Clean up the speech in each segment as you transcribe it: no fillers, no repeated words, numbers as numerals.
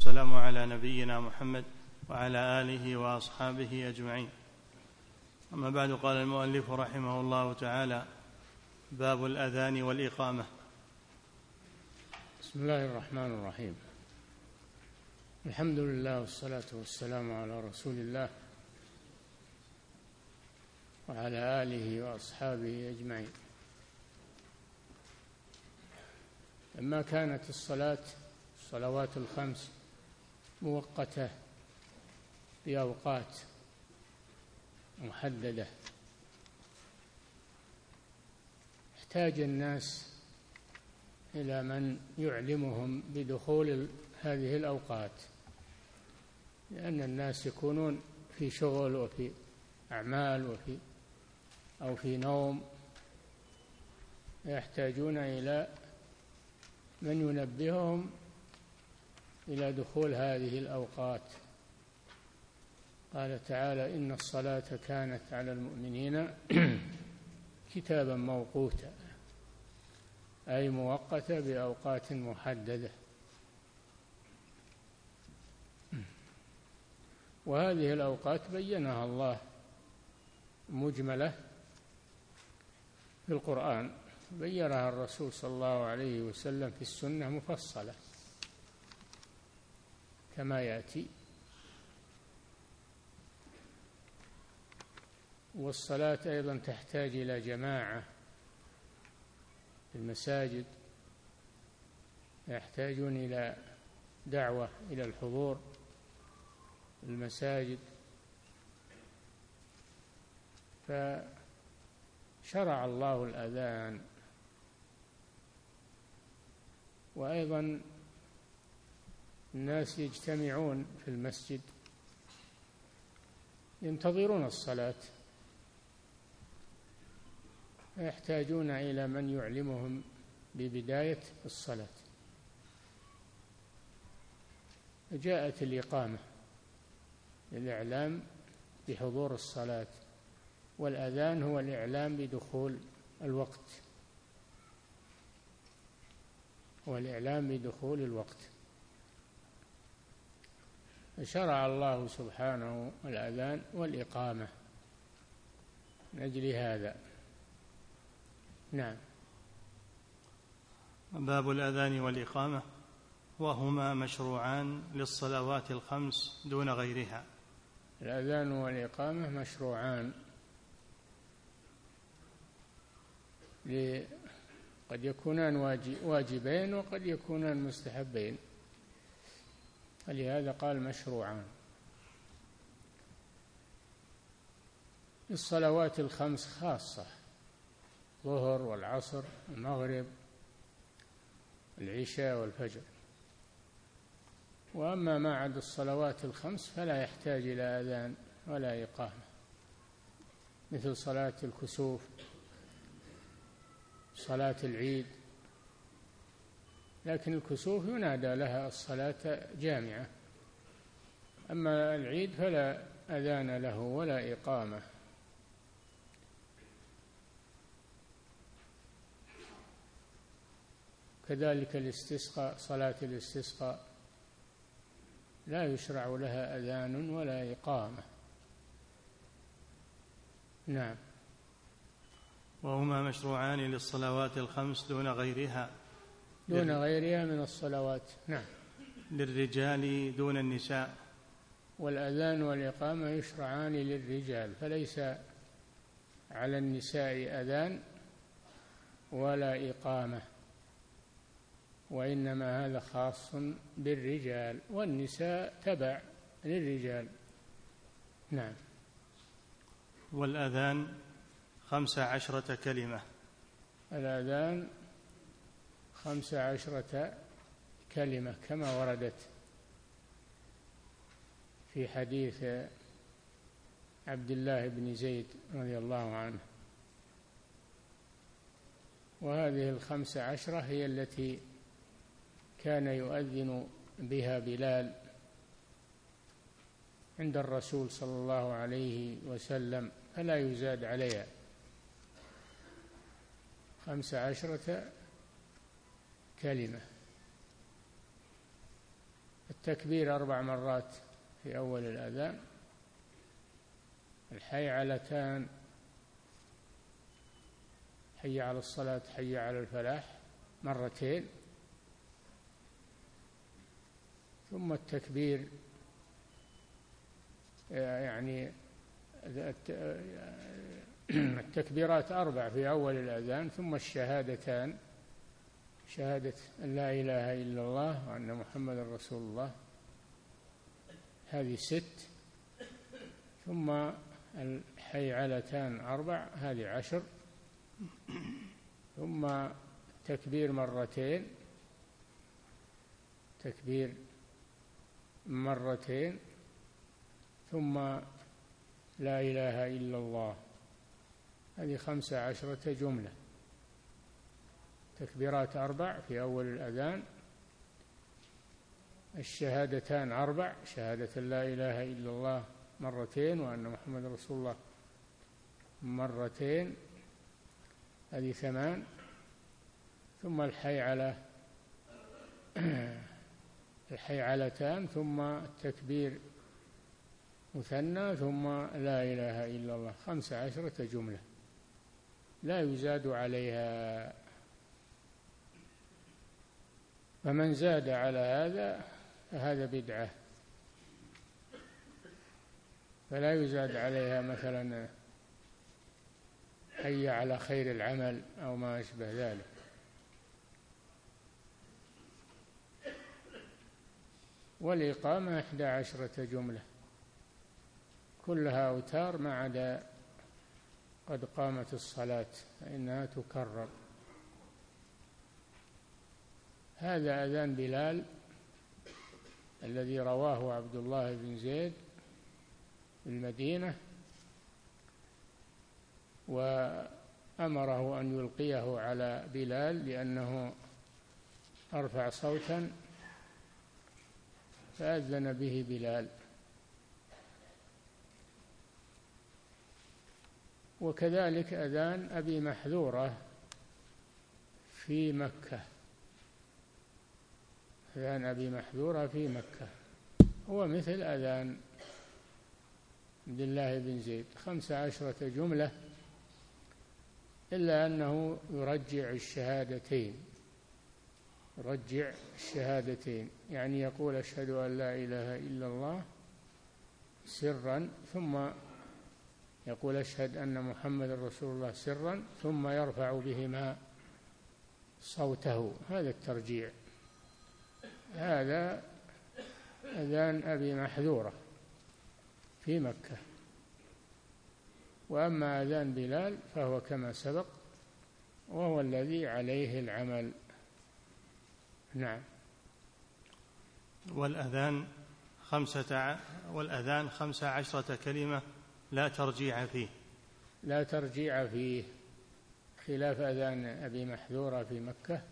والسلام على نبينا محمد وعلى آله وأصحابه أجمعين. أما بعد، قال المؤلف رحمه الله تعالى: باب الأذان والإقامة. بسم الله الرحمن الرحيم. الحمد لله والصلاة والسلام على رسول الله وعلى آله وأصحابه أجمعين. لما كانت الصلوات الخمس موقتة بأوقات محددة، احتاج الناس إلى من يعلمهم بدخول هذه الأوقات، لأن الناس يكونون في شغل وفي أعمال أو في نوم، يحتاجون إلى من ينبههم إلى دخول هذه الأوقات. قال تعالى: إن الصلاة كانت على المؤمنين كتابا موقوتا، أي مؤقتة بأوقات محددة. وهذه الأوقات بينها الله مجملة في القرآن، بينها الرسول صلى الله عليه وسلم في السنة مفصلة كما يأتي. والصلاة أيضا تحتاج إلى جماعة في المساجد، يحتاجون إلى دعوة إلى الحضور في المساجد، فشرع الله الأذان. وأيضا الناس يجتمعون في المسجد ينتظرون الصلاة، يحتاجون إلى من يعلمهم ببداية الصلاة. جاءت الإقامة للإعلام بحضور الصلاة، والأذان هو الإعلام بدخول الوقت، والإعلام بدخول الوقت. شرع الله سبحانه الأذان والإقامة من أجل هذا. نعم. باب الأذان والإقامة، وهما مشروعان للصلوات الخمس دون غيرها. الأذان والإقامة مشروعان، قد يكونان واجبين وقد يكونان مستحبين، ولهذا قال مشروعان. الصلوات الخمس خاصة: الظهر والعصر والمغرب العشاء والفجر. وأما ما عدا الصلوات الخمس فلا يحتاج إلى أذان ولا إقامة، مثل صلاة الكسوف، صلاة العيد. لكن الكسوف ينادى لها الصلاة جامعة، أما العيد فلا أذان له ولا إقامة. كذلك الاستسقاء، صلاة الاستسقاء لا يشرع لها أذان ولا إقامة. نعم. وهما مشروعان للصلوات الخمس دون غيرها من الصلوات. نعم. للرجال دون النساء. والأذان والإقامة يشرعان للرجال، فليس على النساء أذان ولا إقامة، وإنما هذا خاص بالرجال، والنساء تبع للرجال. نعم. والأذان 15 كلمة. الأذان 15 كلمة كما وردت في حديث عبد الله بن زيد رضي الله عنه. وهذه 15 هي التي كان يؤذن بها بلال عند الرسول صلى الله عليه وسلم، فلا يزاد عليها. 15 كلمة. التكبير 4 مرات في أول الأذان، الحيعلتان، حي على الصلاة حي على الفلاح 2 مرة، ثم التكبير يعني التكبيرات 4 في أول الأذان، ثم الشهادتان، شهادة أن لا إله إلا الله وأن محمد رسول الله، هذه 6، ثم الحيعلتان 4، هذه 10، ثم تكبير 2 تكبير 2، ثم لا إله إلا الله، هذه 15 جملة. تكبيرات 4 في أول الأذان، الشهادتان 4، شهادة لا إله إلا الله 2 وأن محمد رسول الله 2، هذه 8، ثم الحيعلتان، ثم التكبير مثنى، ثم لا إله إلا الله، 15 جملة لا يزاد عليها. فمن زاد على هذا فهذا بدعة، فلا يزاد عليها مثلا حي على خير العمل أو ما أشبه ذلك. والإقامة 11 جملة كلها أوتار ما عدا قد قامت الصلاة فإنها تكرر. هذا أذان بلال الذي رواه عبد الله بن زيد في المدينة، وأمره أن يلقيه على بلال لأنه أرفع صوتا، فأذن به بلال. وكذلك أذان أبي محذورة في مكة، أذان أبي محذورة في مكة هو مثل أذان عبد الله بن زيد، 15 جملة، إلا أنه يرجع الشهادتين، يعني يقول أشهد أن لا إله إلا الله سرا، ثم يقول أشهد أن محمد رسول الله سرا، ثم يرفع بهما صوته. هذا الترجيع، هذا أذان أبي محذورة في مكة. وأما أذان بلال فهو كما سبق، وهو الذي عليه العمل. نعم. والأذان 15 كلمة لا ترجيع فيه، لا ترجيع فيه، خلاف أذان أبي محذورة في مكة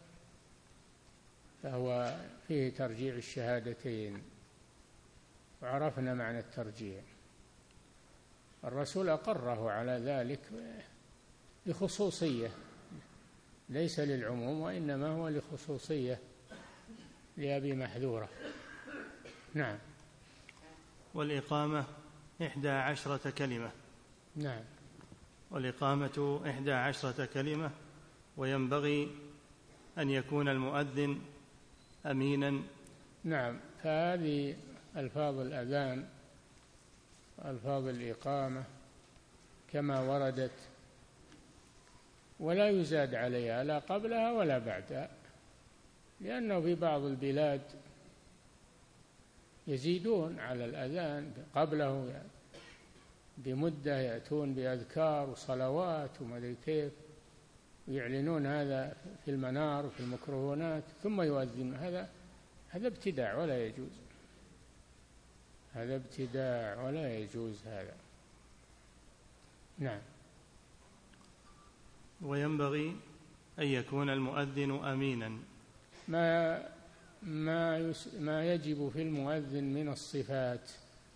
فهو فيه ترجيع الشهادتين، وعرفنا معنى الترجيع. الرسول أقره على ذلك لخصوصية، ليس للعموم، وإنما هو لخصوصية لأبي محذورة. نعم. والإقامة 11 كلمة. نعم. والإقامة 11 كلمة، وينبغي أن يكون المؤذن أمينا. نعم. فهذه ألفاظ الأذان وألفاظ الإقامة كما وردت، ولا يزاد عليها لا قبلها ولا بعدها، لأنه في بعض البلاد يزيدون على الأذان قبله بمدة، يأتون بأذكار وصلوات وما أدري كيف، ويعلنون هذا في المنار وفي الميكروفونات ثم يؤذن. هذا ابتداع ولا يجوز، هذا ابتداع ولا يجوز هذا. نعم. وينبغي أن يكون المؤذن أمينا. ما يجب في المؤذن من الصفات،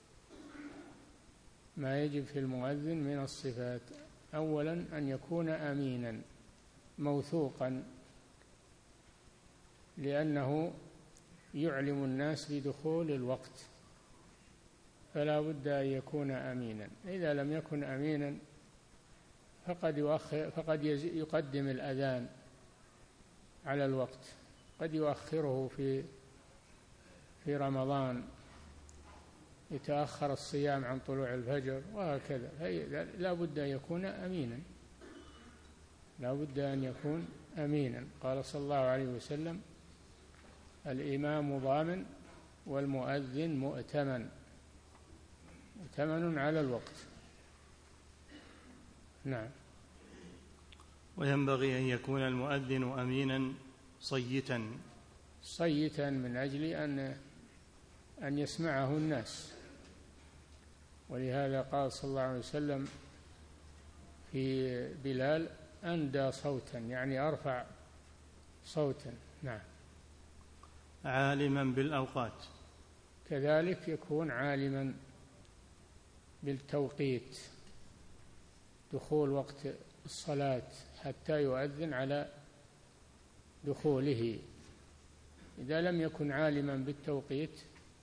ما يجب في المؤذن من الصفات: أولا أن يكون أمينا موثوقا، لأنه يعلم الناس بدخول الوقت، فلا بد أن يكون أمينا. إذا لم يكن أمينا فقد يقدم الأذان على الوقت، قد يؤخره في رمضان، يتأخر الصيام عن طلوع الفجر وهكذا. لا بد أن يكون أمينا، لا بد أن يكون أمينا. قال صلى الله عليه وسلم: الإمام ضامن والمؤذن مؤتمن على الوقت. نعم. وينبغي أن يكون المؤذن أمينا صيتا من أجل أن يسمعه الناس. ولهذا قال صلى الله عليه وسلم في بلال: أندى صوتا، يعني أرفع صوتا. نعم. عالما بالأوقات، كذلك يكون عالما بالتوقيت، دخول وقت الصلاة حتى يؤذن على دخوله. إذا لم يكن عالما بالتوقيت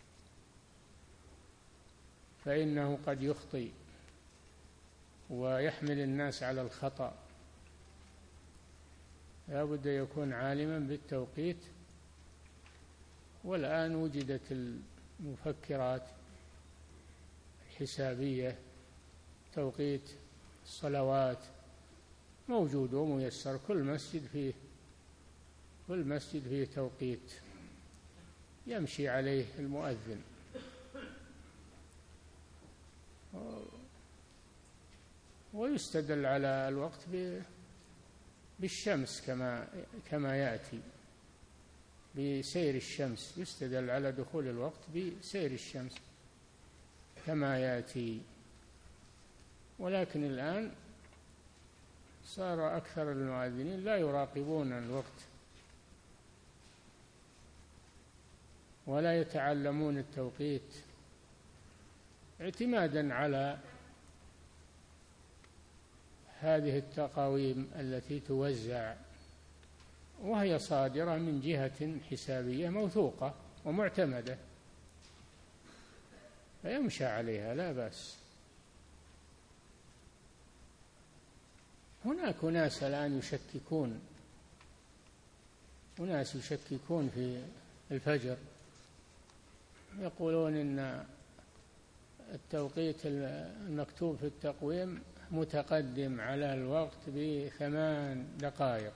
فإنه قد يخطئ ويحمل الناس على الخطأ. لا بد يكون عالما بالتوقيت. والآن وجدت المفكرات الحسابية، توقيت الصلوات موجود وميسر، كل مسجد فيه توقيت يمشي عليه المؤذن. ويستدل على الوقت بالشمس كما يأتي، بسير الشمس، يستدل على دخول الوقت بسير الشمس كما يأتي. ولكن الآن صار أكثر المؤذنين لا يراقبون الوقت ولا يتعلمون التوقيت، اعتمادا على هذه التقاويم التي توزع، وهي صادرة من جهة حسابية موثوقة ومعتمدة، فيمشى عليها لا بأس. هناك ناس الآن يشككون في الفجر، يقولون إن التوقيت المكتوب في التقويم متقدم على الوقت ب8 دقائق،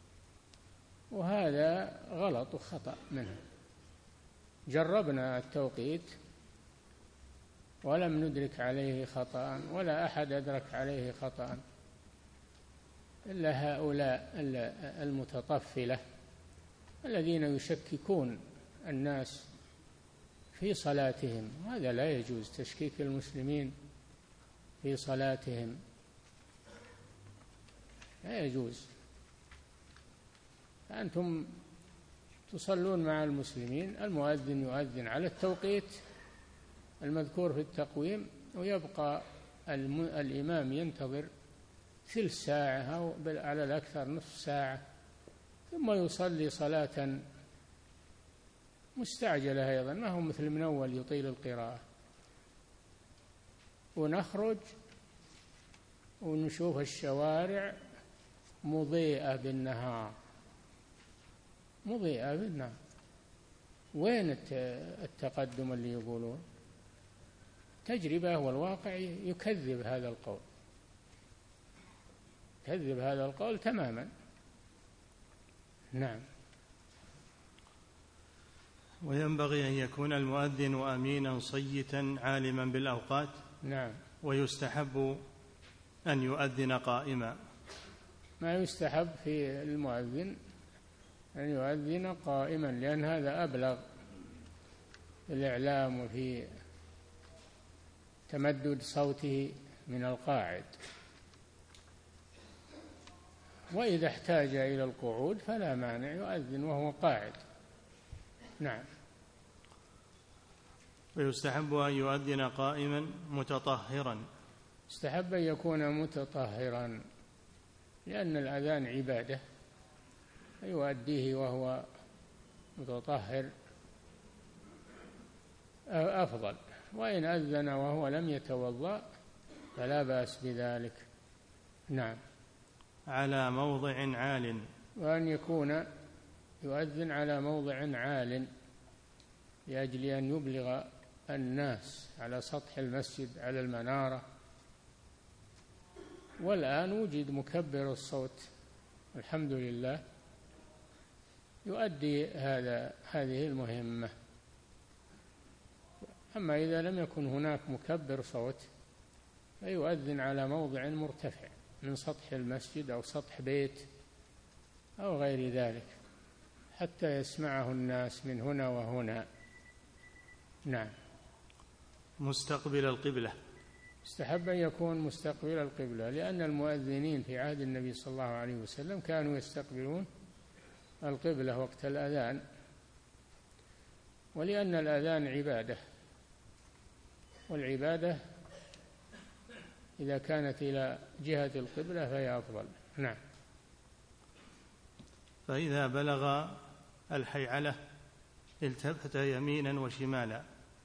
وهذا غلط وخطأ منه. جربنا التوقيت ولم ندرك عليه خطأ، ولا أحد أدرك عليه خطأ إلا هؤلاء المتطفلة الذين يشككون الناس في صلاتهم. هذا لا يجوز، تشكيك المسلمين في صلاتهم لا يجوز. أنتم تصلون مع المسلمين، المؤذن يؤذن على التوقيت المذكور في التقويم، ويبقى الإمام ينتظر ثلث ساعة أو على الأكثر نصف ساعة، ثم يصلي صلاة مستعجلة أيضا، ما هو مثل من أول يطيل القراءة. ونخرج ونشوف الشوارع مضيئة بالنهار، وين التقدم اللي يقولون؟ تجربة والواقع يكذب هذا القول تماما. نعم. وينبغي أن يكون المؤذن أمينا صيتا عالما بالأوقات. نعم. ويستحب أن يؤذن قائما. ما يستحب في المؤذن أن يؤذن قائما، لأن هذا أبلغ في الإعلام وفي تمدد صوته من القاعد. وإذا احتاج إلى القعود فلا مانع يؤذن وهو قاعد. نعم. ويستحب أن يؤذن قائما متطهرا. استحب أن يكون متطهرا، لأن الأذان عبادة، يؤديه وهو متطهر أفضل، وإن أذن وهو لم يتوضأ فلا بأس بذلك. نعم. على موضع عال. وأن يكون يؤذن على موضع عال لأجل أن يبلغ الناس على سطح المسجد على المنارة. والآن وجد مكبر الصوت الحمد لله يؤدي هذه المهمة. أما إذا لم يكن هناك مكبر صوت فيؤذن على موضع مرتفع من سطح المسجد أو سطح بيت أو غير ذلك حتى يسمعه الناس من هنا وهنا. نعم. مستقبل القبلة. استحب أن يكون مستقبل القبلة، لأن المؤذنين في عهد النبي صلى الله عليه وسلم كانوا يستقبلون القبلة وقت الأذان، ولأن الأذان عبادة، والعبادة إذا كانت إلى جهة القبلة فهي أفضل. نعم. فإذا بلغ الحيعلة التفت يمينا وشمالا.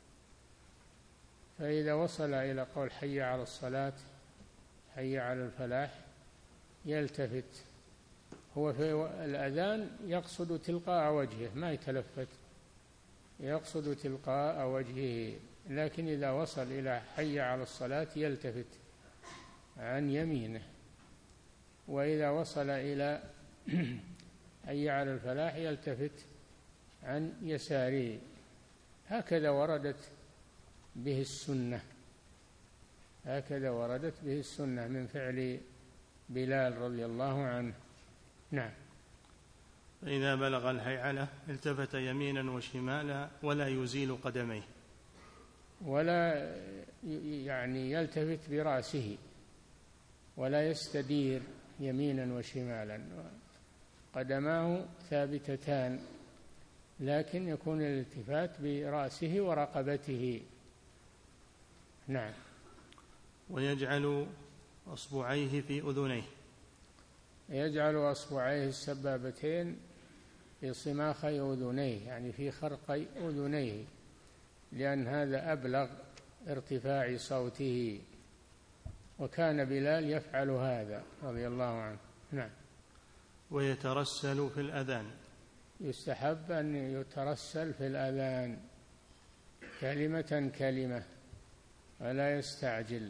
فإذا وصل إلى قول حي على الصلاة حي على الفلاح يلتفت. هو في الأذان يقصد تلقاء وجهه، ما يتلفت، يقصد تلقاء وجهه. لكن إذا وصل إلى حي على الصلاة يلتفت عن يمينه، وإذا وصل إلى حي على الفلاح يلتفت عن يساره. هكذا وردت به السنة، هكذا وردت به السنة من فعل بلال رضي الله عنه. نعم. فإذا بلغ الهيعلة التفت يمينا وشمالا ولا يزيل قدميه، ولا يعني يلتفت برأسه ولا يستدير يمينا وشمالا، قدماه ثابتتان، لكن يكون الالتفات برأسه ورقبته. نعم. ويجعل أصبعيه في أذنيه. يجعل أصبعيه السبابتين في صماخي أذنيه، يعني في خرقي أذنيه، لأن هذا أبلغ ارتفاع صوته، وكان بلال يفعل هذا رضي الله عنه. نعم. ويترسل في الأذان. يستحب أن يترسل في الأذان كلمة كلمة ولا يستعجل.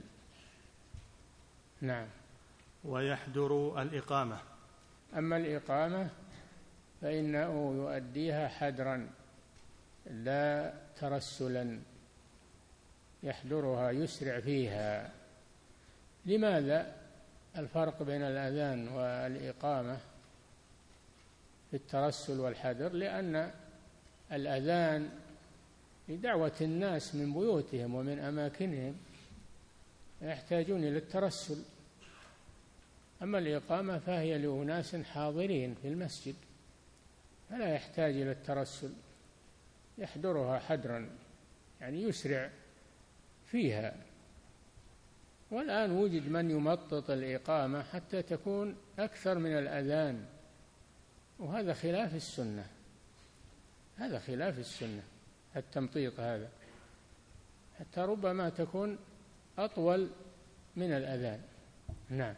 نعم. ويحضر الإقامة. أما الإقامة فإنه يؤديها حدرا لا ترسلا، يحضرها يسرع فيها. لماذا الفرق بين الأذان والإقامة في الترسل والحدر؟ لأن الأذان لدعوة الناس من بيوتهم ومن أماكنهم يحتاجون إلى الترسل، أما الإقامة فهي لأناس حاضرين في المسجد فلا يحتاج إلى الترسل، يحضرها حدرا يعني يسرع فيها. والآن وجد من يمطط الإقامة حتى تكون أكثر من الأذان، وهذا خلاف السنة، هذا خلاف السنة التمطيط هذا، حتى ربما تكون أطول من الأذان. نعم.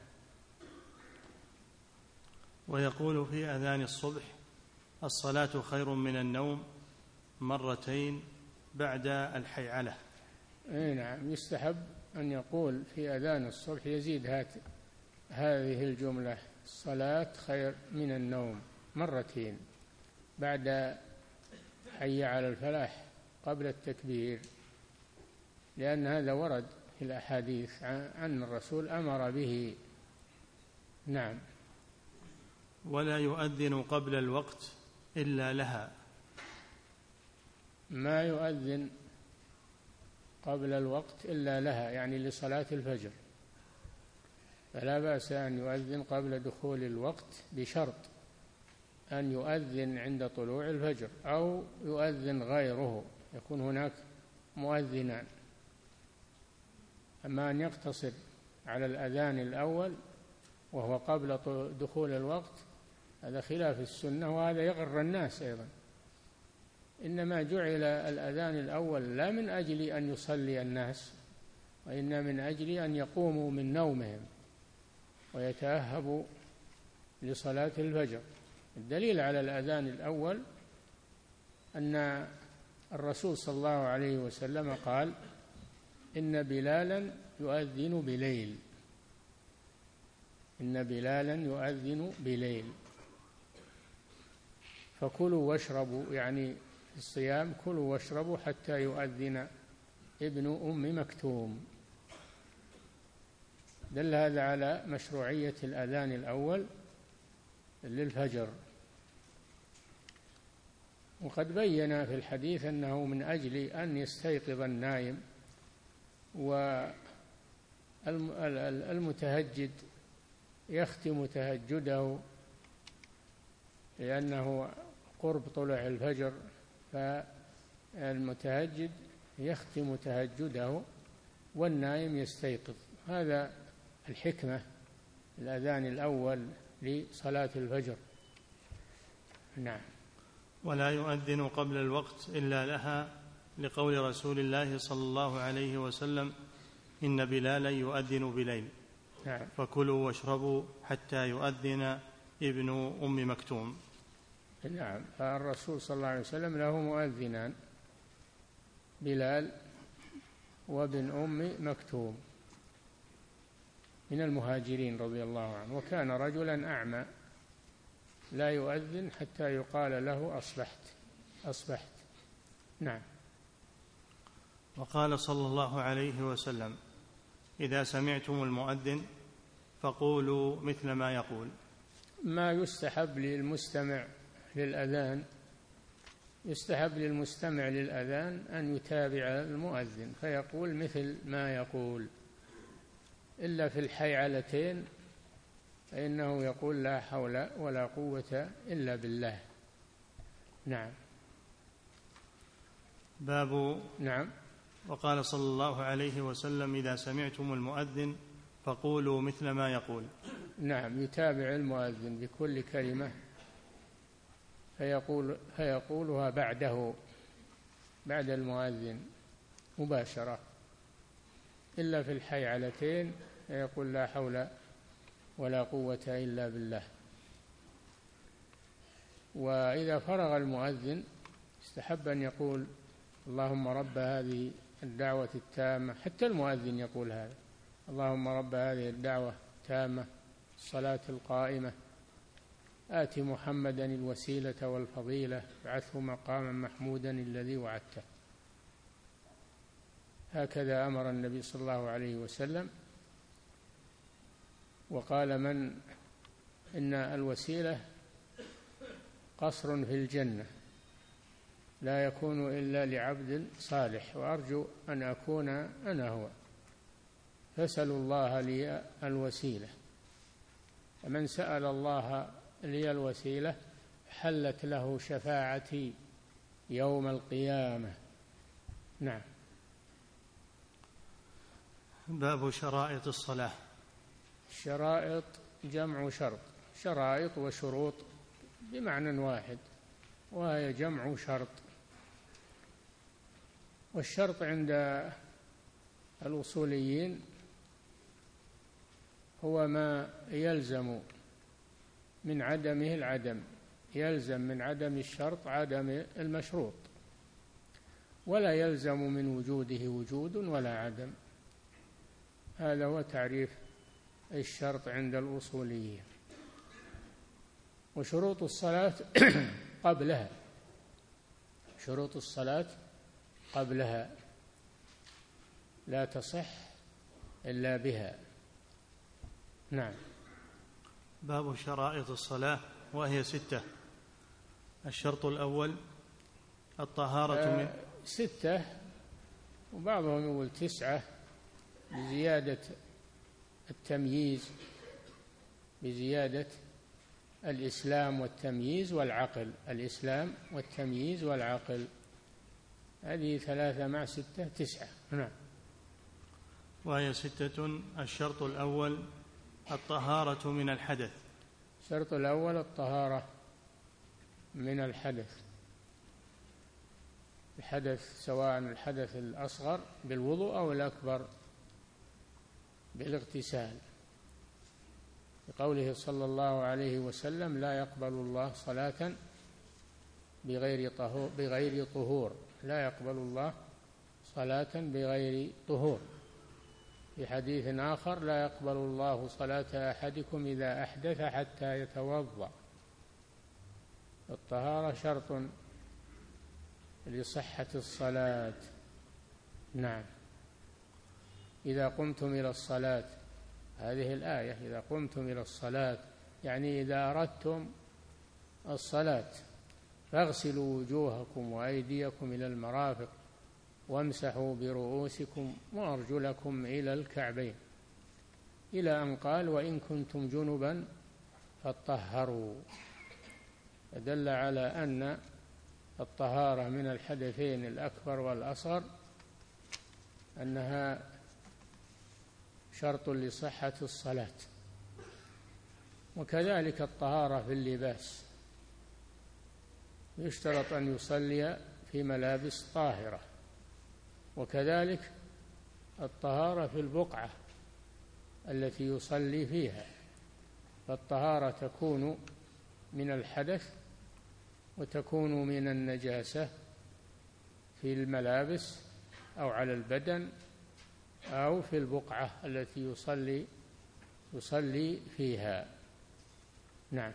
ويقول في أذان الصبح: الصلاة خير من النوم مرتين بعد الحيعلة. نعم. يستحب أن يقول في أذان الصبح يزيد هذه الجملة: الصلاة خير من النوم مرتين بعد حي على الفلاح قبل التكبير، لأن هذا ورد في الأحاديث عن الرسول أمر به. نعم. ولا يؤذن قبل الوقت إلا لها. ما يؤذن قبل الوقت إلا لها، يعني لصلاة الفجر، فلا بأس أن يؤذن قبل دخول الوقت بشرط أن يؤذن عند طلوع الفجر أو يؤذن غيره، يكون هناك مؤذنان. أما أن يقتصر على الأذان الأول وهو قبل دخول الوقت هذا خلاف السنة، وهذا يغر الناس أيضا، إنما جعل الأذان الأول لا من أجل أن يصلي الناس، وإنما من أجل أن يقوموا من نومهم ويتأهبوا لصلاة الفجر. الدليل على الأذان الأول أن الرسول صلى الله عليه وسلم قال: إن بلالا يؤذن بليل، إن بلالا يؤذن بليل، فكلوا واشربوا، يعني في الصيام كلوا واشربوا حتى يؤذن ابن أم مكتوم. دل هذا على مشروعية الأذان الأول للفجر. وقد بين في الحديث أنه من أجل أن يستيقظ النائم، والمتهجد يختم تهجده لأنه قرب طلوع الفجر، فالمتهجد يختم تهجده والنائم يستيقظ. هذا الحكمة الأذان الأول لصلاة الفجر. نعم. ولا يؤذن قبل الوقت إلا لها، لقول رسول الله صلى الله عليه وسلم: إن بلالا يؤذن بليل. نعم. فكلوا واشربوا حتى يؤذن ابن أم مكتوم. نعم. فالرسول صلى الله عليه وسلم له مؤذنان، بلال وابن أم مكتوم من المهاجرين رضي الله عنه، وكان رجلا أعمى لا يؤذن حتى يقال له أصبحت. نعم. وقال صلى الله عليه وسلم: إذا سمعتم المؤذن فقولوا مثل ما يقول. ما يستحب للمستمع للأذان، يستحب للمستمع للأذان أن يتابع المؤذن فيقول مثل ما يقول، إلا في الحيعلتين فإنه يقول: لا حول ولا قوة إلا بالله. نعم. باب. نعم. وقال صلى الله عليه وسلم: إذا سمعتم المؤذن فقولوا مثل ما يقول. نعم. يتابع المؤذن بكل كلمة فيقولها بعد المؤذن مباشرة، إلا في الحيعلتين فيقول: لا حول ولا قوة إلا بالله. وإذا فرغ المؤذن استحب أن يقول: اللهم رب هذه الدعوة التامة. حتى المؤذن يقول هذا: اللهم رب هذه الدعوة التامة الصلاة القائمة آت محمدا الوسيلة والفضيلة ابعثه مقاما محمودا الذي وعدته. هكذا أمر النبي صلى الله عليه وسلم. وقال: إن الوسيلة قصر في الجنة لا يكون إلا لعبد صالح، وأرجو أن أكون أنا هو، فاسألوا الله لي الوسيلة. فمن سأل الله لي الوسيلة حلت له شفاعتي يوم القيامة. نعم. باب شرائط الصلاة. الشرائط جمع شرط، شرائط وشروط بمعنى واحد، وهي جمع شرط. والشرط عند الأصوليين هو ما يلزم من عدمه العدم، يلزم من عدم الشرط عدم المشروط، ولا يلزم من وجوده وجود ولا عدم. هذا هو تعريف الشرط عند الأصوليين. وشروط الصلاة قبلها، شروط الصلاة قبلها لا تصح إلا بها. نعم. باب شرائط الصلاة، وهي 6. الشرط الأول الطهارة من 6، وبعضهم يقول 9 بزيادة التمييز، بزيادة الإسلام والتمييز والعقل، الإسلام والتمييز والعقل، هذه 3 مع 6 9. نعم. وهي 6. الشرط الأول الطهارة من الحدث. الشرط الأول الطهارة من الحدث. الحدث، سواء الحدث الأصغر بالوضوء أو الأكبر بالاغتسال، بقوله صلى الله عليه وسلم: لا يقبل الله صلاة بغير طهور، لا يقبل الله صلاة بغير طهور. في حديث آخر: لا يقبل الله صلاة أحدكم إذا أحدث حتى يتوضأ. الطهارة شرط لصحة الصلاة. نعم. إذا قمتم إلى الصلاة، هذه الآية: إذا قمتم إلى الصلاة، يعني إذا أردتم الصلاة، فاغسلوا وجوهكم وأيديكم إلى المرافق وامسحوا برؤوسكم وأرجلكم إلى الكعبين، إلى أن قال: وإن كنتم جنبا فاطهروا. فدل على أن الطهارة من الحدثين الأكبر والأصغر أنها شرط لصحة الصلاة. وكذلك الطهارة في اللباس، يشترط أن يصلي في ملابس طاهرة. وكذلك الطهارة في البقعة التي يصلي فيها، فالطهارة تكون من الحدث وتكون من النجاسة في الملابس أو على البدن أو في البقعة التي يصلي فيها. نعم.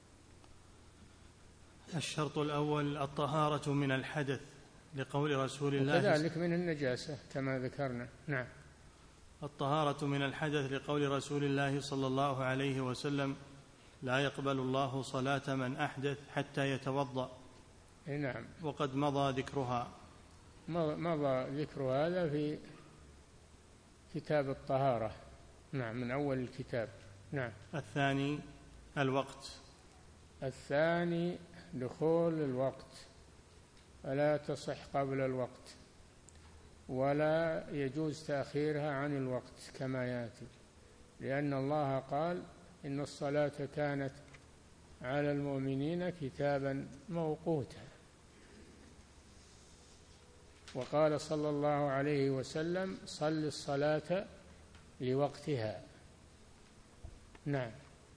الشرط الأول الطهارة من الحدث، لقول رسول الله، وكذلك من النجاسة كما ذكرنا. نعم. الطهارة من الحدث لقول رسول الله صلى الله عليه وسلم: لا يقبل الله صلاة من أحدث حتى يتوضأ. نعم. وقد مضى ذكرها. مضى ذكر هذا في كتاب الطهارة. نعم، من أول الكتاب. نعم. الثاني الوقت. الثاني دخول الوقت، فلا تصح قبل الوقت، ولا يجوز تأخيرها عن الوقت كما يأتي، لأن الله قال: إن الصلاة كانت على المؤمنين كتابا موقوتا. وقال صلى الله عليه وسلم: صل الصلاة لوقتها. نعم.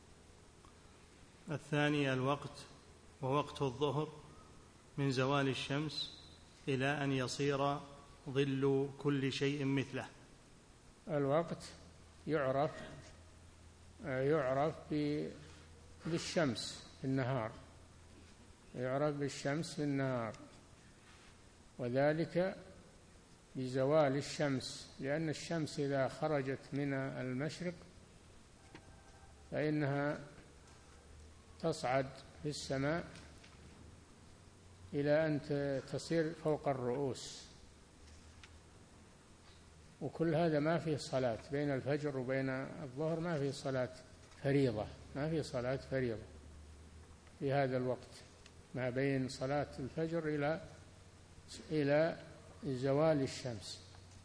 الثاني الوقت، ووقت الظهر من زوال الشمس إلى أن يصير ظل كل شيء مثله. الوقت يعرف بالشمس في النهار، يعرف بالشمس في النهار، وذلك بزوال الشمس، لأن الشمس إذا خرجت من المشرق فإنها تصعد في السماء إلى أن تصير فوق الرؤوس، وكل هذا ما فيه صلاة بين الفجر وبين الظهر، ما فيه صلاة فريضة، ما فيه صلاة فريضة في هذا الوقت، ما بين صلاة الفجر إلى زوال الشمس.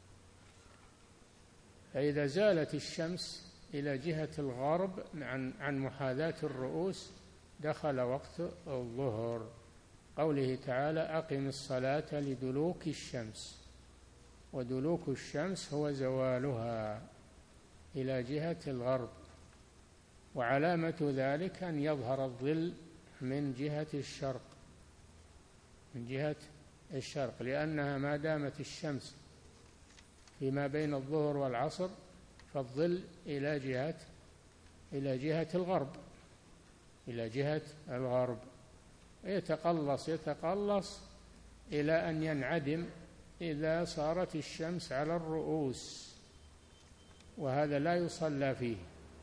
فإذا زالت الشمس إلى جهة الغرب عن محاذاة الرؤوس دخل وقت الظهر. قوله تعالى: أقم الصلاة لدلوك الشمس، ودلوك الشمس هو زوالها إلى جهة الغرب، وعلامة ذلك أن يظهر الظل من جهة الشرق، من جهة الشرق، لأنها ما دامت الشمس فيما بين الظهر والعصر فالظل إلى جهة الغرب، إلى جهة الغرب، يتقلص إلى أن ينعدم إذا صارت الشمس على الرؤوس، وهذا لا يصلى فيه.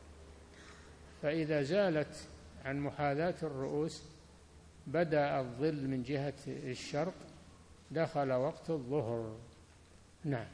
فإذا زالت عن محاذاة الرؤوس بدأ الظل من جهة الشرق، دخل وقت الظهر. نعم.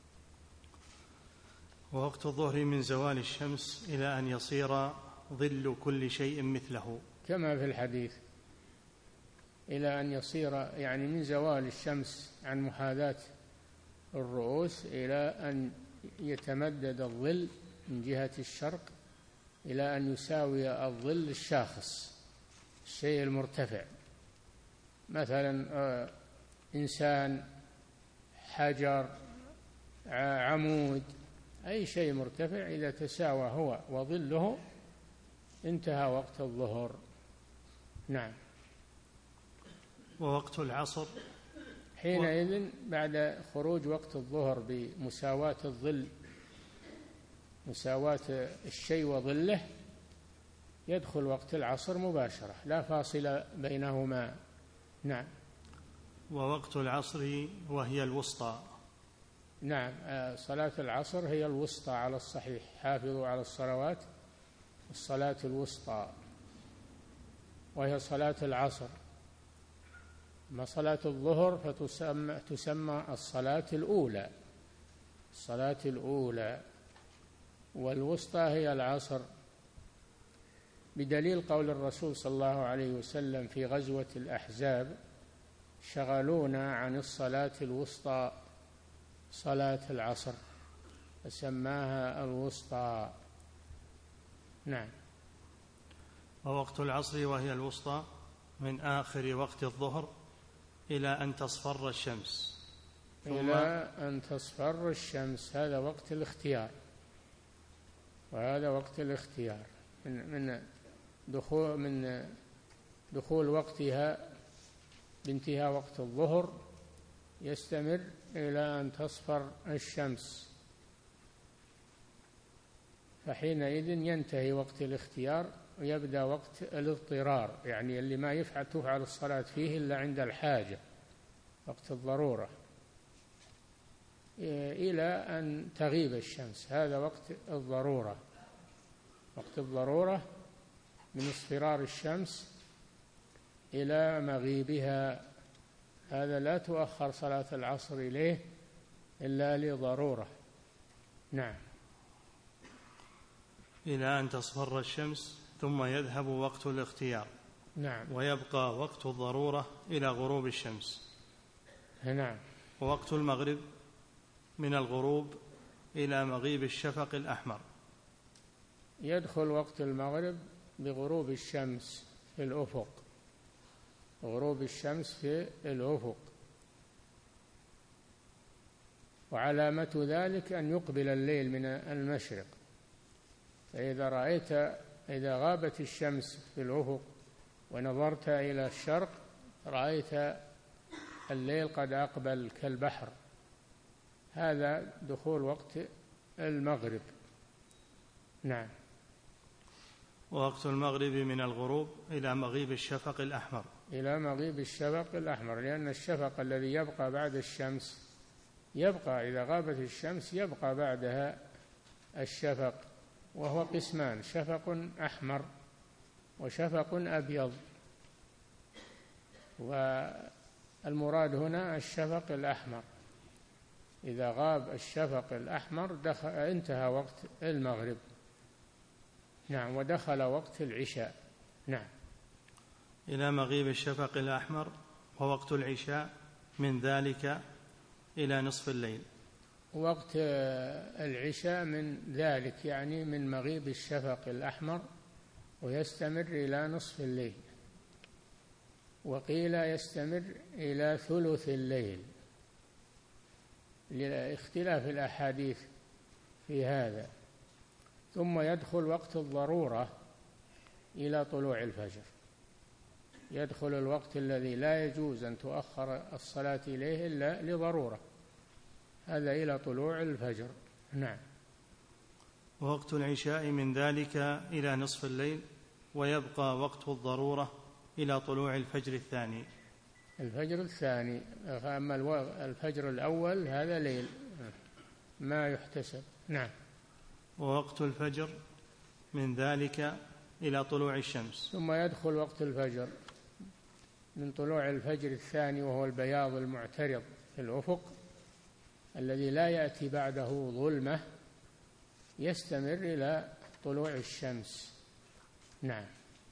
ووقت الظهر من زوال الشمس إلى أن يصير ظل كل شيء مثله، كما في الحديث، إلى أن يصير يعني من زوال الشمس عن محاذاة الرؤوس إلى أن يتمدد الظل من جهة الشرق إلى أن يساوي الظل الشاخص، الشيء المرتفع. مثلا إنسان، حجر، عمود، أي شيء مرتفع إذا تساوى هو وظله انتهى وقت الظهر. نعم. ووقت العصر حينئذ بعد خروج وقت الظهر بمساواة الظل، مساواة الشيء وظله، يدخل وقت العصر مباشرة لا فاصل بينهما. نعم. ووقت العصر وهي الوسطى. نعم، صلاة العصر هي الوسطى على الصحيح، حافظوا على الصلوات، الصلاة الوسطى وهي صلاة العصر. أما صلاة الظهر فتسمى الصلاة الأولى، الصلاة الأولى، والوسطى هي العصر، بدليل قول الرسول صلى الله عليه وسلم في غزوة الأحزاب: شغلونا عن الصلاة الوسطى صلاة العصر، فسماها الوسطى. نعم. ووقت العصر وهي الوسطى من آخر وقت الظهر إلى أن تصفر الشمس. إلى أن تصفر الشمس، هذا وقت الاختيار، وهذا وقت الاختيار من دخول وقتها بانتهاء وقت الظهر، يستمر إلى أن تصفر الشمس، فحينئذ ينتهي وقت الاختيار ويبدأ وقت الاضطرار، يعني اللي ما تفعل الصلاة فيه إلا عند الحاجة، وقت الضرورة، إلى أن تغيب الشمس، هذا وقت الضرورة. وقت الضرورة من اصفرار الشمس إلى مغيبها، هذا لا تؤخر صلاة العصر إليه إلا لضرورة. نعم. إلى أن تصفر الشمس ثم يذهب وقت الاختيار. نعم. ويبقى وقت الضرورة إلى غروب الشمس. نعم. ووقت المغرب من الغروب إلى مغيب الشفق الأحمر. يدخل وقت المغرب بغروب الشمس في الأفق، غروب الشمس في الأفق، وعلامة ذلك أن يقبل الليل من المشرق، إذا غابت الشمس في الأفق ونظرت إلى الشرق رأيت الليل قد أقبل كالبحر، هذا دخول وقت المغرب. نعم. ووقت المغرب من الغروب إلى مغيب الشفق الأحمر. إلى مغيب الشفق الأحمر، لأن الشفق الذي يبقى بعد الشمس يبقى، إذا غابت الشمس يبقى بعدها الشفق، وهو قسمان: شفق أحمر وشفق أبيض، والمراد هنا الشفق الأحمر. إذا غاب الشفق الأحمر انتهى وقت المغرب. نعم. ودخل وقت العشاء. نعم. إلى مغيب الشفق الأحمر. ووقت العشاء من ذلك إلى نصف الليل. وقت العشاء من ذلك يعني من مغيب الشفق الأحمر ويستمر إلى نصف الليل، وقيل يستمر إلى ثلث الليل، لاختلاف الأحاديث في هذا. ثم يدخل وقت الضرورة إلى طلوع الفجر، يدخل الوقت الذي لا يجوز أن تؤخر الصلاة إليه إلا لضرورة، هذا إلى طلوع الفجر. نعم. ووقت العشاء من ذلك إلى نصف الليل، ويبقى وقت الضرورة إلى طلوع الفجر الثاني. الفجر الثاني. أما الفجر الأول هذا ليل ما يحتسب. نعم. ووقت الفجر من ذلك إلى طلوع الشمس. ثم يدخل وقت الفجر من طلوع الفجر الثاني، وهو البياض المعترض في الأفق الذي لا يأتي بعده ظلمة، يستمر إلى طلوع الشمس. نعم.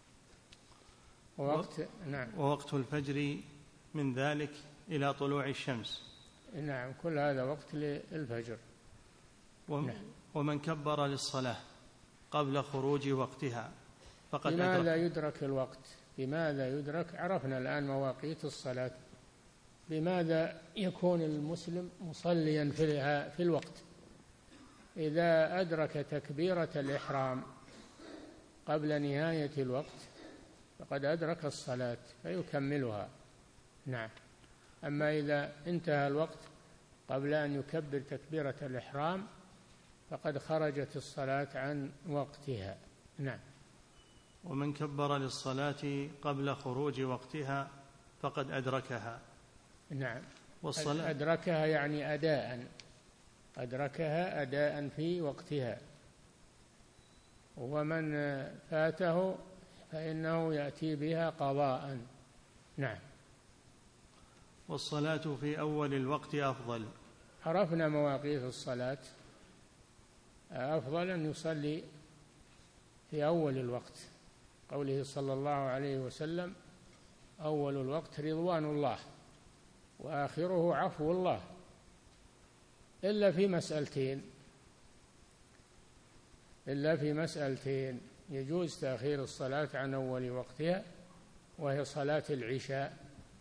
ووقت الفجر من ذلك إلى طلوع الشمس. نعم. كل هذا وقت للفجر. ومن كبر للصلاة قبل خروج وقتها فقد لماذا يدرك الوقت؟ لماذا يدرك؟ عرفنا الآن مواقيت الصلاة. بماذا يكون المسلم مصليا في الوقت؟ إذا أدرك تكبيرة الإحرام قبل نهاية الوقت فقد أدرك الصلاة فيكملها. نعم. أما إذا انتهى الوقت قبل أن يكبر تكبيرة الإحرام فقد خرجت الصلاة عن وقتها. نعم. ومن كبر للصلاة قبل خروج وقتها فقد أدركها. نعم. والصلاة أدركها يعني أداء، أدركها أداء في وقتها. ومن فاته فإنه يأتي بها قضاء. نعم. والصلاة في أول الوقت أفضل. عرفنا مواقيت الصلاة. أفضل أن يصلي في أول الوقت، قوله صلى الله عليه وسلم: أول الوقت رضوان الله وآخره عفو الله، إلا في مسألتين يجوز تأخير الصلاة عن أول وقتها، وهي صلاة العشاء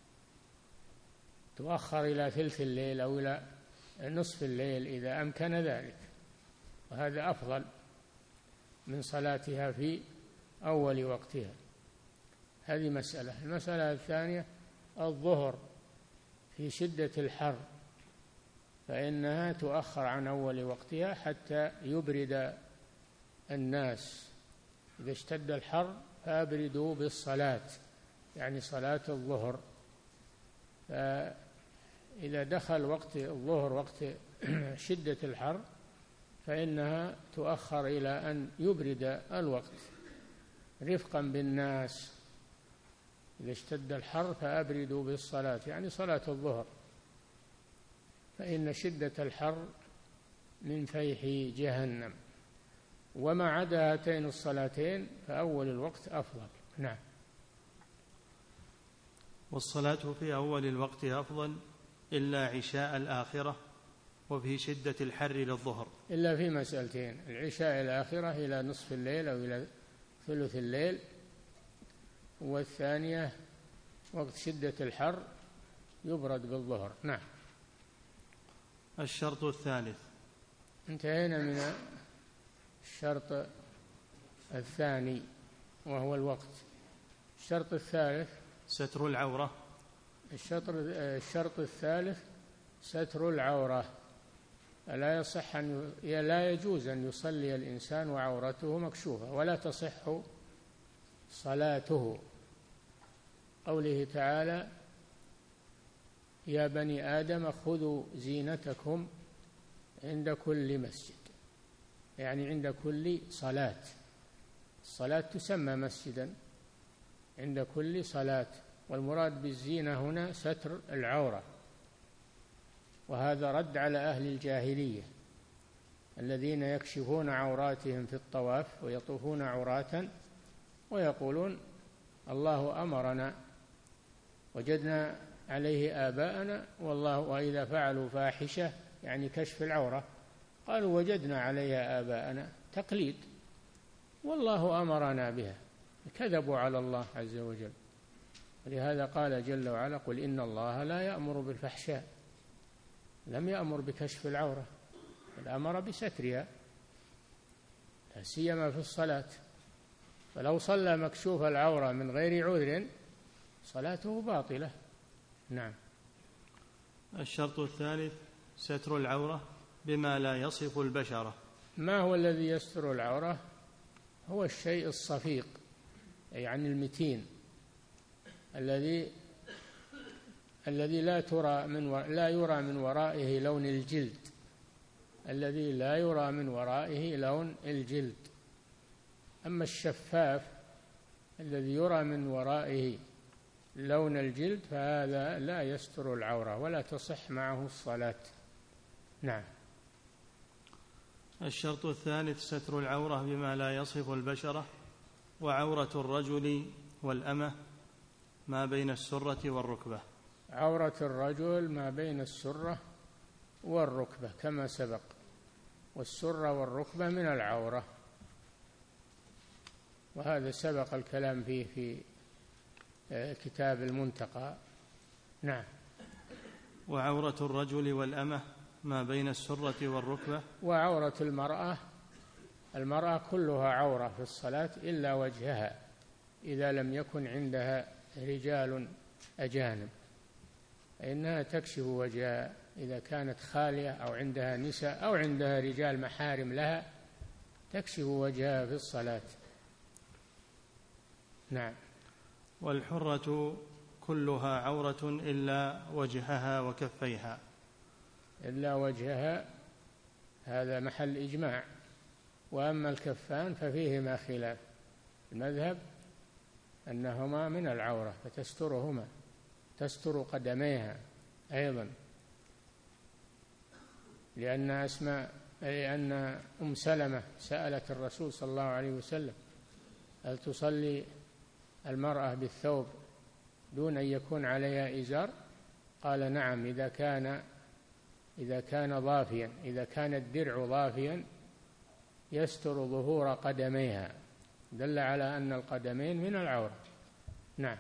تؤخر إلى ثلث الليل أو إلى نصف الليل إذا أمكن ذلك، وهذا أفضل من صلاتها في أول وقتها. هذه مسألة. المسألة الثانية الظهر في شدة الحر، فإنها تؤخر عن أول وقتها حتى يبرد الناس. إذا اشتد الحر فأبردوا بالصلاة، يعني صلاة الظهر. فإذا دخل وقت الظهر وقت شدة الحر فإنها تؤخر إلى أن يبرد الوقت رفقا بالناس. إذا اشتد الحر فأبردوا بالصلاة، يعني صلاة الظهر، فإن شدة الحر من فيح جهنم. وما عدا هاتين الصلاتين فأول الوقت أفضل. نعم. والصلاة في أول الوقت أفضل إلا عشاء الآخرة وفي شدة الحر للظهر، إلا في مسألتين: العشاء الآخرة إلى نصف الليل أو إلى ثلث الليل، والثانية وقت شدة الحر يبرد بالظهر. نعم. الشرط الثالث. انتهينا من الشرط الثاني وهو الوقت. الشرط الثالث ستر العورة. الشرط الثالث ستر العورة. لا يجوز أن يصلي الإنسان وعورته مكشوفة، ولا تصح صلاته. قوله تعالى: يا بني آدم خذوا زينتكم عند كل مسجد، يعني عند كل صلاة. الصلاة تسمى مسجدا عند كل صلاة، والمراد بالزينة هنا ستر العورة. وهذا رد على أهل الجاهلية الذين يكشفون عوراتهم في الطواف ويطوفون عراة ويقولون: الله أمرنا وجدنا عليه آباءنا، والله وإذا فعلوا فاحشة يعني كشف العورة قالوا وجدنا عليها آباءنا، تقليد، والله أمرنا بها. كذبوا على الله عز وجل. ولهذا قال جل وعلا: قل إن الله لا يأمر بالفحشاء. لم يأمر بكشف العورة، بل أمر بسترها، لا سيما في الصلاة. فلو صلى مكشوف العورة من غير عذر صلاته باطلة. نعم. الشرط الثالث ستر العورة بما لا يصف البشرة. ما هو الذي يستر العورة؟ هو الشيء الصفيق، يعني المتين، الذي لا يرى من ورائه لون الجلد، الذي لا يرى من ورائه لون الجلد. أما الشفاف الذي يرى من ورائه لون الجلد فهذا لا يستر العورة ولا تصح معه الصلاة. نعم. الشرط الثالث ستر العورة بما لا يصف البشرة. وعورة الرجل والأمة ما بين السرة والركبة. عورة الرجل ما بين السرة والركبة كما سبق، والسرة والركبة من العورة، وهذا سبق الكلام فيه في كتاب المنتقى. نعم. وعورة الرجل والأمة ما بين السرة والركبة. وعورة المرأة كلها عورة في الصلاة إلا وجهها، إذا لم يكن عندها رجال أجانب، فإنها تكشف وجهها إذا كانت خالية أو عندها نساء أو عندها رجال محارم لها، تكشف وجهها في الصلاة. نعم. والحرة كلها عورة إلا وجهها وكفيها. إلا وجهها هذا محل إجماع. وأما الكفان ففيهما خلاف، المذهب أنهما من العورة فتسترهما، تستر قدميها أيضا، لأن أم سلمة سألت الرسول صلى الله عليه وسلم: هل تصلي المرأة بالثوب دون أن يكون عليها إزار؟ قال: نعم، إذا كان ضافيا، إذا كان الدرع ضافيا يستر ظهور قدميها، دل على أن القدمين من العورة. نعم.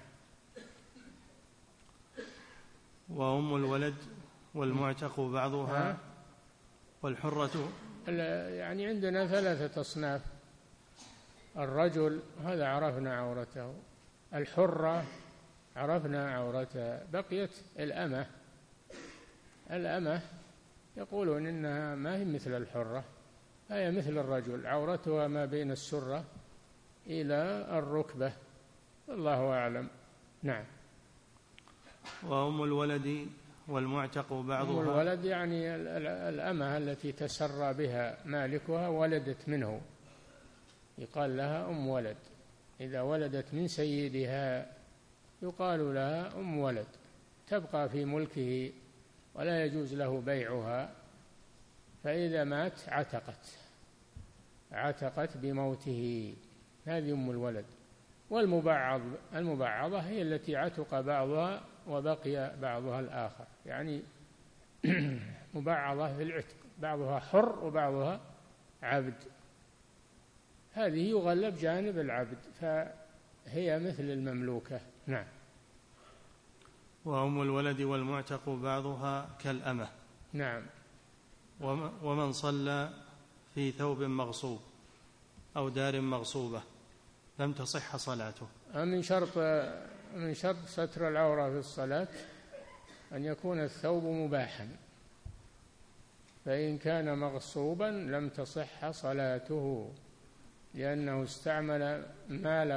وأم الولد والمعتق بعضها والحرة. يعني عندنا 3 أصناف: الرجل هذا عرفنا عورته، الحرة عرفنا عورتها، بقيت الأمة يقولون إنها ما هي مثل الحرة، هي مثل الرجل، عورتها ما بين السرة إلى الركبة، والله أعلم. نعم. وأم الولد والمعتق بعضها. أم الولد يعني الأمة التي تسرى بها مالكها ولدت منه، يقال لها أم ولد. إذا ولدت من سيدها يقال لها أم ولد، تبقى في ملكه ولا يجوز له بيعها، فإذا مات عتقت بموته، هذه أم الولد. والمبعضة هي التي عتق بعضها وبقي بعضها الآخر، يعني مبعضة في العتق، بعضها حر وبعضها عبد، هذه يغلب جانب العبد، فهي مثل المملوكة. نعم. وأم الولد والمعتق بعضها كالأمة. نعم. ومن صلى في ثوب مغصوب أو دار مغصوبة لم تصح صلاته. من شرط ستر العورة في الصلاة أن يكون الثوب مباحا، فإن كان مغصوبا لم تصح صلاته، لأنه استعمل مال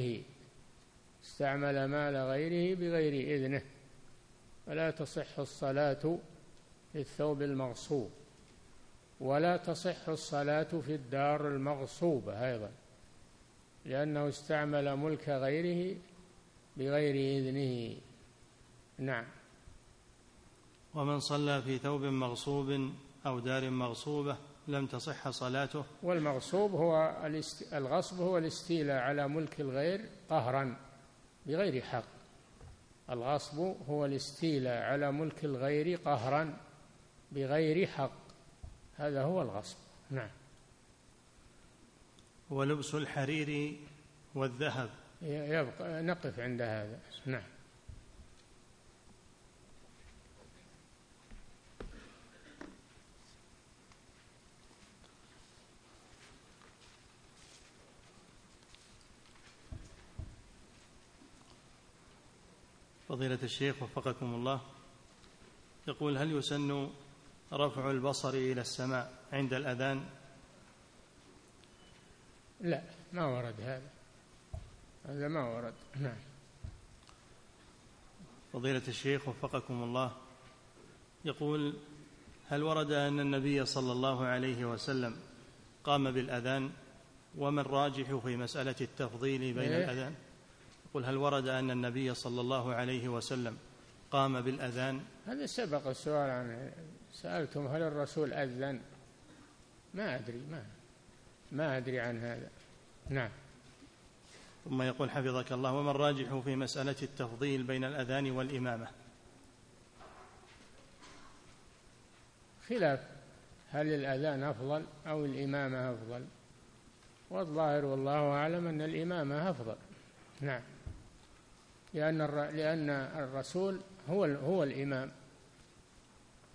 غيره بغير إذنه، فلا تصح الصلاة في الثوب المغصوب، ولا تصح الصلاة في الدار المغصوبة أيضا، لأنه استعمل ملك غيره بغير إذنه. نعم. ومن صلى في ثوب مغصوب أو دار مغصوبة لم تصح صلاته. والمغصوب الغصب هو الاستيلاء على ملك الغير قهرا بغير حق. الغصب هو الاستيلاء على ملك الغير قهرا بغير حق، هذا هو الغصب. نعم. ولبس الحرير والذهب. يبقى نقف عند هذا. نعم. فضيلة الشيخ وفقكم الله، يقول: هل يسن رفع البصر إلى السماء عند الأذان؟ لا، ما ورد هذا ما ورد. نعم. فضيلة الشيخ وفقكم الله، يقول: هل ورد أن النبي صلى الله عليه وسلم قام بالأذان؟ وما الراجح في مسألة التفضيل بين الأذان؟ يقول: هل ورد أن النبي صلى الله عليه وسلم قام بالأذان؟ هذا سبق السؤال عنه، سألتم هل الرسول أذن؟ ما أدري عن هذا. نعم. ثم يقول حفظك الله: وما الراجح في مسألة التفضيل بين الأذان والإمامة؟ خلاف، هل الأذان أفضل أو الإمامة أفضل؟ والظاهر والله أعلم أن الإمامة أفضل. نعم. لأن الرسول هو الإمام،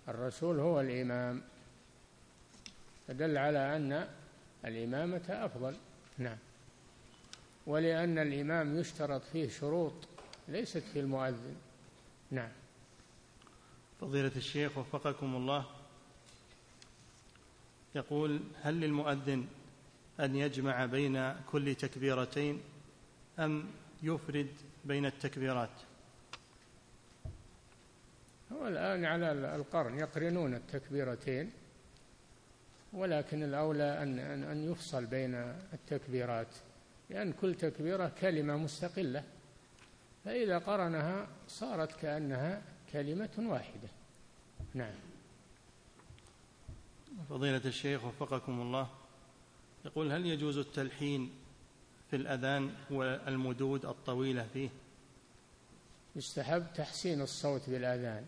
الرسول هو الإمام، فدل على أن الإمامة أفضل. نعم. ولأن الإمام يشترط فيه شروط ليست في المؤذن. نعم. فضيلة الشيخ وفقكم الله، يقول: هل للمؤذن أن يجمع بين كل تكبيرتين أم يفرد بين التكبيرات؟ هو الآن على القرن يقرنون التكبيرتين، ولكن الأولى أن يفصل بين التكبيرات، لأن كل تكبيرة كلمة مستقلة، فإذا قرنها صارت كأنها كلمة واحدة. نعم. فضيلة الشيخ وفقكم الله، يقول: هل يجوز التلحين في الأذان والمدود الطويلة فيه؟ يستحب تحسين الصوت بالأذان،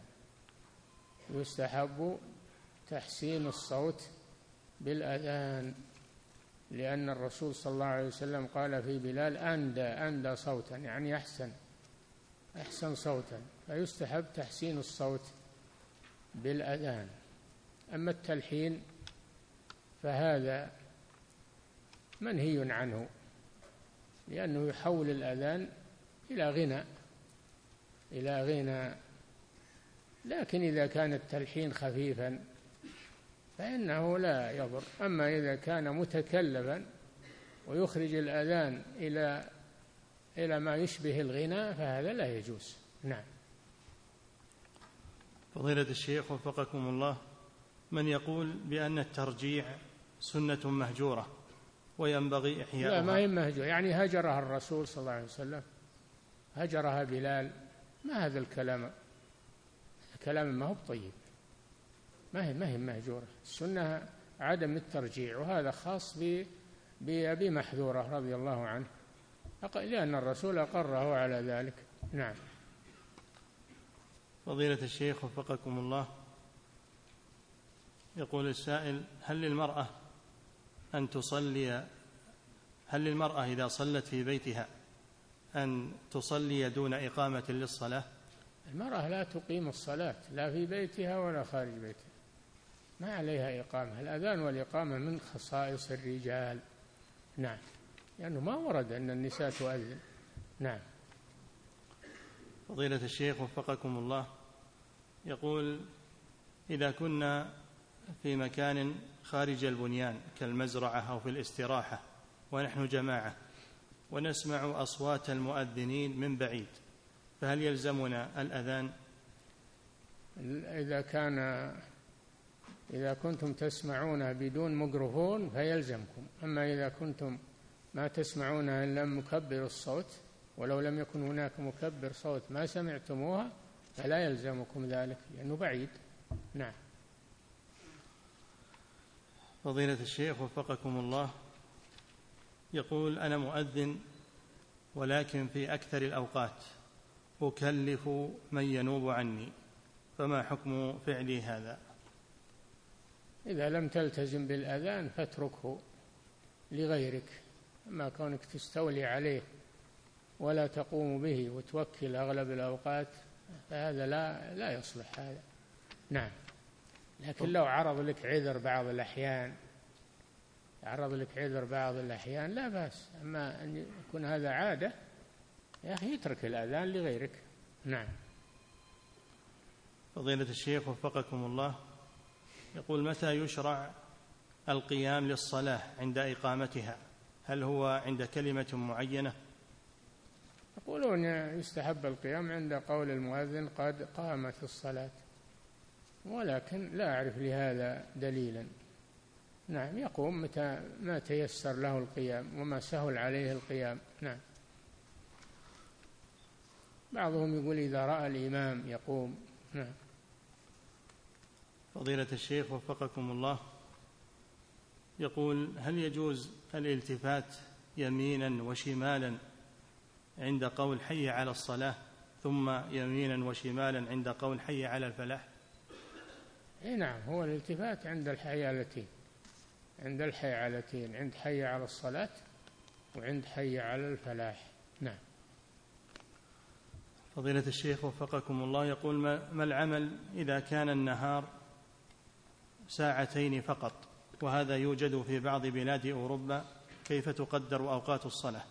يستحب تحسين الصوت بالأذان، لأن الرسول صلى الله عليه وسلم قال في بلال: أندى صوتا، يعني أحسن صوتا، فيستحب تحسين الصوت بالأذان. أما التلحين فهذا منهي عنه، لأنه يحول الأذان إلى غنى. لكن إذا كان التلحين خفيفا فإنه لا يضر. أما إذا كان متكلفا ويخرج الأذان إلى ما يشبه الغناء فهذا لا يجوز. نعم. فضيلة الشيخ وفقكم الله، من يقول بأن الترجيع سنة مهجورة وينبغي إحياؤها؟ لا، ما هي مهجورة، يعني هجرها الرسول صلى الله عليه وسلم، هجرها بلال، ما هذا الكلام ما هو طيب، ما هي مهجورة. السنة عدم الترجيع، وهذا خاص بأبي محذورة رضي الله عنه، لأن الرسول أقره على ذلك. نعم. فضيلة الشيخ وفقكم الله، يقول السائل: هل للمرأة إذا صلت في بيتها أن تصلي دون إقامة للصلاة؟ المرأة لا تقيم الصلاة لا في بيتها ولا خارج بيتها، ما عليها إقامة. الأذان والإقامة من خصائص الرجال. نعم، لأنه ما ورد أن النساء تؤذن. نعم. فضيلة الشيخ وفقكم الله، يقول: إذا كنا في مكان خارج البنيان كالمزرعة أو في الاستراحة ونحن جماعة ونسمع أصوات المؤذنين من بعيد، فهل يلزمنا الأذان؟ إذا كنتم تسمعون بدون ميكروفون فيلزمكم، أما إذا كنتم ما تسمعون إلا مكبر الصوت، ولو لم يكن هناك مكبر صوت ما سمعتموها فلا يلزمكم ذلك، لأنه بعيد. نعم. فضيلة الشيخ وفقكم الله، يقول: أنا مؤذن، ولكن في أكثر الأوقات أكلف من ينوب عني، فما حكم فعلي هذا؟ إذا لم تلتزم بالأذان فاتركه لغيرك، أما كونك تستولي عليه ولا تقوم به وتوكل أغلب الأوقات فهذا لا يصلح هذا. نعم. لكن لو عرض لك عذر بعض الأحيان لا بأس، أما أن يكون هذا عادة يا أخي اترك الأذان لغيرك. نعم. فضيلة الشيخ وفقكم الله، يقول: متى يشرع القيام للصلاة عند إقامتها؟ هل هو عند كلمة معينة؟ يقولون يستحب القيام عند قول المؤذن قد قامت الصلاة، ولكن لا أعرف لهذا دليلا. نعم، يقوم متى ما تيسر له القيام وما سهل عليه القيام. نعم. بعضهم يقول إذا رأى الإمام يقوم. نعم. فضيلة الشيخ وفقكم الله، يقول: هل يجوز الالتفات يمينا وشمالا عند قول حي على الصلاة، ثم يمينا وشمالا عند قول حي على الفلاح؟ نعم، هو الالتفات عند الحيالتين، عند حي على الصلاة وعند حي على الفلاح. نعم. فضيلة الشيخ وفقكم الله، يقول: ما العمل إذا كان النهار ساعتين فقط، وهذا يوجد في بعض بلاد أوروبا، كيف تقدر أوقات الصلاة؟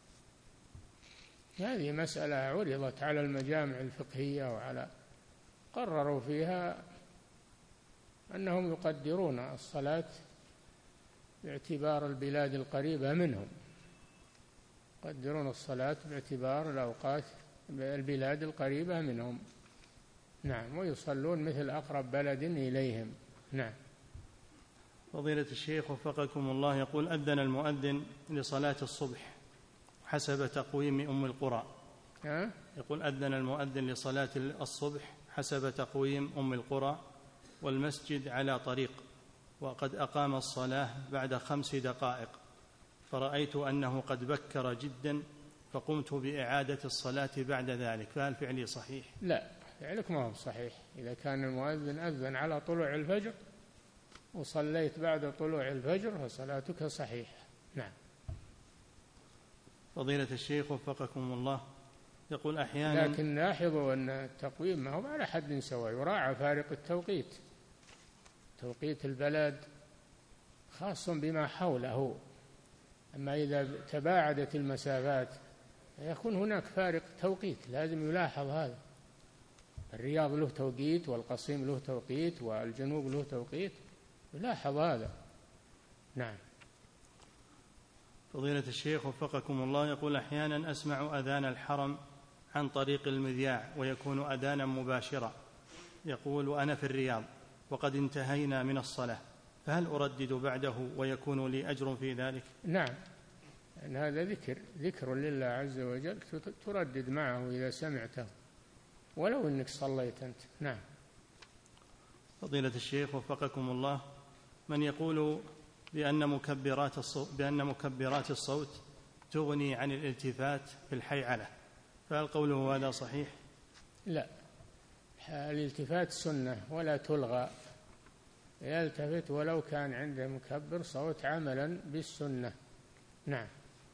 هذه مسألة عرضت على المجامع الفقهية قرروا فيها أنهم يقدرون الصلاة باعتبار البلاد القريبة منهم، يقدرون الصلاة باعتبار الأوقات البلاد القريبة منهم. نعم، ويصلون مثل أقرب بلد إليهم. نعم. فضيلة الشيخ وفقكم الله، يقول: أذن المؤذن لصلاة الصبح حسب تقويم أم القرى. يقول: أذن المؤذن لصلاة الصبح حسب تقويم أم القرى، والمسجد على طريق، وقد أقام الصلاة بعد 5 دقائق، فرأيت أنه قد بكر جدا، فقمت بإعادة الصلاة بعد ذلك، فهل فعلي صحيح؟ لا، فعلك ما هو صحيح. إذا كان المؤذن أذن على طلوع الفجر وصليت بعد طلوع الفجر فصلاتك صحيحة. نعم. فضيلة الشيخ وفقكم الله، يقول: أحيانا، لكن لاحظوا أن التقويم ما هو على حد سواء، يراعى فارق التوقيت. توقيت البلد خاص بما حوله، أما إذا تباعدت المسافات يكون هناك فارق توقيت، لازم يلاحظ هذا. الرياض له توقيت، والقصيم له توقيت، والجنوب له توقيت، يلاحظ هذا. نعم. فضيلة الشيخ وفقكم الله، يقول: أحيانا أسمع أذان الحرم عن طريق المذياع ويكون أذانا مباشرا، يقول: وأنا في الرياض وقد انتهينا من الصلاة، فهل أردد بعده ويكون لي أجر في ذلك؟ نعم، لأن هذا ذكر لله عز وجل، تردد معه إذا سمعته ولو أنك صليت أنت. نعم. فضيلة الشيخ وفقكم الله، من يقول بأن مكبرات الصوت تغني عن الالتفات في الحيعلة، فهل قوله هذا صحيح؟ لا، الالتفات سنة ولا تلغى، يلتفت ولو كان عنده مكبر صوت عملا بالسنة. نعم.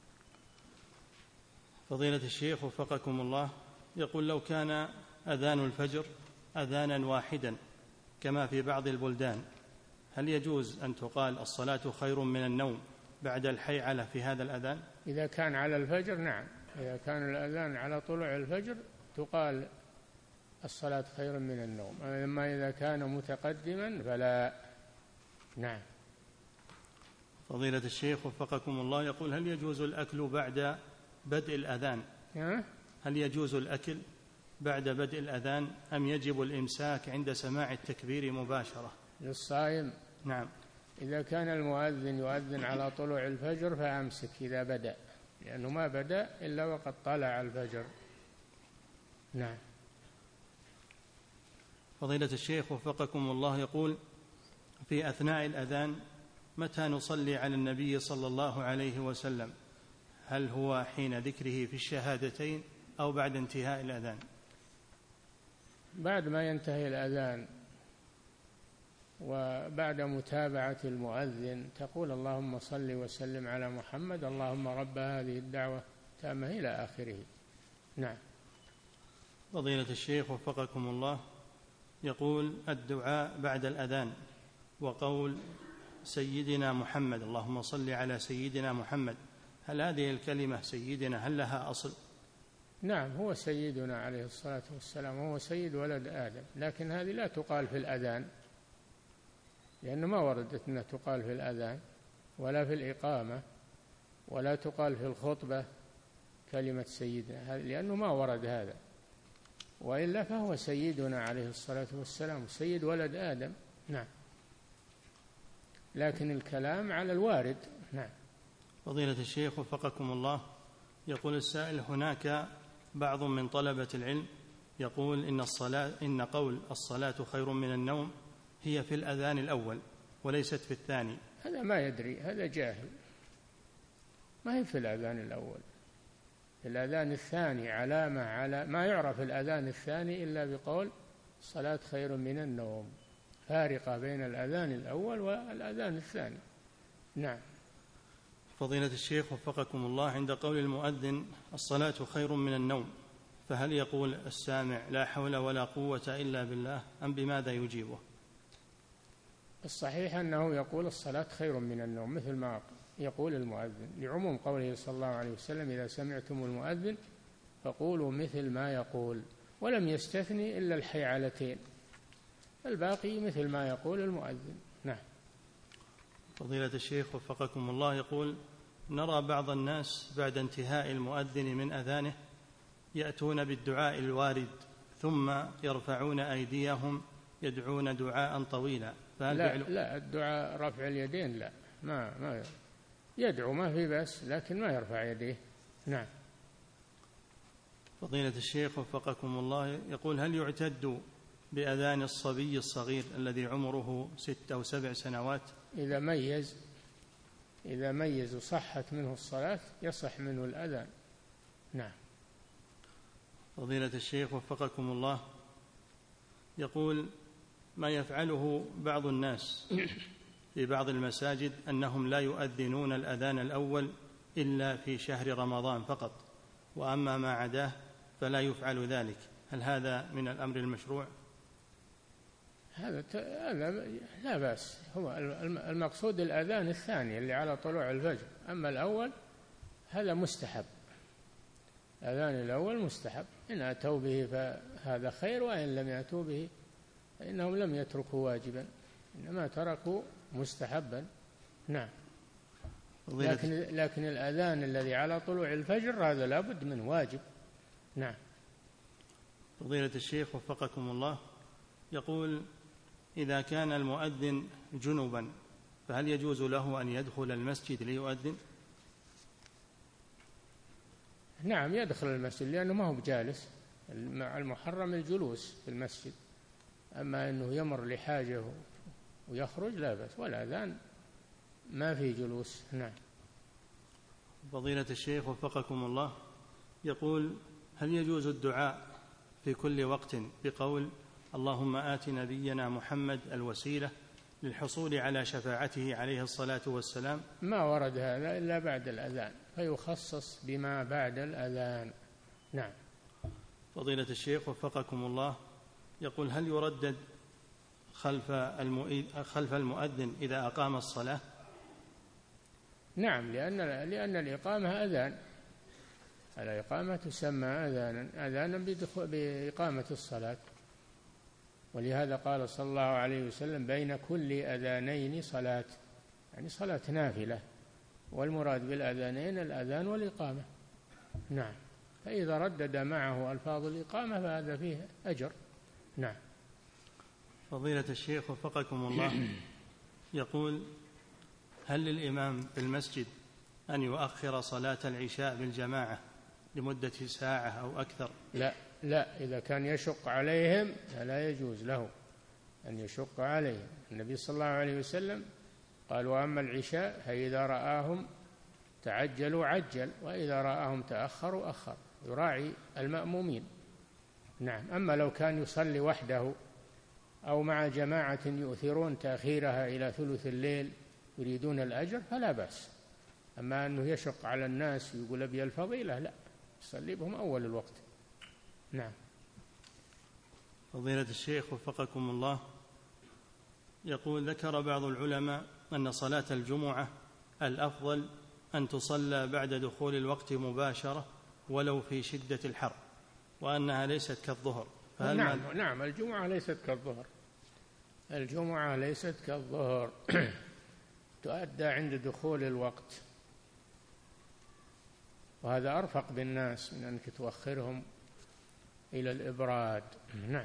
فضيلة الشيخ وفقكم الله، يقول: لو كان أذان الفجر أذانا واحدا كما في بعض البلدان، هل يجوز أن تقال الصلاة خير من النوم بعد الحيعلة في هذا الأذان؟ إذا كان على الفجر نعم، إذا كان الأذان على طلوع الفجر تقال الصلاة خير من النوم، أما إذا كان متقدما فلا. نعم. فضيلة الشيخ وفقكم الله، يقول: هل يجوز الأكل بعد بدء الأذان؟ هل يجوز الأكل بعد بدء الأذان أم يجب الإمساك عند سماع التكبير مباشرة للصائم؟ نعم. إذا كان المؤذن يؤذن على طلوع الفجر فأمسك إذا بدأ، لأنه ما بدأ إلا وقد طلع الفجر. نعم. فضيلة الشيخ وفقكم الله، يقول: في أثناء الأذان متى نصلي على النبي صلى الله عليه وسلم؟ هل هو حين ذكره في الشهادتين أو بعد انتهاء الأذان؟ بعد ما ينتهي الأذان وبعد متابعة المؤذن تقول: اللهم صل وسلم على محمد، اللهم رب هذه الدعوة تامة، إلى آخره. نعم. فضيلة الشيخ وفقكم الله، يقول: الدعاء بعد الأذان وقول سيدنا محمد، اللهم صل على سيدنا محمد، هل هذه الكلمة سيدنا هل لها أصل؟ نعم، هو سيدنا عليه الصلاة والسلام، هو سيد ولد آدم، لكن هذه لا تقال في الأذان، لأنه ما وردت أنها تقال في الأذان ولا في الإقامة ولا تقال في الخطبة كلمة سيدنا، لأنه ما ورد هذا، وإلا فهو سيدنا عليه الصلاة والسلام، سيد ولد آدم. نعم. لكن الكلام على الوارد. نعم. فضيلة الشيخ وفقكم الله، يقول السائل: هناك بعض من طلبة العلم يقول إن قول الصلاة خير من النوم هي في الأذان الأول وليست في الثاني. هذا ما يدري، هذا جاهل، ما هي في الأذان الأول، في الأذان الثاني، علامة على ما يعرف الأذان الثاني إلا بقول الصلاة خير من النوم، فارقة بين الأذان الأول والأذان الثاني. نعم. فضيلة الشيخ وفقكم الله، عند قول المؤذن الصلاة خير من النوم، فهل يقول السامع لا حول ولا قوة إلا بالله أم بماذا يجيبه؟ الصحيح أنه يقول الصلاة خير من النوم مثل ما يقول المؤذن، لعموم قوله صلى الله عليه وسلم: إذا سمعتم المؤذن فقولوا مثل ما يقول، ولم يستثني إلا الحيعلتين، الباقي مثل ما يقول المؤذن. نعم. فضيلة الشيخ وفقكم الله، يقول: نرى بعض الناس بعد انتهاء المؤذن من أذانه يأتون بالدعاء الوارد ثم يرفعون أيديهم يدعون دعاء طويلا، لا الدعاء رفع اليدين لا، ما يدعو ما في بس، لكن ما يرفع يديه. نعم. فضيلة الشيخ وفقكم الله، يقول: هل يعتد بأذان الصبي الصغير الذي عمره 6 أو 7 سنوات؟ إذا ميز وصحت منه الصلاة يصح منه الأذان. نعم. فضيلة الشيخ وفقكم الله، يقول: ما يفعله بعض الناس في بعض المساجد أنهم لا يؤذنون الأذان الأول إلا في شهر رمضان فقط، وأما ما عداه فلا يفعل ذلك، هل هذا من الأمر المشروع؟ هذا لا بأس، هو المقصود الأذان الثاني اللي على طلوع الفجر، أما الأول هذا مستحب، الأذان الأول مستحب، إن أتوا به فهذا خير، وإن لم يأتوا به فإنهم لم يتركوا واجبا، إنما تركوا مستحبا. نعم. لكن الأذان الذي على طلوع الفجر هذا لا بد من واجب. نعم. فضيلة الشيخ وفقكم الله، يقول: إذا كان المؤذن جنبا فهل يجوز له أن يدخل المسجد ليؤذن؟ نعم يدخل المسجد، لأنه ما هو بجالس، المحرم الجلوس في المسجد، أما أنه يمر لحاجه ويخرج لا بأس، والأذان ما في جلوس. نعم. فضيلة الشيخ وفقكم الله، يقول: هل يجوز الدعاء في كل وقت بقول: اللهم آت نبينا محمد الوسيلة للحصول على شفاعته عليه الصلاة والسلام؟ ما ورد هذا إلا بعد الأذان، فيخصص بما بعد الأذان. نعم. فضيلة الشيخ وفقكم الله، يقول: هل يردد خلف المؤذن إذا أقام الصلاة؟ نعم، لأن الإقامة أذان، الإقامة تسمى أذانا بإقامة الصلاة، ولهذا قال صلى الله عليه وسلم: بين كل أذانين صلاة، يعني صلاة نافلة، والمراد بالأذانين الأذان والإقامة. نعم. فإذا ردد معه ألفاظ الإقامة فهذا فيه أجر. نعم. فضيلة الشيخ وفقكم الله، يقول: هل للإمام في المسجد أن يؤخر صلاة العشاء بالجماعة لمدة ساعة أو أكثر؟ لا، إذا كان يشق عليهم فلا يجوز له أن يشق عليهم. النبي صلى الله عليه وسلم قال: وأما العشاء فإذا رآهم تعجلوا عجل، وإذا رآهم تأخروا أخر، يراعي المأمومين. نعم. أما لو كان يصلي وحده أو مع جماعة يؤثرون تأخيرها إلى ثلث الليل يريدون الأجر فلا بأس، أما أنه يشق على الناس ويقول أبي الفضيلة لا، يصلي بهم أول الوقت. نعم. فضيلة الشيخ وفقكم الله، يقول: ذكر بعض العلماء أن صلاة الجمعة الأفضل أن تصلى بعد دخول الوقت مباشرة ولو في شدة الحر، وأنها ليست كالظهر، نعم الجمعة ليست كالظهر، الجمعة ليست كالظهر تؤدى عند دخول الوقت، وهذا أرفق بالناس من أنك تؤخرهم إلى الإبراد. نعم.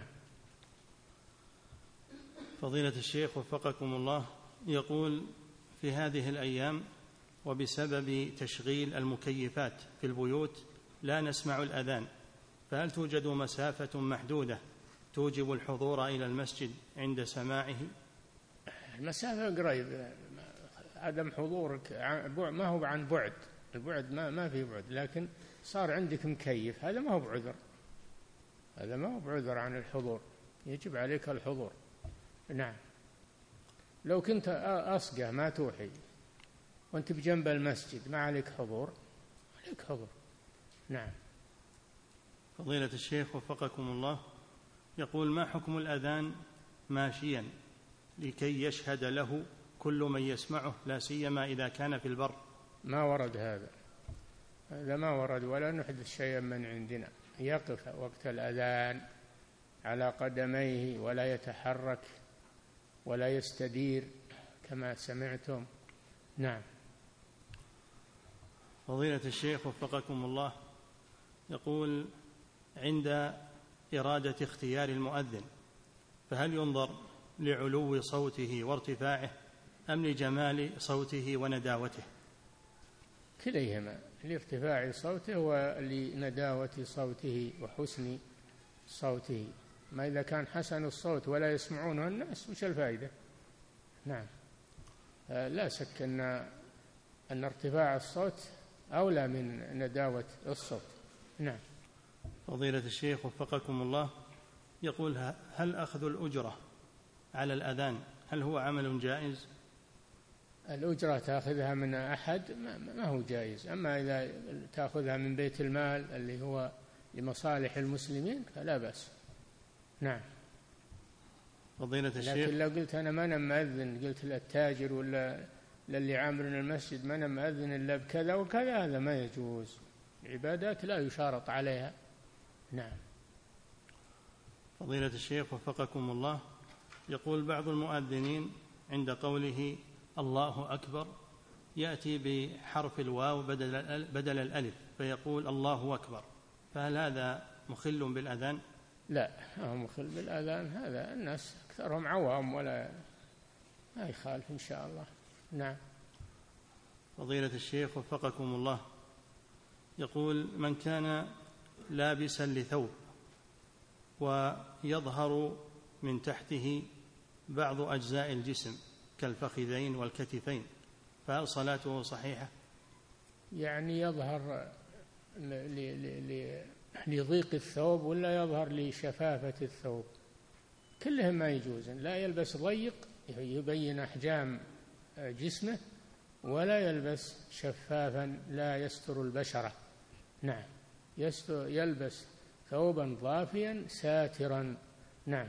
فضيلة الشيخ وفقكم الله، يقول: في هذه الأيام وبسبب تشغيل المكيفات في البيوت لا نسمع الأذان، فهل توجد مسافة محدودة توجب الحضور إلى المسجد عند سماعه؟ المسافة قريب، عدم حضورك ما هو عن بعد، البعد ما في بعد، لكن صار عندك مكيف، هذا ما هو بعذر، هذا ما هو بعذر عن الحضور، يجب عليك الحضور. نعم. لو كنت أصقع ما توحي وأنت بجنب المسجد ما عليك حضور، عليك حضور. نعم. فضيلة الشيخ وفقكم الله، يقول: ما حكم الأذان ماشيا لكي يشهد له كل من يسمعه، لا سيما إذا كان في البر؟ ما ورد هذا ما ورد، ولا نحدث شيئا من عندنا. يقف وقت الأذان على قدميه ولا يتحرك ولا يستدير كما سمعتم. نعم. فضيلة الشيخ وفقكم الله، يقول: عند إرادة اختيار المؤذن فهل ينظر لعلو صوته وارتفاعه أم لجمال صوته ونداوته؟ كليهما، لارتفاع صوته ولنداوة صوته وحسن صوته. ما إذا كان حسن الصوت ولا يسمعونه الناس وش الفائدة؟ نعم. لا شك أن ارتفاع الصوت أولى من نداوة الصوت. نعم. فضيلة الشيخ وفقكم الله، يقول: هل أخذ الأجرة على الأذان هل هو عمل جائز؟ الأجرة تأخذها من أحد ما هو جائز، أما إذا تأخذها من بيت المال اللي هو لمصالح المسلمين فلا بأس. نعم. فضيلة الشيخ، لكن لو قلت أنا ما أنا مأذن، قلت للتاجر ولا للي عامرنا المسجد ما أنا مأذن إلا بكذا وكذا، هذا ما يجوز. العبادات لا يشارط عليها. نعم. فضيلة الشيخ وفقكم الله، يقول: بعض المؤذنين عند قوله الله أكبر يأتي بحرف الواو بدل الألف فيقول الله أكبر، فهل هذا مخل بالأذان؟ لا، هو مخل بالأذان، هذا الناس أكثرهم عوام ولا ما يخالف إن شاء الله. نعم. فضيلة الشيخ وفقكم الله، يقول: من كان لابسا لثوب ويظهر من تحته بعض أجزاء الجسم كالفخذين والكتفين، فهل صلاته صحيحة؟ يعني يظهر لضيق الثوب ولا يظهر لشفافة الثوب؟ كلهم ما يجوز. لا يلبس ضيق يبين أحجام جسمه، ولا يلبس شفافا لا يستر البشرة. نعم. يلبس ثوبا ضافيا ساترا. نعم.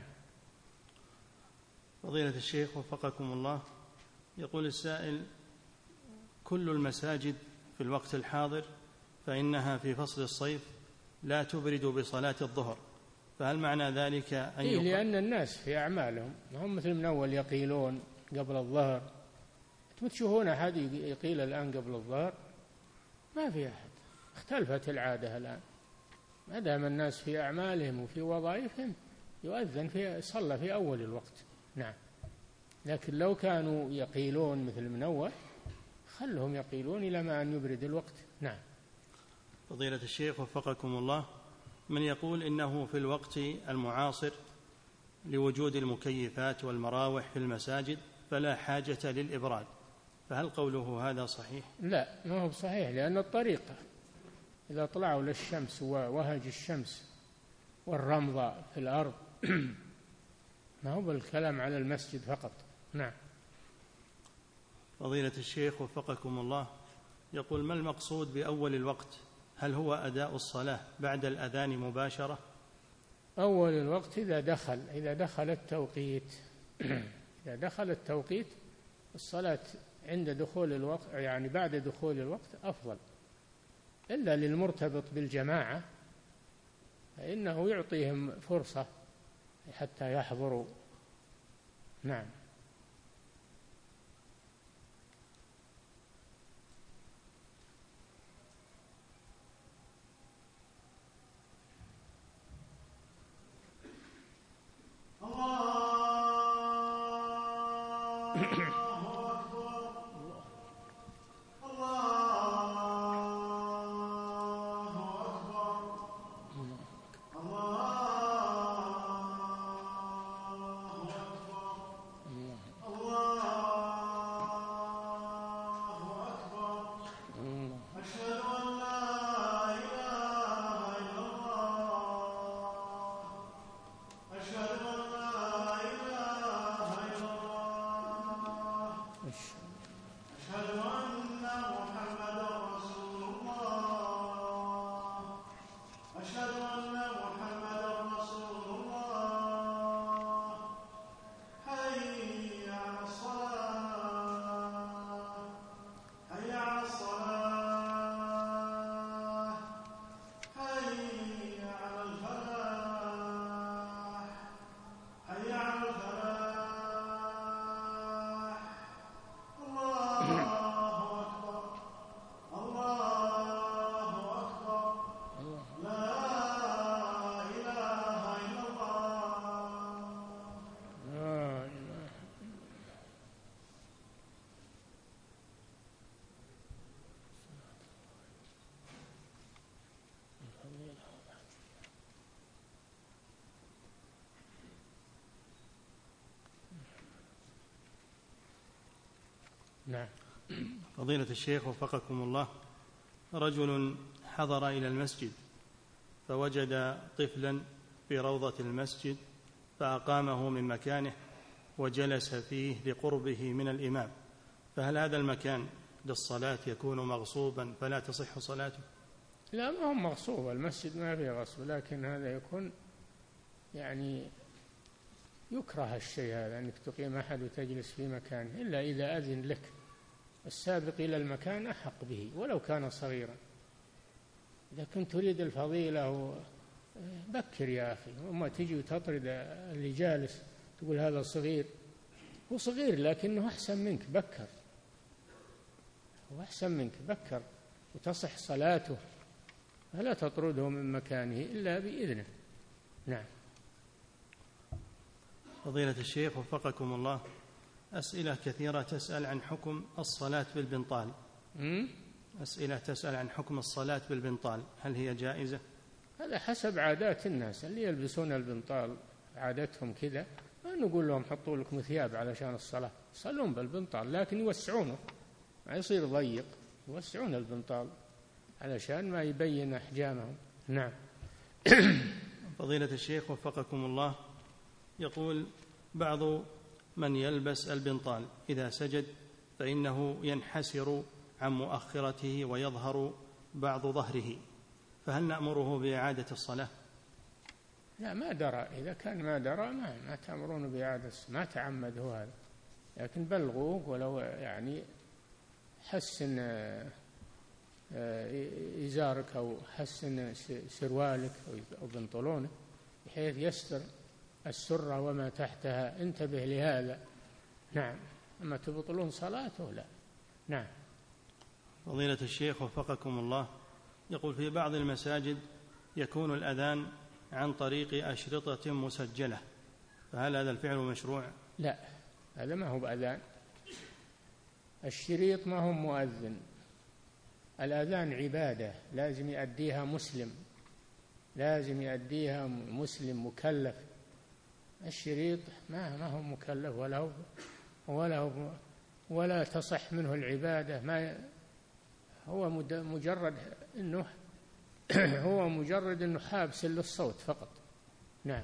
فضيلة الشيخ وفقكم الله، يقول السائل: كل المساجد في الوقت الحاضر فإنها في فصل الصيف لا تبرد بصلاة الظهر، فهل معنى ذلك أن لأن الناس في أعمالهم هم مثل من أول يقيلون قبل الظهر. تشوفون أحد يقيل الآن قبل الظهر؟ ما في أحد. اختلفت العادة الآن، ما دام الناس في أعمالهم وفي وظائفهم يؤذن صلى في أول الوقت. نعم. لكن لو كانوا يقيلون مثل من أول خلهم يقيلون إلى ما أن يبرد الوقت. نعم. فضيلة الشيخ وفقكم الله، من يقول إنه في الوقت المعاصر لوجود المكيفات والمراوح في المساجد فلا حاجة للإبراد، فهل قوله هذا صحيح؟ لا، ما هو صحيح، لأن الطريقة إذا طلعوا للشمس ووهج الشمس والرمضة في الأرض ما هو بالكلام على المسجد فقط. نعم. فضيلة الشيخ وفقكم الله، يقول: ما المقصود بأول الوقت؟ هل هو أداء الصلاة بعد الأذان مباشرة؟ أول الوقت إذا دخل التوقيت إذا دخل التوقيت الصلاة عند دخول الوقت، يعني بعد دخول الوقت أفضل، إلا للمرتبط بالجماعة فإنه يعطيهم فرصة حتى يحضروا. نعم. نعم. فضيلة الشيخ وفقكم الله، رجل حضر إلى المسجد فوجد طفلا في روضة المسجد فأقامه من مكانه وجلس فيه لقربه من الإمام، فهل هذا المكان للصلاة يكون مغصوبا فلا تصح صلاته؟ لا، ما هو مغصوب، المسجد ما فيه غصب، لكن هذا يكون يعني يكره الشيء هذا، أنك تقيم أحد وتجلس في مكانه إلا إذا أذن لك. السابق إلى المكان أحق به ولو كان صغيرا. إذا كنت تريد الفضيلة بكر يا أخي، وما تجي وتطرد اللي جالس تقول هذا صغير. هو صغير لكنه أحسن منك، بكر، هو أحسن منك، بكر وتصح صلاته، فلا تطرده من مكانه إلا بإذنه. نعم. فضيلة الشيخ وفقكم الله، أسئلة كثيرة تسأل عن حكم الصلاة بالبنطال. أسئلة تسأل عن حكم الصلاة بالبنطال، هل هي جائزة؟ هذا حسب عادات الناس، اللي يلبسون البنطال عادتهم كذا، ما نقول لهم حطوا لكم ثياب علشان الصلاة، يصلون بالبنطال، لكن يوسعونه، ما يصير ضيق، يوسعون البنطال علشان ما يبين أحجامهم. نعم. فضيلة الشيخ وفقكم الله، يقول بعض من يلبس البنطال إذا سجد فإنه ينحسر عن مؤخرته ويظهر بعض ظهره، فهل نأمره بإعادة الصلاة؟ لا، ما درى، إذا كان ما درى ما تأمرون بإعادة، ما تعمد هو هذا، لكن بلغوه ولو يعني حسن إزارك أو حسن سروالك أو بنطلونك بحيث يستر السرة وما تحتها، انتبه لهذا. نعم. أما تبطلون صلاته لا. نعم. فضيلة الشيخ وفقكم الله، يقول في بعض المساجد يكون الأذان عن طريق أشرطة مسجلة، فهل هذا الفعل مشروع؟ لا، هذا ما هو بأذان، الشريط ما هو مؤذن، الأذان عبادة لازم يؤديها مسلم، لازم يؤديها مسلم مكلف. الشريط ما هو مكلف ولا تصح منه العبادة، ما هو مجرد أنه هو مجرد أنه حابس للصوت فقط. نعم.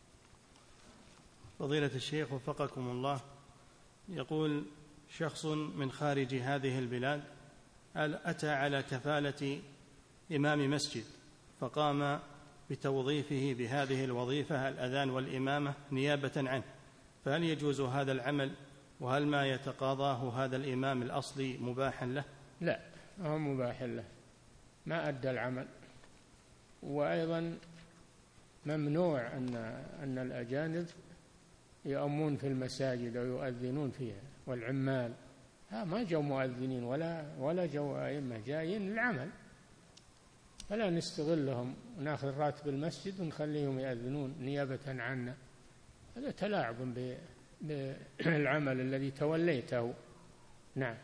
فضيلة الشيخ وفقكم الله، يقول شخص من خارج هذه البلاد أتى على كفالة إمام مسجد فقام بتوظيفه بهذه الوظيفة الأذان والإمامة نيابة عنه، فهل يجوز هذا العمل؟ وهل ما يتقاضاه هذا الإمام الأصلي مباحا له؟ لا، هو مباح له، ما أدى العمل. وأيضا ممنوع أن الأجانب يؤمون في المساجد أو يؤذنون فيها، والعمال ما جو مؤذنين ولا جو أئمة، جايين للعمل، فلا نستغلهم وناخذ راتب المسجد ونخليهم يأذنون نيابة عنا، هذا تلاعب بالعمل الذي توليته. نعم.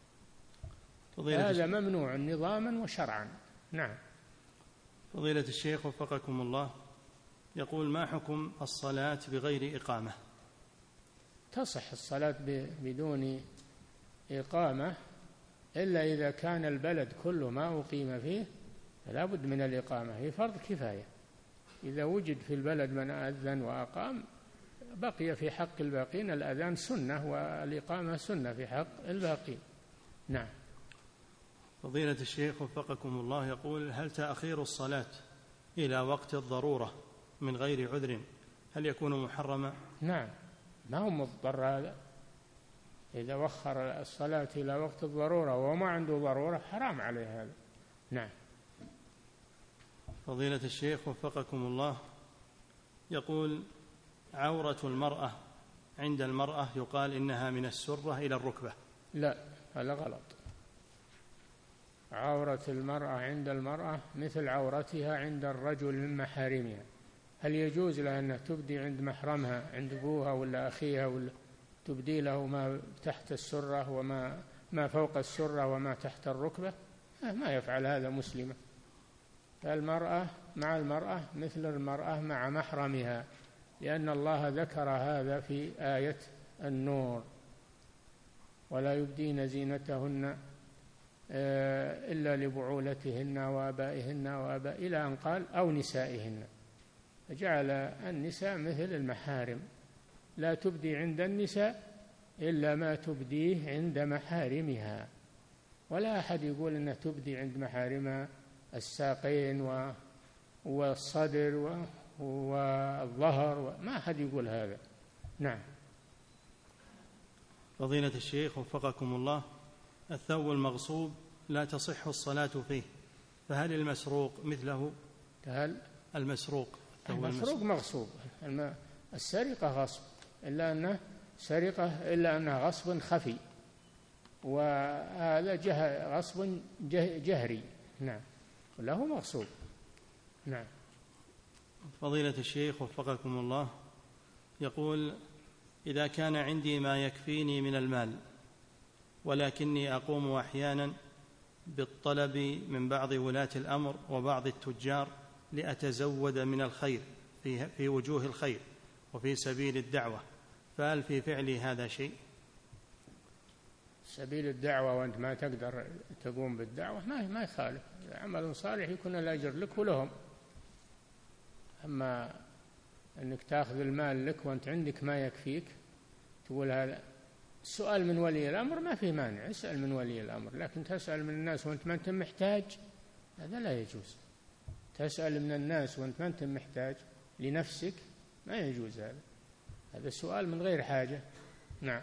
هذا ممنوع نظاما وشرعا. نعم. فضيلة الشيخ وفقكم الله، يقول ما حكم الصلاة بغير إقامة؟ تصح الصلاة بدون إقامة، إلا إذا كان البلد كله ما أقيم فيه فلا بد من الإقامة، هي فرض كفاية. إذا وجد في البلد من أذن وأقام بقي في حق الباقين الأذان سنة والإقامة سنة في حق الباقين. نعم. فضيلة الشيخ وفقكم الله، يقول هل تأخير الصلاة إلى وقت الضرورة من غير عذر هل يكون محرما؟ نعم، ما هو مضطر هذا، إذا وخر الصلاة إلى وقت الضرورة وما عنده ضرورة حرام عليه هذا. نعم. فضيلة الشيخ وفقكم الله، يقول عورة المرأة عند المرأة يقال إنها من السرة إلى الركبة. لا، هذا غلط. عورة المرأة عند المرأة مثل عورتها عند الرجل من محارمها. هل يجوز لها أن تبدي عند محرمها، عند أبوها ولا أخيها، ولا تبدي له ما تحت السرة وما فوق السرة وما تحت الركبة؟ ما يفعل هذا مسلمة. فالمرأة مع المرأة مثل المرأة مع محرمها، لأن الله ذكر هذا في آية النور: ولا يبدين زينتهن إلا لبعولتهن وآبائهن إلى أن قال أو نسائهن، فجعل النساء مثل المحارم، لا تبدي عند النساء إلا ما تبديه عند محارمها. ولا أحد يقول أنها تبدي عند محارمها الساقين والصدر والظهر، ما أحد يقول هذا. نعم. فضيلة الشيخ وفقكم الله، الثوب المغصوب لا تصح الصلاة فيه، فهل المسروق مثله؟ هل المسروق مغصوب، السرقة غصب، إلا أنها غصب خفي، وهذا غصب جهري. نعم، له مغصوب. نعم. فضيلة الشيخ وفقكم الله، يقول: إذا كان عندي ما يكفيني من المال، ولكني أقوم أحيانا بالطلب من بعض ولاة الأمر وبعض التجار لأتزود من الخير في وجوه الخير وفي سبيل الدعوة، فهل في فعلي هذا شيء؟ سبيل الدعوة وأنت ما تقدر تقوم بالدعوة ما يخالف، عمل صالح يكون الأجر لك ولهم. أما أنك تأخذ المال لك وأنت عندك ما يكفيك تقول هذا، السؤال من ولي الأمر ما فيه مانع، اسأل من ولي الأمر، لكن تسأل من الناس وأنت ما أنت محتاج، هذا لا يجوز. تسأل من الناس وأنت ما أنت محتاج لنفسك، ما يجوز هذا سؤال من غير حاجة. نعم.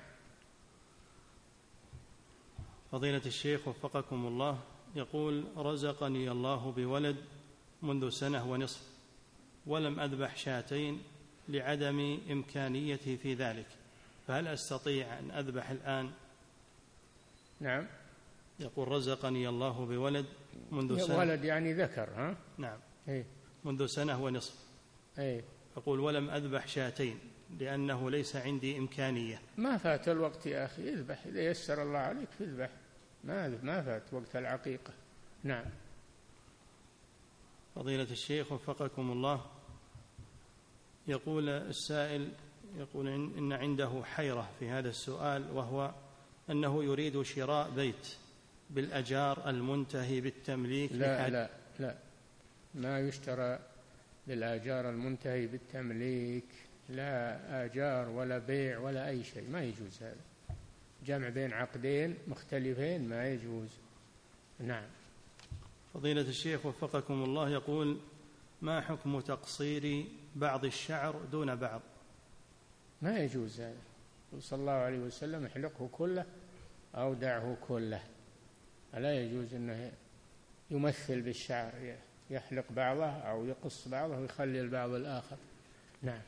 فضيلة الشيخ وفقكم الله، يقول: رزقني الله بولد منذ 1.5 سنة، ولم أذبح شاتين لعدم إمكانيتي في ذلك، فهل أستطيع أن أذبح الآن؟ نعم. يقول: رزقني الله بولد منذ 1 سنة. ولد يعني ذكر، ها؟ نعم. إيه؟ منذ 1.5 سنة. إيه؟ يقول: ولم أذبح شاتين لأنه ليس عندي إمكانية. ما فات الوقت يا أخي، اذبح إذا يسر الله عليك، اذبح، ما فات وقت العقيقة. نعم. فضيلة الشيخ وفقكم الله، يقول السائل، يقول إن عنده حيرة في هذا السؤال، وهو أنه يريد شراء بيت بالأجار المنتهي بالتمليك. لا ما يشترى بالآجار المنتهي بالتمليك، لا آجار ولا بيع ولا أي شيء، ما يجوز هذا، جمع بين عقدين مختلفين ما يجوز. نعم. فضيلة الشيخ وفقكم الله، يقول: ما حكم تقصير بعض الشعر دون بعض؟ ما يجوز هذا، صلى الله عليه وسلم: احلقه كله أو دعه كله. لا يجوز أنه يمثل بالشعر، يحلق بعضه أو يقص بعضه ويخلي البعض الآخر. نعم.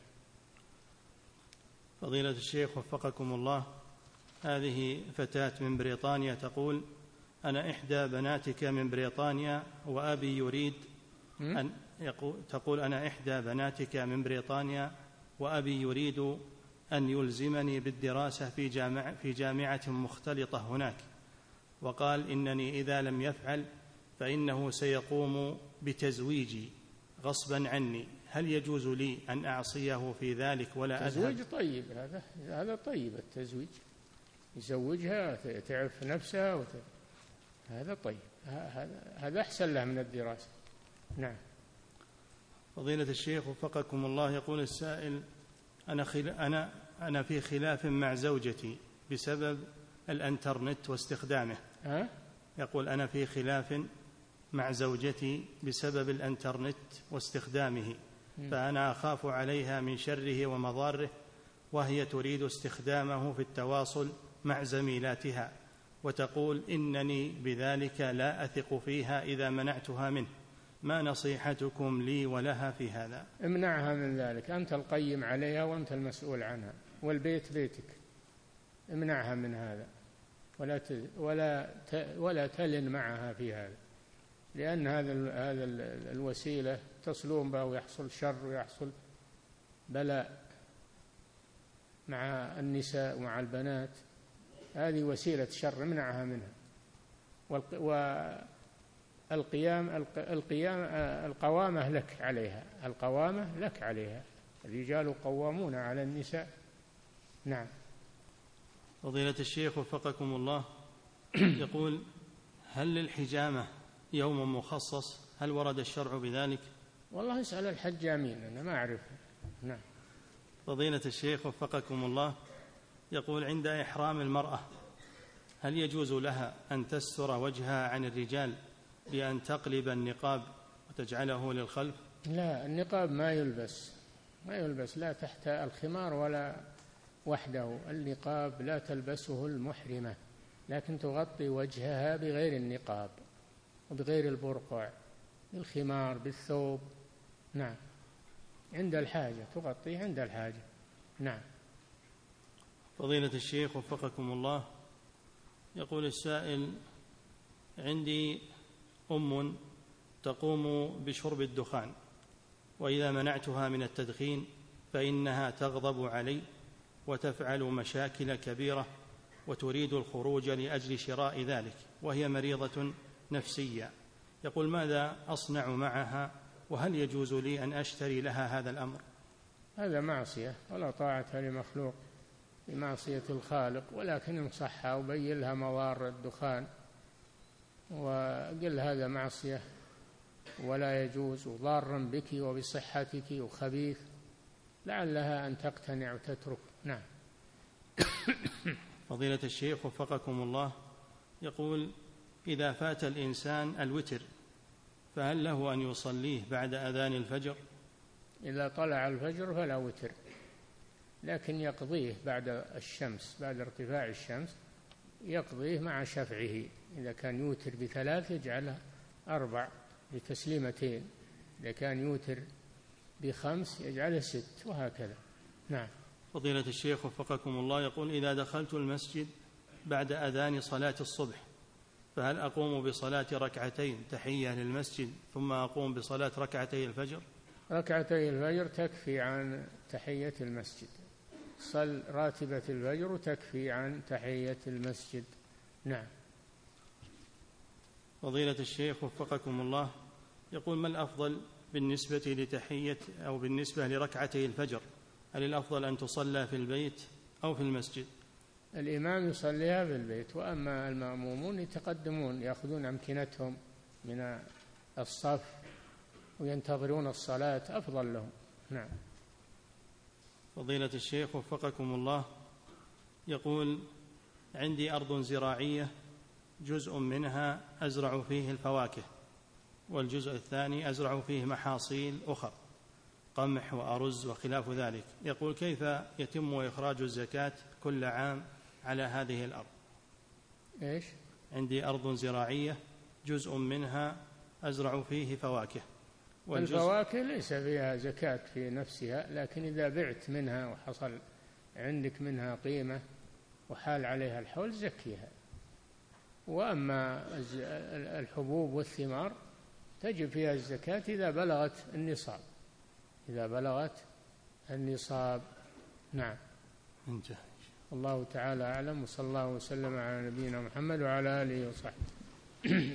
فضيلة الشيخ وفقكم الله، هذه فتاة من بريطانيا تقول: أنا إحدى بناتك من بريطانيا وأبي يريد أن تقول: أنا إحدى بناتك من بريطانيا وأبي يريد أن يلزمني بالدراسة في جامعة مختلطة هناك، وقال إنني إذا لم يفعل فإنه سيقوم بتزويجي غصبا عني، هل يجوز لي أن أعصيه في ذلك ولا أذهب؟ التزويج طيب، هذا طيب، التزويج يزوجها تعرف نفسها هذا طيب، هذا أحسن له من الدراسة. نعم. فضيلة الشيخ وفقكم الله، يقول السائل: أنا في خلاف مع زوجتي بسبب الإنترنت واستخدامه. يقول: أنا في خلاف مع زوجتي بسبب الإنترنت واستخدامه، فأنا أخاف عليها من شره ومضاره، وهي تريد استخدامه في التواصل مع زميلاتها، وتقول إنني بذلك لا أثق فيها إذا منعتها منه، ما نصيحتكم لي ولها في هذا؟ امنعها من ذلك، أنت القيم عليها وأنت المسؤول عنها، والبيت بيتك، امنعها من هذا ولا تلن معها في هذا، لأن هذا الوسيلة تصلون بها ويحصل شر ويحصل بلاء مع النساء ومع البنات، هذه وسيلة شر، امنعها منها. القوامة لك عليها، القوامة لك عليها، الرجال قوامون على النساء. نعم. فضيلة الشيخ وفقكم الله، يقول: هل للحجامة يوم مخصص؟ هل ورد الشرع بذلك؟ والله اسأل الحجامين، أنا ما أعرف. نعم. فضيلة الشيخ وفقكم الله، يقول: عند إحرام المرأة هل يجوز لها أن تستر وجهها عن الرجال بأن تقلب النقاب وتجعله للخلف؟ لا، النقاب ما يلبس لا تحت الخمار ولا وحده. النقاب لا تلبسه المحرمة، لكن تغطي وجهها بغير النقاب وبغير البرقع، بالخمار، بالثوب. نعم، عند الحاجة تغطيه عند الحاجة. نعم. فضيلة الشيخ وفقكم الله، يقول السائل: عندي أم تقوم بشرب الدخان، وإذا منعتها من التدخين فإنها تغضب علي وتفعل مشاكل كبيرة وتريد الخروج لأجل شراء ذلك، وهي مريضة نفسية. يقول: ماذا أصنع معها؟ وهل يجوز لي أن أشتري لها هذا الأمر؟ هذا معصية، ولا طاعة لمخلوق بمعصية الخالق، ولكن انصحها وبين لها مضار الدخان وقل هذا معصية ولا يجوز وضار بك وبصحتك وخبيث، لعلها أن تقتنع وتترك. نعم. فضيلة الشيخ وفقكم الله، يقول: إذا فات الإنسان الوتر فهل له أن يصليه بعد أذان الفجر؟ إذا طلع الفجر فلا وتر، لكن يقضيه بعد الشمس، بعد ارتفاع الشمس يقضيه مع شفعه. إذا كان يوتر ب3 يجعلها 4 بتسليمتين، إذا كان يوتر ب5 يجعله 6، وهكذا. نعم. فضيلة الشيخ وفقكم الله، يقول: إذا دخلت المسجد بعد أذان صلاة الصبح فهل أقوم بصلاة ركعتين تحية للمسجد ثم أقوم بصلاة ركعتي الفجر؟ ركعتي الفجر تكفي عن تحية المسجد، صل راتبة الفجر تكفي عن تحية المسجد. نعم. فضيلة الشيخ وفقكم الله، يقول: ما الأفضل بالنسبة لتحية أو بالنسبة لركعتي الفجر؟ هل الأفضل أن تصلى في البيت أو في المسجد؟ الإمام يصليها في البيت، وأما المأمومون يتقدمون يأخذون أمكنتهم من الصف وينتظرون الصلاة، أفضل لهم. نعم. فضيلة الشيخ وفقكم الله، يقول: عندي أرض زراعية جزء منها أزرع فيه الفواكه، والجزء الثاني أزرع فيه محاصيل أخرى، قمح وأرز وخلاف ذلك. يقول: كيف يتم إخراج الزكاة كل عام على هذه الأرض؟ إيش؟ عندي أرض زراعية جزء منها أزرع فيه فواكه، الفواكه ليس فيها زكاة في نفسها، لكن إذا بعت منها وحصل عندك منها قيمة وحال عليها الحول زكيها. وأما الحبوب والثمار تجب فيها الزكاة إذا بلغت النصاب، إذا بلغت النصاب. نعم. انتهى. الله تعالى أعلم، وصلى الله وسلم على نبينا محمد وعلى آله وصحبه.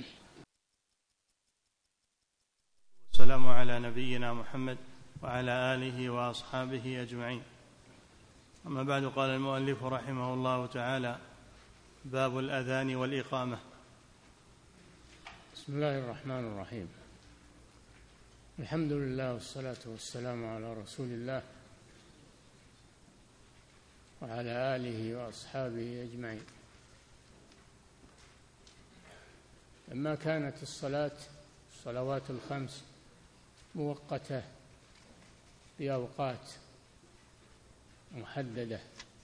السلام على نبينا محمد وعلى آله وأصحابه أجمعين. أما بعد، قال المؤلف رحمه الله تعالى: باب الأذان والإقامة. بسم الله الرحمن الرحيم. الحمد لله والصلاة والسلام على رسول الله وعلى آله وأصحابه أجمعين. لما كانت الصلوات الخمس موقتة بأوقات محددة،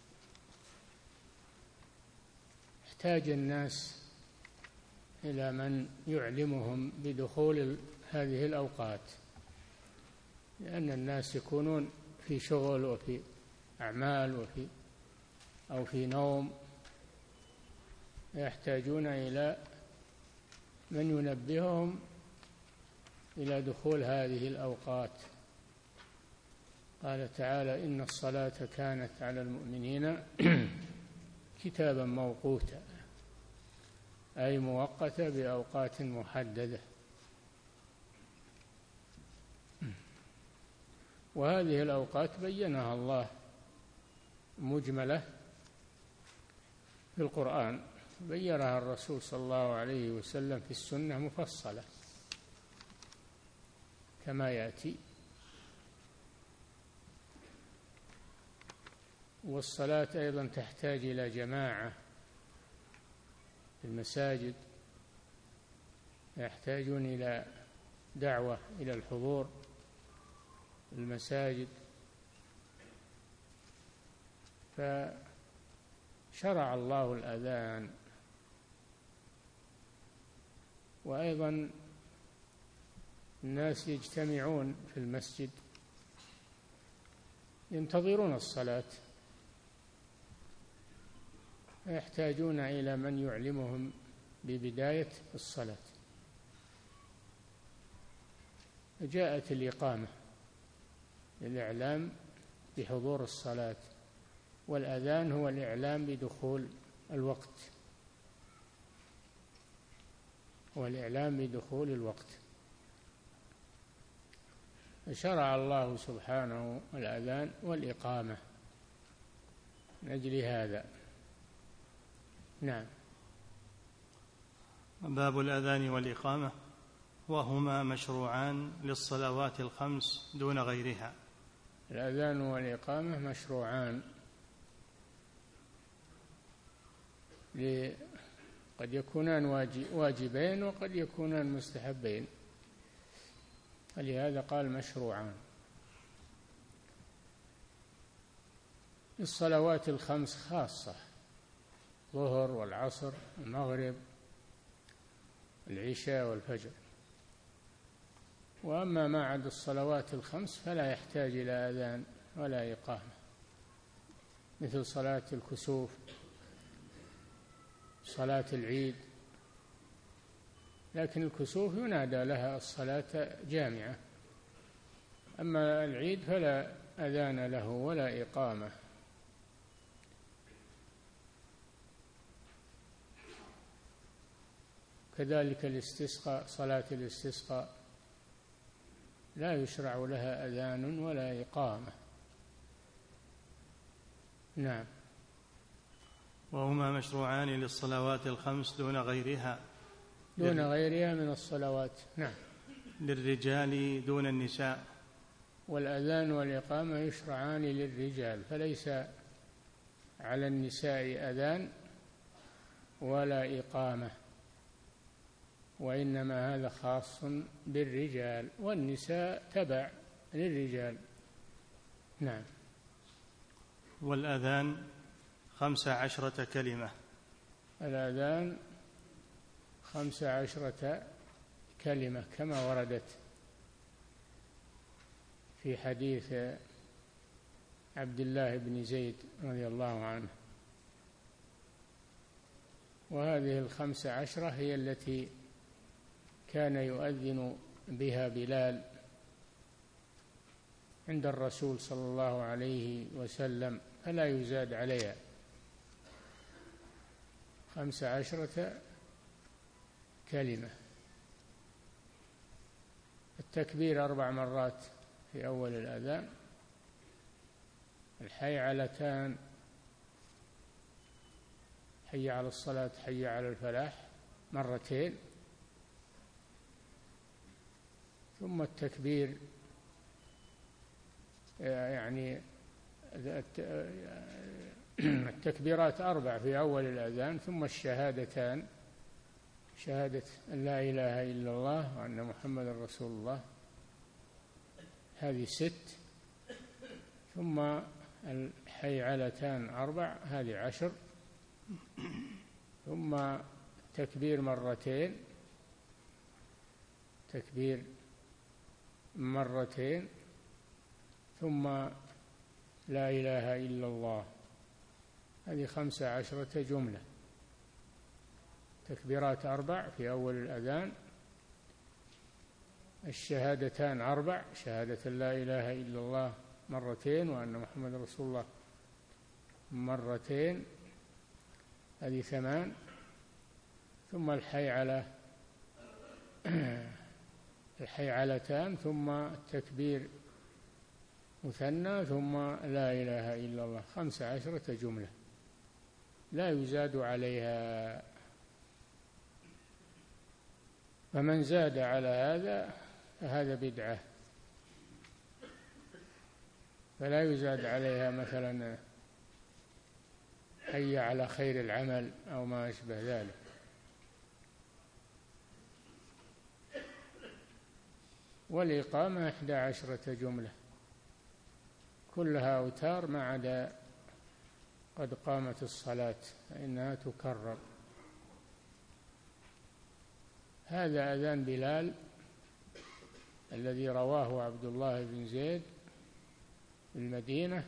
احتاج الناس إلى من يعلمهم بدخول هذه الأوقات، لأن الناس يكونون في شغل وفي أعمال أو في نوم، يحتاجون إلى من ينبههم إلى دخول هذه الأوقات. قال تعالى: إن الصلاة كانت على المؤمنين كتابا موقوتا، أي مؤقتة بأوقات محددة. وهذه الأوقات بينها الله مجملة في القرآن، بينها الرسول صلى الله عليه وسلم في السنة مفصلة كما يأتي. والصلاة أيضا تحتاج إلى جماعة في المساجد، يحتاجون إلى دعوة إلى الحضور في المساجد، فشرع الله الأذان. وأيضا الناس يجتمعون في المسجد ينتظرون الصلاة، فيحتاجون إلى من يعلمهم ببداية الصلاة. جاءت الإقامة للإعلام بحضور الصلاة، والأذان هو الإعلام بدخول الوقت، والإعلام بدخول الوقت. شرع الله سبحانه الأذان والإقامة من أجل هذا. نعم. باب الأذان والإقامة، وهما مشروعان للصلوات الخمس دون غيرها. الأذان والإقامة مشروعان، قد يكونان واجبين وقد يكونان مستحبين، فلهذا قال مشروعان. الصلوات الخمس خاصة، الظهر والعصر والمغرب العشاء والفجر. وأما ما عدا الصلوات الخمس فلا يحتاج إلى أذان ولا إقامة، مثل صلاة الكسوف، صلاة العيد. لكن الكسوف ينادى لها الصلاة جامعة، أما العيد فلا أذان له ولا إقامة. كذلك الاستسقاء، صلاة الاستسقاء لا يشرع لها أذان ولا إقامة. نعم. وهما مشروعان للصلوات الخمس دون غيرها، دون غيرها من الصلوات. نعم. للرجال دون النساء. والأذان والإقامة يشرعان للرجال، فليس على النساء أذان ولا إقامة، وإنما هذا خاص بالرجال، والنساء تبع للرجال. نعم. والأذان 15 كلمة. الأذان 15 كلمة كما وردت في حديث عبد الله بن زيد رضي الله عنه. وهذه 15 هي التي كان يؤذن بها بلال عند الرسول صلى الله عليه وسلم، فلا يزاد عليها. 15 كلمة. التكبير 4 مرات في أول الأذان، الحيعلتان، حي على الصلاة حي على الفلاح، مرتين، ثم التكبير، يعني التكبيرات 4 في أول الأذان، ثم الشهادتان، شهادة أن لا إله إلا الله وأن محمد رسول الله، هذه 6، ثم الحيعلتان 4، هذه 10، ثم تكبير مرتين، تكبير مرتين، ثم لا إله إلا الله، هذه 15 جملة. تكبيرات 4 في أول الأذان، الشهادتان 4، شهادة لا إله إلا الله مرتين وأن محمد رسول الله مرتين، هذه 8، ثم الحيعلتان، ثم التكبير مثنى، ثم لا إله إلا الله، 15 جملة. لا يزاد عليها. فمن زاد على هذا فهذا بدعة، فلا يزاد عليها مثلا حي على خير العمل أو ما أشبه ذلك. والإقامة 11 جملة كلها أوتار ما عدا قد قامت الصلاة فإنها تكرر. هذا أذان بلال الذي رواه عبد الله بن زيد في المدينة،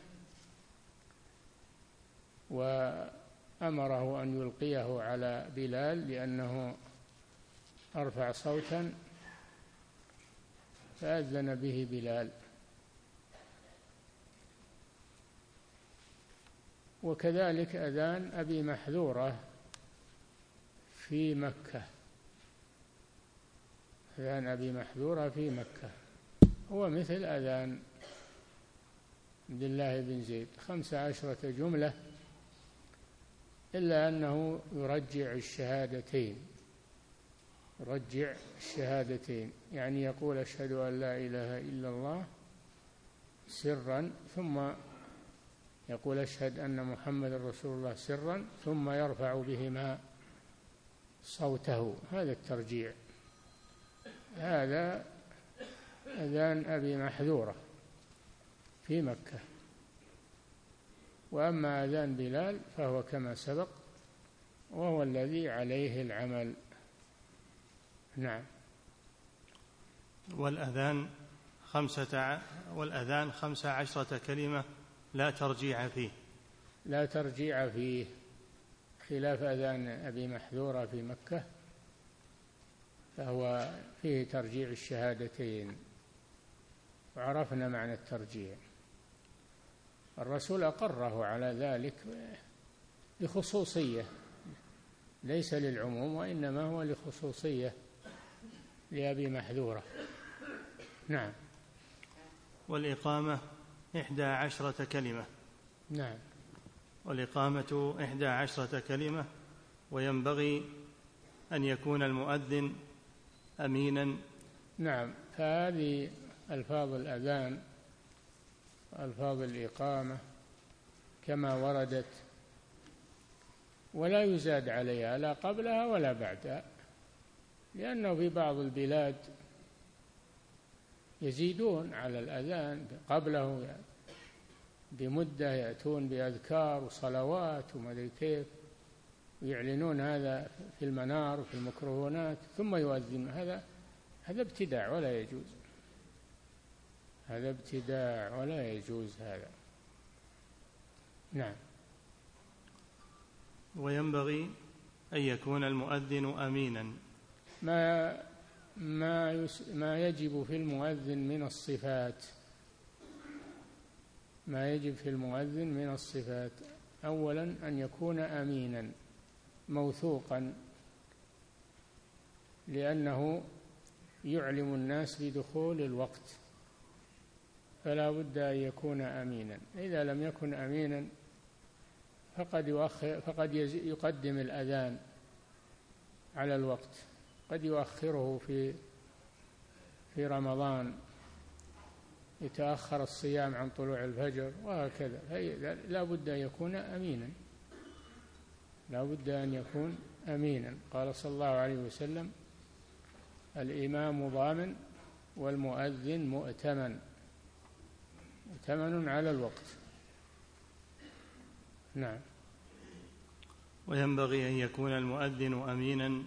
وأمره أن يلقيه على بلال لأنه أرفع صوتا، فأذن به بلال. وكذلك أذان أبي محذورة في مكة، أذان أبي محذورة في مكة هو مثل أذان عبد الله بن زيد 15 جملة، إلا أنه يرجع الشهادتين، يعني يقول أشهد أن لا إله إلا الله سرا، ثم يقول أشهد أن محمد رسول الله سرا، ثم يرفع بهما صوته. هذا الترجيع، هذا أذان أبي محذورة في مكة. وأما أذان بلال فهو كما سبق، وهو الذي عليه العمل. نعم. والأذان 15 كلمة لا ترجيع فيه، لا ترجيع فيه، خلاف أذان أبي محذورة في مكة فهو فيه ترجيع الشهادتين، وعرفنا معنى الترجيع. الرسول أقره على ذلك لخصوصية، ليس للعموم، وإنما هو لخصوصية لأبي محذورة. نعم. والإقامة 11 كلمة. نعم. والإقامة 11 كلمة، وينبغي أن يكون المؤذن أمينا. نعم. فهذه ألفاظ الأذان، ألفاظ الإقامة كما وردت، ولا يزاد عليها لا قبلها ولا بعدها، لأنه في بعض البلاد يزيدون على الأذان قبله بمدة، يأتون بأذكار وصلوات وما أدري كيف، ويعلنون هذا في المنار وفي الميكروفونات ثم يؤذن. هذا ابتداع ولا يجوز، هذا ابتداع ولا يجوز هذا. نعم. وينبغي أن يكون المؤذن أمينا. ما يجب في المؤذن من الصفات، ما يجب في المؤذن من الصفات: أولا أن يكون أمينا موثوقا، لأنه يعلم الناس بدخول الوقت، فلا بد أن يكون أمينا. إذا لم يكن أمينا فقد يقدم الأذان على الوقت، قد يؤخره في رمضان، يتأخر الصيام عن طلوع الفجر وهكذا. لا بد أن يكون أمينا، لا بد أن يكون أمينا. قال صلى الله عليه وسلم: الإمام ضامن والمؤذن مؤتمن على الوقت. نعم. وينبغي أن يكون المؤذن أمينا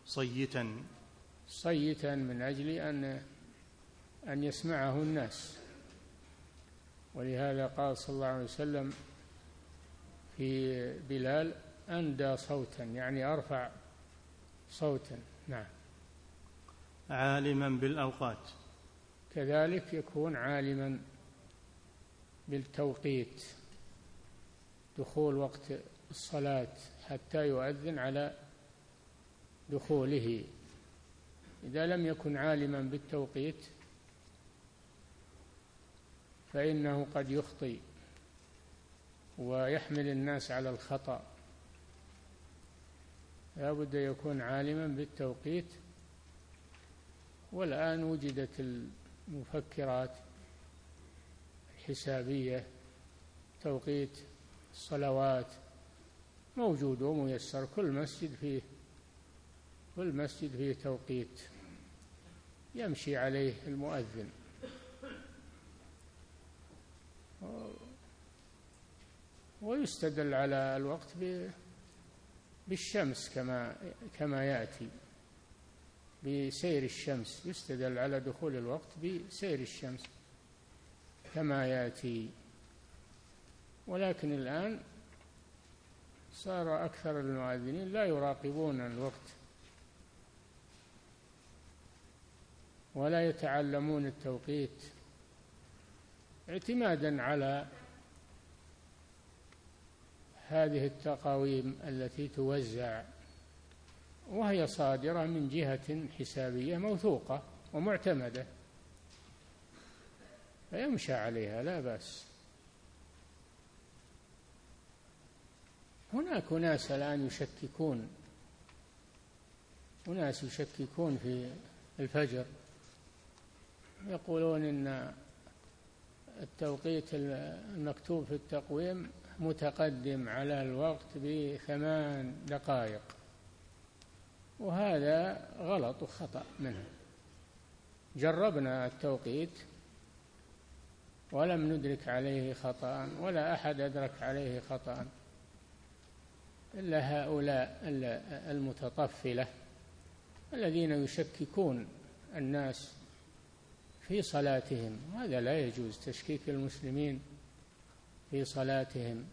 صيتا من أجل أن يسمعه الناس، ولهذا قال صلى الله عليه وسلم في بلال: أندى صوتا، يعني أرفع صوتا. نعم. عالما بالأوقات، كذلك يكون عالما بالتوقيت، دخول وقت الصلاة حتى يؤذن على دخوله. إذا لم يكن عالما بالتوقيت فإنه قد يخطئ ويحمل الناس على الخطأ، لا بد يكون عالما بالتوقيت. والآن وجدت المفكرات الحسابية، توقيت الصلوات موجود وميسر، كل مسجد فيه توقيت يمشي عليه المؤذن. ويستدل على الوقت بالشمس كما يأتي، بسير الشمس، يستدل على دخول الوقت بسير الشمس كما يأتي. ولكن الآن صار أكثر المؤذنين لا يراقبون الوقت ولا يتعلمون التوقيت، اعتمادا على هذه التقاويم التي توزع، وهي صادرة من جهة حسابية موثوقة ومعتمدة، فيمشى عليها لا بأس. هناك ناس الآن يشككون في الفجر، يقولون إن التوقيت المكتوب في التقويم متقدم على الوقت ب8 دقائق، وهذا غلط وخطأ منه. جربنا التوقيت ولم ندرك عليه خطأ، ولا أحد أدرك عليه خطأ إلا هؤلاء المتطفلة الذين يشككون الناس في صلاتهم. هذا لا يجوز، تشكيك المسلمين في صلاتهم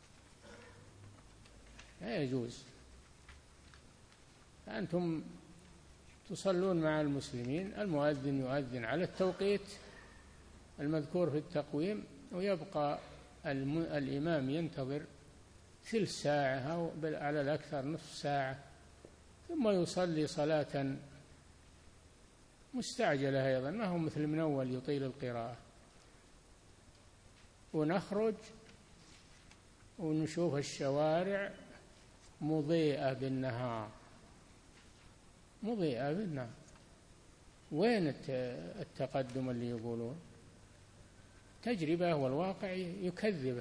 لا يجوز. أنتم تصلون مع المسلمين، المؤذن يؤذن على التوقيت المذكور في التقويم، ويبقى الإمام ينتظر ثلث ساعة أو على الأكثر نصف ساعة، ثم يصلي صلاة مستعجلة أيضا، ما هو مثل من أول يطيل القراءة. ونخرج ونشوف الشوارع مضيئة بالنهار، وين التقدم اللي يقولون؟ تجربة والواقع يكذب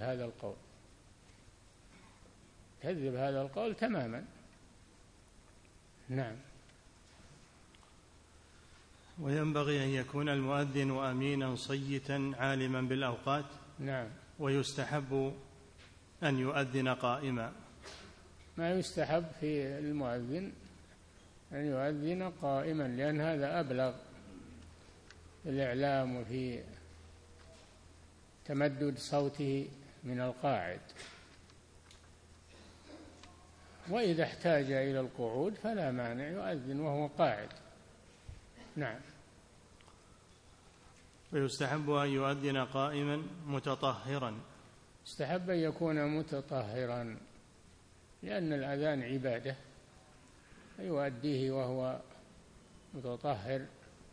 هذا القول تماما. نعم. وينبغي أن يكون المؤذن أمينا صيتا عالما بالأوقات. نعم. ويستحب أن يؤذن قائما. ما يستحب في المؤذن أن يؤذن قائما، لأن هذا أبلغ في الإعلام وفي تمدد صوته من القاعد. وإذا احتاج إلى القعود فلا مانع يؤذن وهو قاعد. نعم. ويستحب أن يؤذن قائما متطهرا. يستحب أن يكون متطهرا، لأن الأذان عبادة، يؤديه وهو متطهر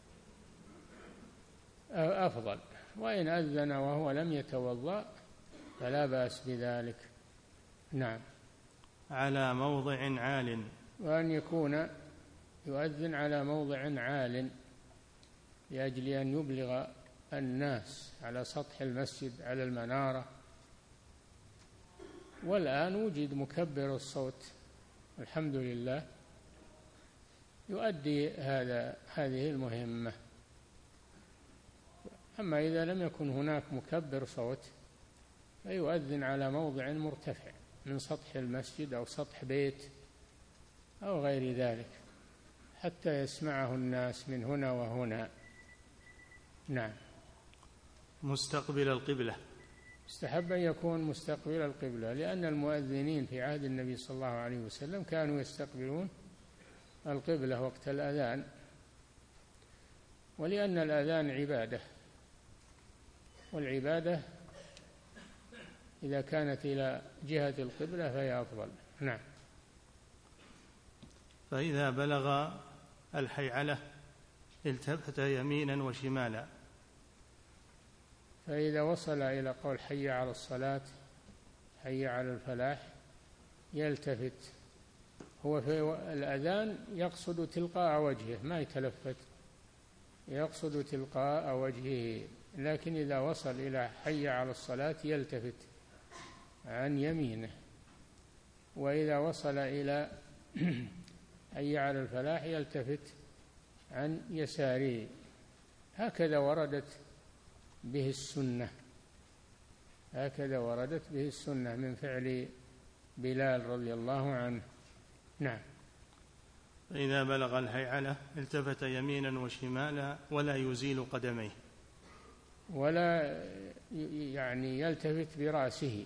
أفضل. وإن أذن وهو لم يتوضأ فلا بأس بذلك. نعم. على موضع عال. وأن يكون يؤذن على موضع عال لأجل أن يبلغ الناس على سطح المسجد على المنارة. والآن وجد مكبر الصوت الحمد لله يؤدي هذه المهمة. أما إذا لم يكن هناك مكبر صوت فيؤذن على موضع مرتفع من سطح المسجد أو سطح بيت أو غير ذلك حتى يسمعه الناس من هنا وهنا. نعم. مستقبل القبلة. استحب أن يكون مستقبل القبلة، لأن المؤذنين في عهد النبي صلى الله عليه وسلم كانوا يستقبلون القبلة وقت الأذان، ولأن الأذان عبادة، والعبادة إذا كانت إلى جهة القبلة فهي أفضل. نعم. فإذا بلغ الحيعلة التفت يمينا وشمالا. فإذا وصل إلى قول حي على الصلاة حي على الفلاح يلتفت هو في الأذان يقصد تلقاء وجهه، ما يتلفت، يقصد تلقاء وجهه. لكن إذا وصل إلى حي على الصلاة يلتفت عن يمينه، وإذا وصل إلى حي على الفلاح يلتفت عن يساره. هكذا وردت به السنة، هكذا وردت به السنة من فعل بلال رضي الله عنه. نعم. فإذا بلغ الهيعلة التفت يمينا وشمالا ولا يزيل قدميه، ولا يعني يلتفت برأسه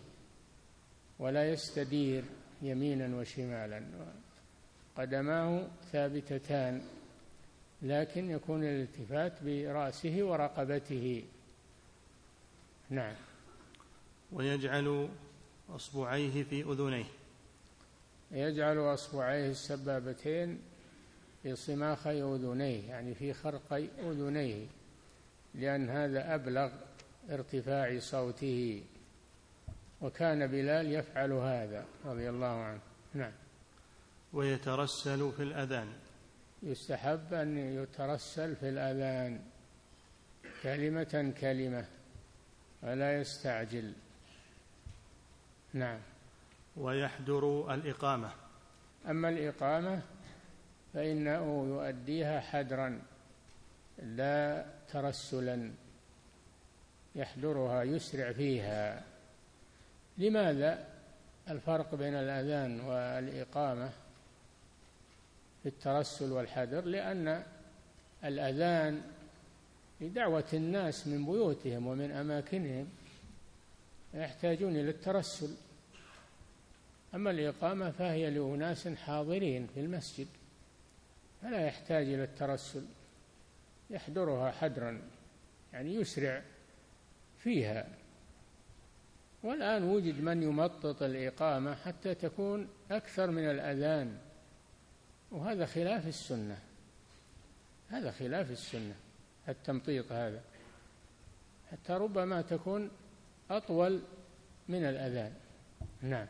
ولا يستدير يمينا وشمالا، قدماه ثابتتان، لكن يكون الالتفات برأسه ورقبته. نعم. ويجعل أصبعيه في أذنيه، يجعل أصبعيه السبابتين في صماخي أذنيه، يعني في خرقي أذنيه، لأن هذا أبلغ ارتفاع صوته، وكان بلال يفعل هذا رضي الله عنه. نعم. ويترسل في الأذان، يستحب أن يترسل في الأذان كلمة كلمة ولا يستعجل. نعم. ويحدر الإقامة، أما الإقامة فإنه يؤديها حدرا لا ترسلا، يحدرها يسرع فيها. لماذا الفرق بين الأذان والإقامة في الترسل والحدر؟ لأن الأذان لدعوة الناس من بيوتهم ومن أماكنهم يحتاجون إلى الترسل، أما الإقامة فهي لأناس حاضرين في المسجد فلا يحتاج إلى الترسل، يحضرها حدرا يعني يسرع فيها. والآن وجد من يمطط الإقامة حتى تكون أكثر من الأذان، وهذا خلاف السنة، هذا خلاف السنة التمطيط هذا، حتى ربما تكون أطول من الأذان. نعم.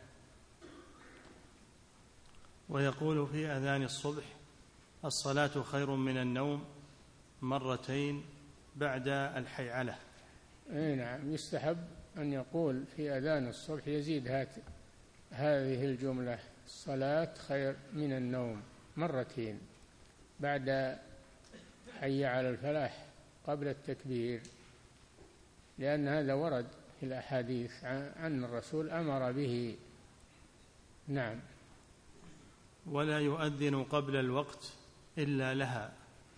ويقول في أذان الصبح: الصلاة خير من النوم، مرتين بعد الحيعلة. نعم. يستحب أن يقول في أذان الصبح، يزيد هذه الجملة: الصلاة خير من النوم، مرتين بعد حي على الفلاح قبل التكبير، لأن هذا ورد في الأحاديث عن الرسول أمر به. نعم. ولا يؤذن قبل الوقت إلا لها،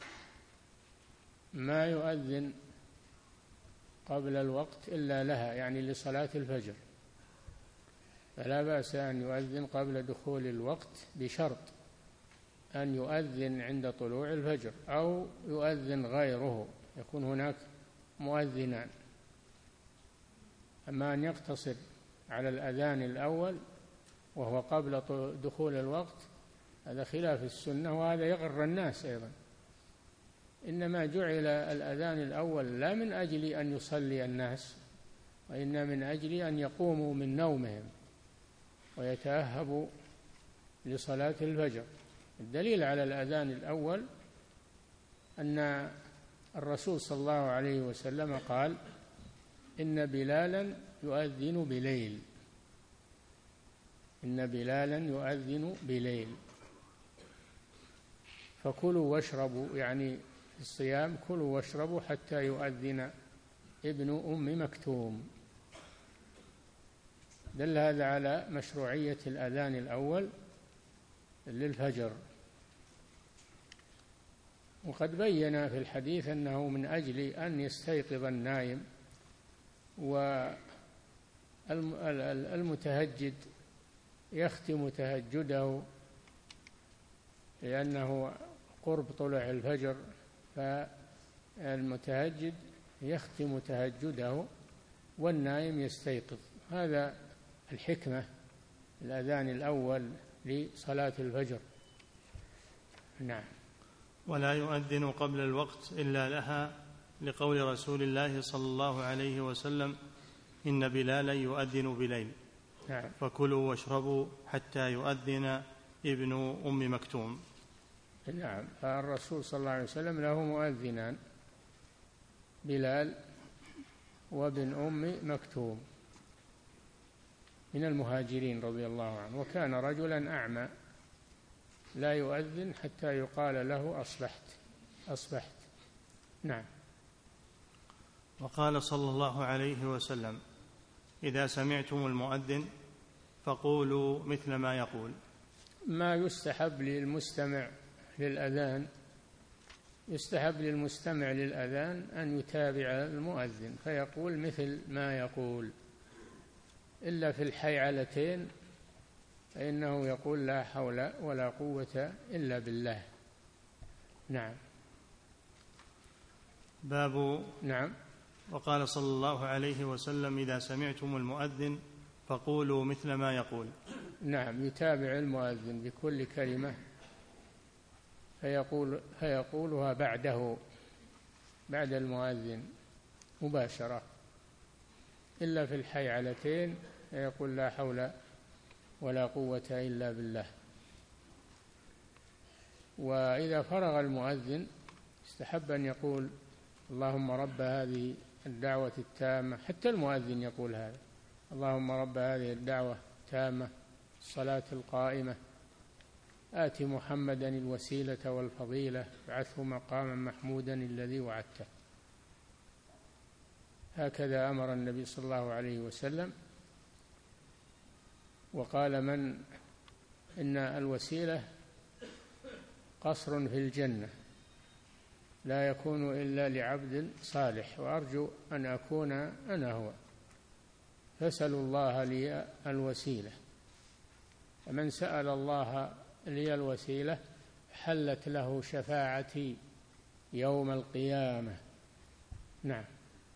ما يؤذن قبل الوقت إلا لها، يعني لصلاة الفجر، فلا بأس أن يؤذن قبل دخول الوقت، بشرط أن يؤذن عند طلوع الفجر أو يؤذن غيره، يكون هناك مؤذنان. أما أن يقتصر على الأذان الأول وهو قبل دخول الوقت هذا خلاف السنة، وهذا يغر الناس أيضا. إنما جعل الأذان الأول لا من أجل أن يصلي الناس، وإنما من أجل أن يقوموا من نومهم ويتأهبوا لصلاة الفجر. الدليل على الأذان الأول أن الرسول صلى الله عليه وسلم قال: إن بلالا يؤذن بليل، إن بلالا يؤذن بليل، فكلوا واشربوا، يعني في الصيام كلوا واشربوا حتى يؤذن ابن أم مكتوم. دل هذا على مشروعية الأذان الأول للفجر. وقد بين في الحديث أنه من أجل أن يستيقظ النائم، والمتهجد يختم تهجده لأنه قرب طلوع الفجر، فالمتهجد يختم تهجده والنائم يستيقظ. هذا الحكمة الأذان الأول لصلاة الفجر. نعم. ولا يؤذن قبل الوقت إلا لها، لقول رسول الله صلى الله عليه وسلم: إن بلالا يؤذن بليل. نعم. فكلوا واشربوا حتى يؤذن ابن أم مكتوم. نعم، فالرسول صلى الله عليه وسلم له مؤذنان، بلال وابن أم مكتوم من المهاجرين رضي الله عنه، وكان رجلا أعمى لا يؤذن حتى يقال له أصبحت. نعم. وقال صلى الله عليه وسلم: إذا سمعتم المؤذن فقولوا مثل ما يقول. ما يستحب للمستمع للأذان، يستحب للمستمع للأذان أن يتابع المؤذن فيقول مثل ما يقول، إلا في الحيعلتين فإنه يقول لا حول ولا قوة إلا بالله. نعم. باب. نعم. وقال صلى الله عليه وسلم: إذا سمعتم المؤذن فقولوا مثل ما يقول. نعم، يتابع المؤذن بكل كلمة فيقولها بعده، بعد المؤذن مباشرة، إلا في الحيعلتين فيقول لا حول ولا قوة إلا بالله. وإذا فرغ المؤذن استحب أن يقول: اللهم رب هذه الدعوة التامة، حتى المؤذن يقول هذا: اللهم رب هذه الدعوة التامة الصلاة القائمة آت محمدا الوسيلة والفضيلة ابعثه مقاما محمودا الذي وعدته. هكذا أمر النبي صلى الله عليه وسلم. وقال: إن الوسيلة قصر في الجنة لا يكون إلا لعبد صالح، وأرجو أن أكون أنا هو، فاسألوا الله لي الوسيلة. فمن سأل الله لي الوسيلة حلت له شفاعتي يوم القيامة. نعم.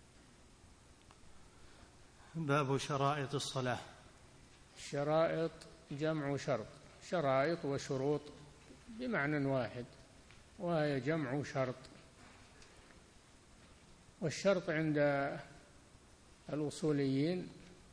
باب شرائط الصلاة. الشرائط جمع شرط، شرائط وشروط بمعنى واحد، وهي جمع شرط. والشرط عند الأصوليين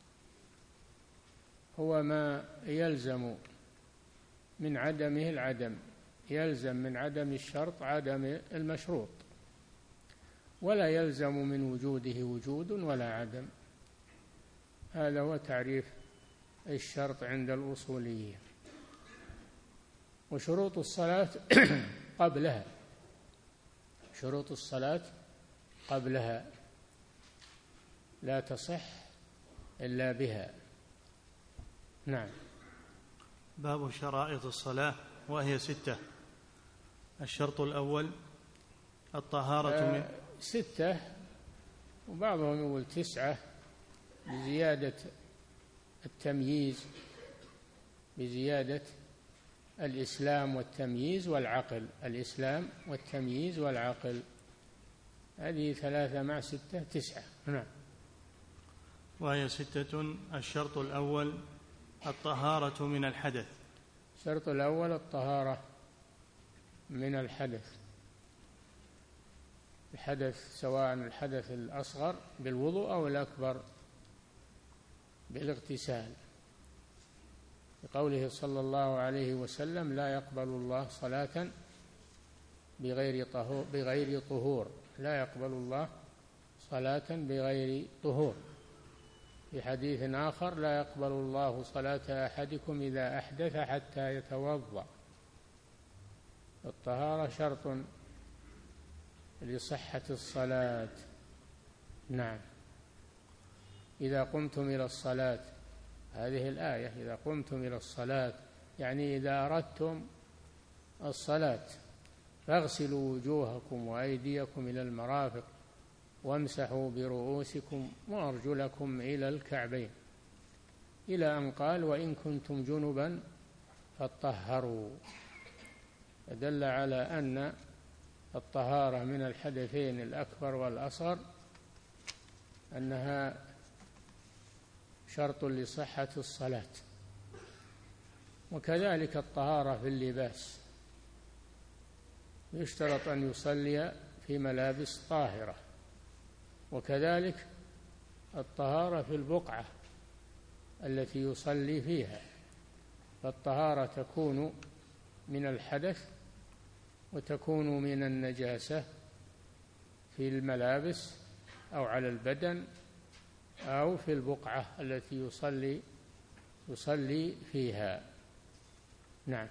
هو ما يلزم من عدمه العدم، يلزم من عدم الشرط عدم المشروط، ولا يلزم من وجوده وجود ولا عدم. هذا هو تعريف الشرط عند الأصوليين. وشروط الصلاة قبلها، شروط الصلاة قبلها لا تصح إلا بها. نعم. باب شرائط الصلاة وهي 6. الشرط الأول الطهارة من 6، وبعضهم يقول 9 بزيادة التمييز، بزيادة الإسلام والتمييز والعقل، الإسلام والتمييز والعقل، هذه 3 مع 6 9. نعم. وهي 6. الشرط الأول الطهارة من الحدث. الشرط الأول الطهارة من الحدث، الحدث سواء الحدث الأصغر بالوضوء أو الأكبر بالاغتسال، بقوله صلى الله عليه وسلم: لا يقبل الله صلاة بغير طهور، لا يقبل الله صلاة بغير طهور. في حديث آخر: لا يقبل الله صلاة أحدكم إذا أحدث حتى يتوضأ. الطهارة شرط لصحة الصلاة. نعم. إذا قمتم إلى الصلاة، هذه الآية: إذا قمتم إلى الصلاة، يعني إذا أردتم الصلاة، فاغسلوا وجوهكم وأيديكم إلى المرافق وامسحوا برؤوسكم وأرجلكم إلى الكعبين، إلى أن قال: وإن كنتم جنبا فاطهروا. فدل على أن الطهارة من الحدثين الأكبر والأصغر أنها شرط لصحة الصلاة. وكذلك الطهارة في اللباس، يشترط أن يصلي في ملابس طاهرة، وكذلك الطهارة في البقعة التي يصلي فيها، فالطهارة تكون من الحدث وتكون من النجاسة في الملابس أو على البدن أو في البقعة التي يصلي فيها. نعم.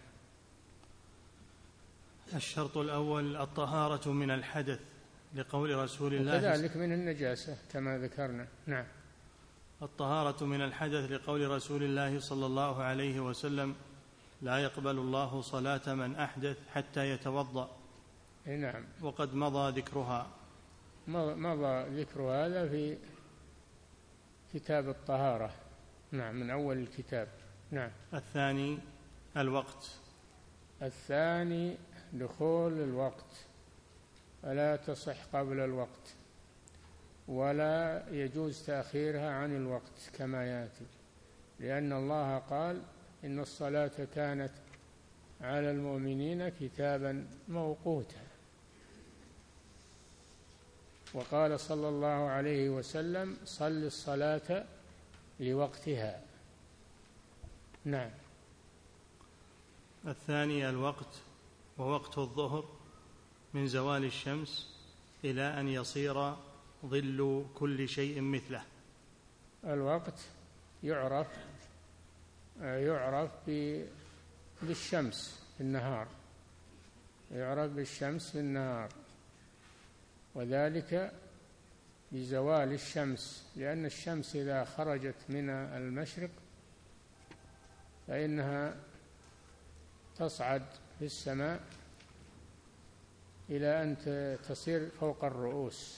الشرط الأول الطهارة من الحدث لقول رسول الله وكذلك من النجاسة كما ذكرنا. نعم. الطهارة من الحدث لقول رسول الله صلى الله عليه وسلم لا يقبل الله صلاة من أحدث حتى يتوضأ. نعم. وقد مضى ذكرها. مضى ذكر هذا في كتاب الطهارة. نعم، من أول الكتاب. نعم. الثاني الوقت. الثاني دخول الوقت، فلا تصح قبل الوقت ولا يجوز تأخيرها عن الوقت كما يأتي، لأن الله قال إن الصلاة كانت على المؤمنين كتابا موقوتا، وقال صلى الله عليه وسلم صل الصلاة لوقتها. نعم. الثاني الوقت، ووقت الظهر من زوال الشمس إلى أن يصير ظل كل شيء مثله. الوقت يعرف بالشمس في النهار، يعرف بالشمس في النهار، وذلك بزوال الشمس، لأن الشمس إذا خرجت من المشرق فإنها تصعد في السماء إلى أن تصير فوق الرؤوس،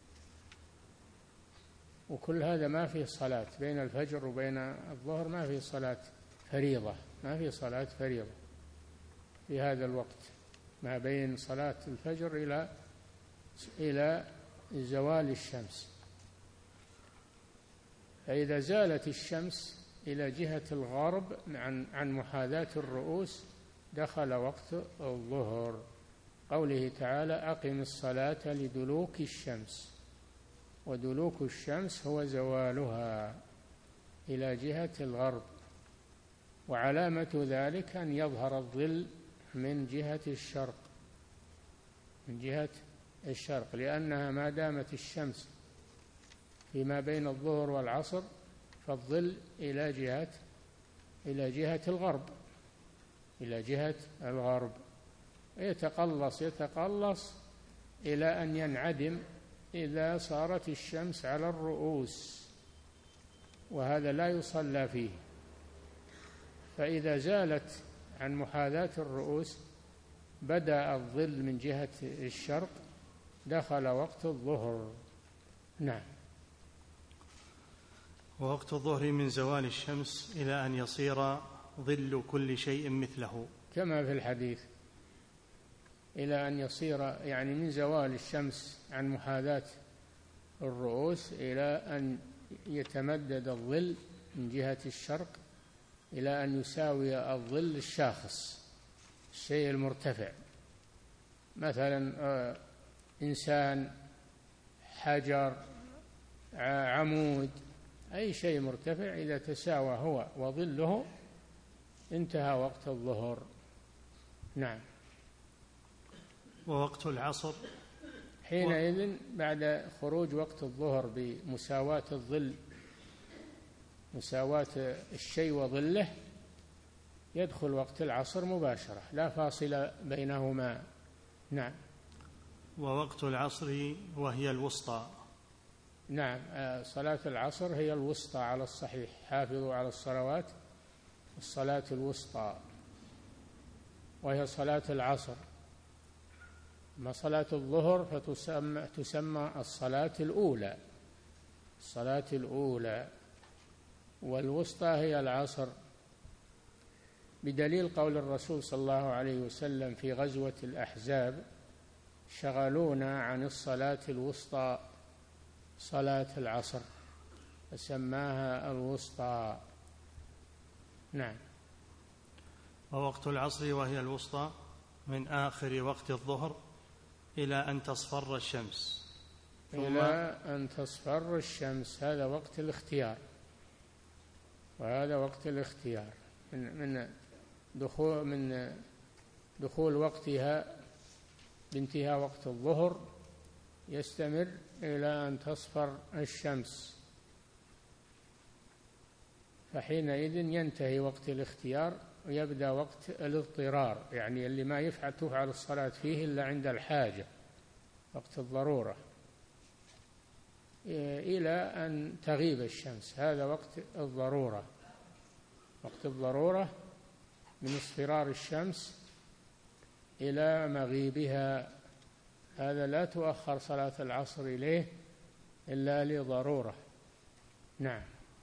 وكل هذا ما فيه صلاة بين الفجر وبين الظهر، ما فيه صلاة فريضة، ما فيه صلاة فريضة في هذا الوقت ما بين صلاة الفجر إلى زوال الشمس. فإذا زالت الشمس إلى جهة الغرب عن محاذاة الرؤوس دخل وقت الظهر. قوله تعالى أقم الصلاة لدلوك الشمس، ودلوك الشمس هو زوالها إلى جهة الغرب، وعلامة ذلك أن يظهر الظل من جهة الشرق، من جهة الشرق، لأنها ما دامت الشمس فيما بين الظهر والعصر فالظل إلى جهة الغرب، إلى جهة الغرب، يتقلص إلى أن ينعدم إذا صارت الشمس على الرؤوس، وهذا لا يصلى فيه. فإذا زالت عن محاذاة الرؤوس بدأ الظل من جهة الشرق دخل وقت الظهر. نعم. ووقت الظهر من زوال الشمس إلى أن يصير ظل كل شيء مثله، كما في الحديث، إلى أن يصير يعني من زوال الشمس عن محاذاة الرؤوس إلى أن يتمدد الظل من جهة الشرق إلى أن يساوي الظل الشاخص، الشيء المرتفع، مثلا إنسان، حجر، عمود، أي شيء مرتفع إذا تساوى هو وظله انتهى وقت الظهر. نعم. ووقت العصر حينئذ بعد خروج وقت الظهر بمساواة الظل، مساواة الشيء وظله، يدخل وقت العصر مباشرة لا فاصل بينهما. نعم. ووقت العصر وهي الوسطى. نعم، صلاة العصر هي الوسطى على الصحيح، حافظوا على الصلوات، الصلاة الوسطى وهي صلاة العصر. أما صلاة الظهر فتسمى الصلاة الأولى، الصلاة الأولى، والوسطى هي العصر، بدليل قول الرسول صلى الله عليه وسلم في غزوة الأحزاب شغلونا عن الصلاة الوسطى صلاة العصر فسماها الوسطى. نعم. ووقت العصر وهي الوسطى من آخر وقت الظهر إلى أن تصفر الشمس، إلى أن تصفر الشمس، هذا وقت الاختيار، وهذا وقت الاختيار من دخول وقتها بانتهاء وقت الظهر يستمر إلى أن تصفر الشمس، فحينئذ ينتهي وقت الاختيار ويبدأ وقت الاضطرار، يعني اللي ما تفعل الصلاة فيه إلا عند الحاجة، وقت الضرورة، إلى أن تغيب الشمس. هذا وقت الضرورة، وقت الضرورة من اصفرار الشمس إلى مغيبها. هذا لا تؤخر صلاة العصر إليه إلا لضرورة. نعم.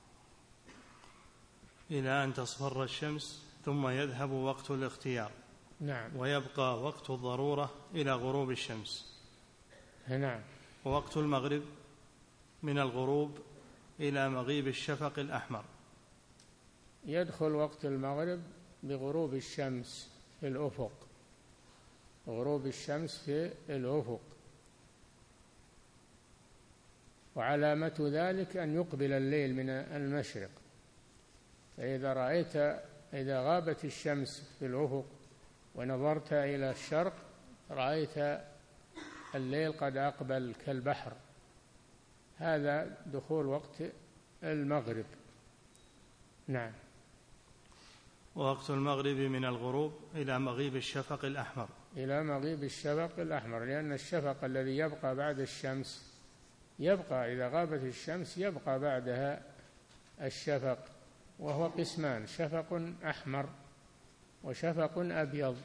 إلى أن تصفر الشمس ثم يذهب وقت الاختيار. نعم. ويبقى وقت الضرورة إلى غروب الشمس. نعم. ووقت المغرب من الغروب إلى مغيب الشفق الأحمر. يدخل وقت المغرب بغروب الشمس في الأفق، غروب الشمس في الأفق، وعلامة ذلك أن يقبل الليل من المشرق. إذا غابت الشمس في الأفق ونظرت إلى الشرق رأيت الليل قد أقبل كالبحر. هذا دخول وقت المغرب. نعم. ووقت المغرب من الغروب إلى مغيب الشفق الأحمر. إلى مغيب الشفق الأحمر، لأن الشفق الذي يبقى بعد الشمس يبقى، إذا غابت الشمس يبقى بعدها الشفق، وهو قسمان: شفق أحمر وشفق أبيض،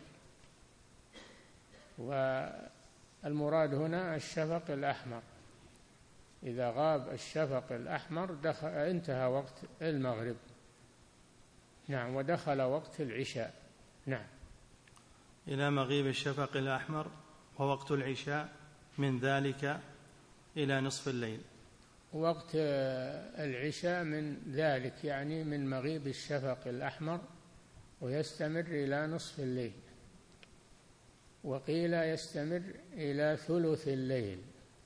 والمراد هنا الشفق الأحمر. إذا غاب الشفق الأحمر انتهى وقت المغرب. نعم. ودخل وقت العشاء. نعم. إلى مغيب الشفق الأحمر. ووقت العشاء من ذلك إلى نصف الليل. وقت العشاء من ذلك يعني من مغيب الشفق الأحمر ويستمر إلى نصف الليل، وقيل يستمر إلى ثلث الليل،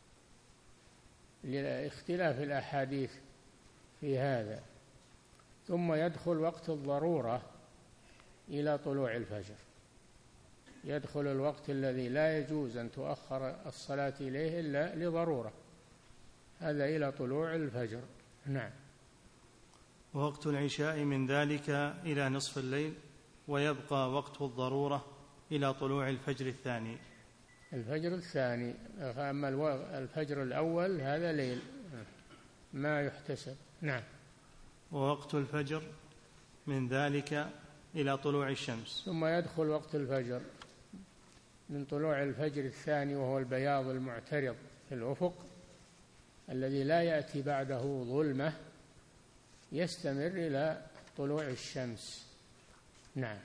لاختلاف الأحاديث في هذا. ثم يدخل وقت الضرورة إلى طلوع الفجر، يدخل الوقت الذي لا يجوز أن تؤخر الصلاة إليه إلا لضرورة، هذا إلى طلوع الفجر. نعم. ووقت العشاء من ذلك إلى نصف الليل. ويبقى وقت الضرورة إلى طلوع الفجر الثاني. الفجر الثاني. أما الفجر الأول هذا ليل ما يحتسب. نعم. ووقت الفجر من ذلك إلى طلوع الشمس. ثم يدخل وقت الفجر من طلوع الفجر الثاني، وهو البياض المعترض في الأفق الذي لا يأتي بعده ظلمة، يستمر إلى طلوع الشمس. نعم.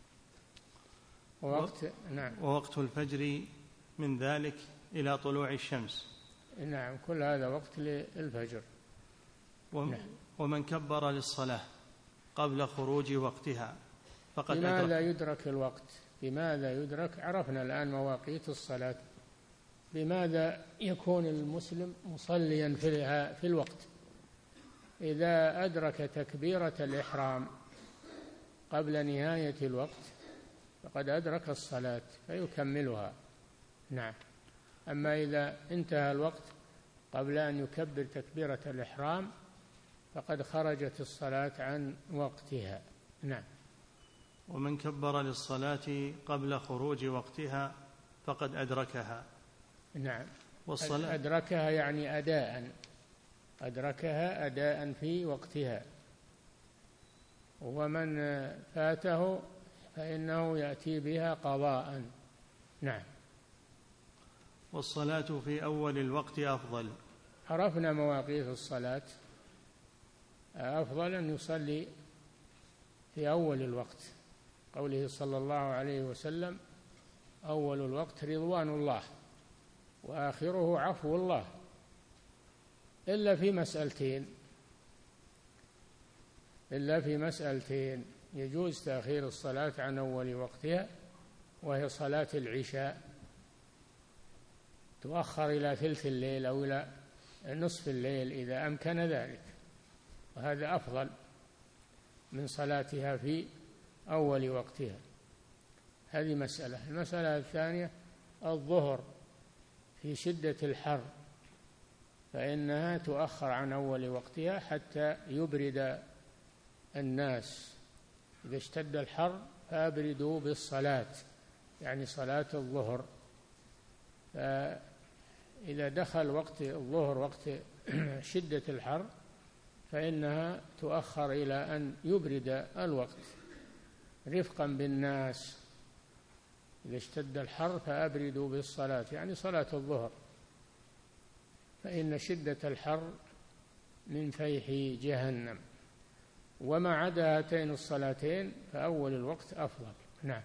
ووقت الفجر من ذلك إلى طلوع الشمس. نعم. كل هذا وقت للفجر. نعم. ومن كبر للصلاة قبل خروج وقتها فقد بماذا يدرك الوقت؟ بماذا يدرك؟ عرفنا الآن مواقيت الصلاة. بماذا يكون المسلم مصليا في الوقت؟ إذا أدرك تكبيرة الإحرام قبل نهاية الوقت فقد أدرك الصلاة فيكملها. نعم. أما إذا انتهى الوقت قبل أن يكبر تكبيرة الإحرام فقد خرجت الصلاة عن وقتها. نعم. ومن كبر للصلاة قبل خروج وقتها فقد أدركها. نعم. والصلاة أدركها يعني أداء، أدركها أداء في وقتها. ومن فاته فإنه يأتي بها قضاء. نعم. والصلاة في أول الوقت أفضل. عرفنا مواقيت الصلاة. أفضل أن يصلي في أول الوقت، قوله صلى الله عليه وسلم: أول الوقت رضوان الله وآخره عفو الله، إلا في مسألتين يجوز تأخير الصلاة عن أول وقتها، وهي صلاة العشاء تؤخر إلى ثلث الليل أو إلى نصف الليل إذا أمكن ذلك، وهذا أفضل من صلاتها في أول وقتها. هذه مسألة. المسألة الثانية الظهر في شدة الحر فإنها تؤخر عن أول وقتها حتى يبرد الناس. إذا اشتد الحر فأبردوا بالصلاة، يعني صلاة الظهر. فإذا دخل وقت الظهر وقت شدة الحر فإنها تؤخر إلى أن يبرد الوقت رفقا بالناس. إذا اشتد الحر فأبردوا بالصلاة، يعني صلاة الظهر، فإن شدة الحر من فيح جهنم. وما عدا هاتين الصلاتين فأول الوقت أفضل. نعم.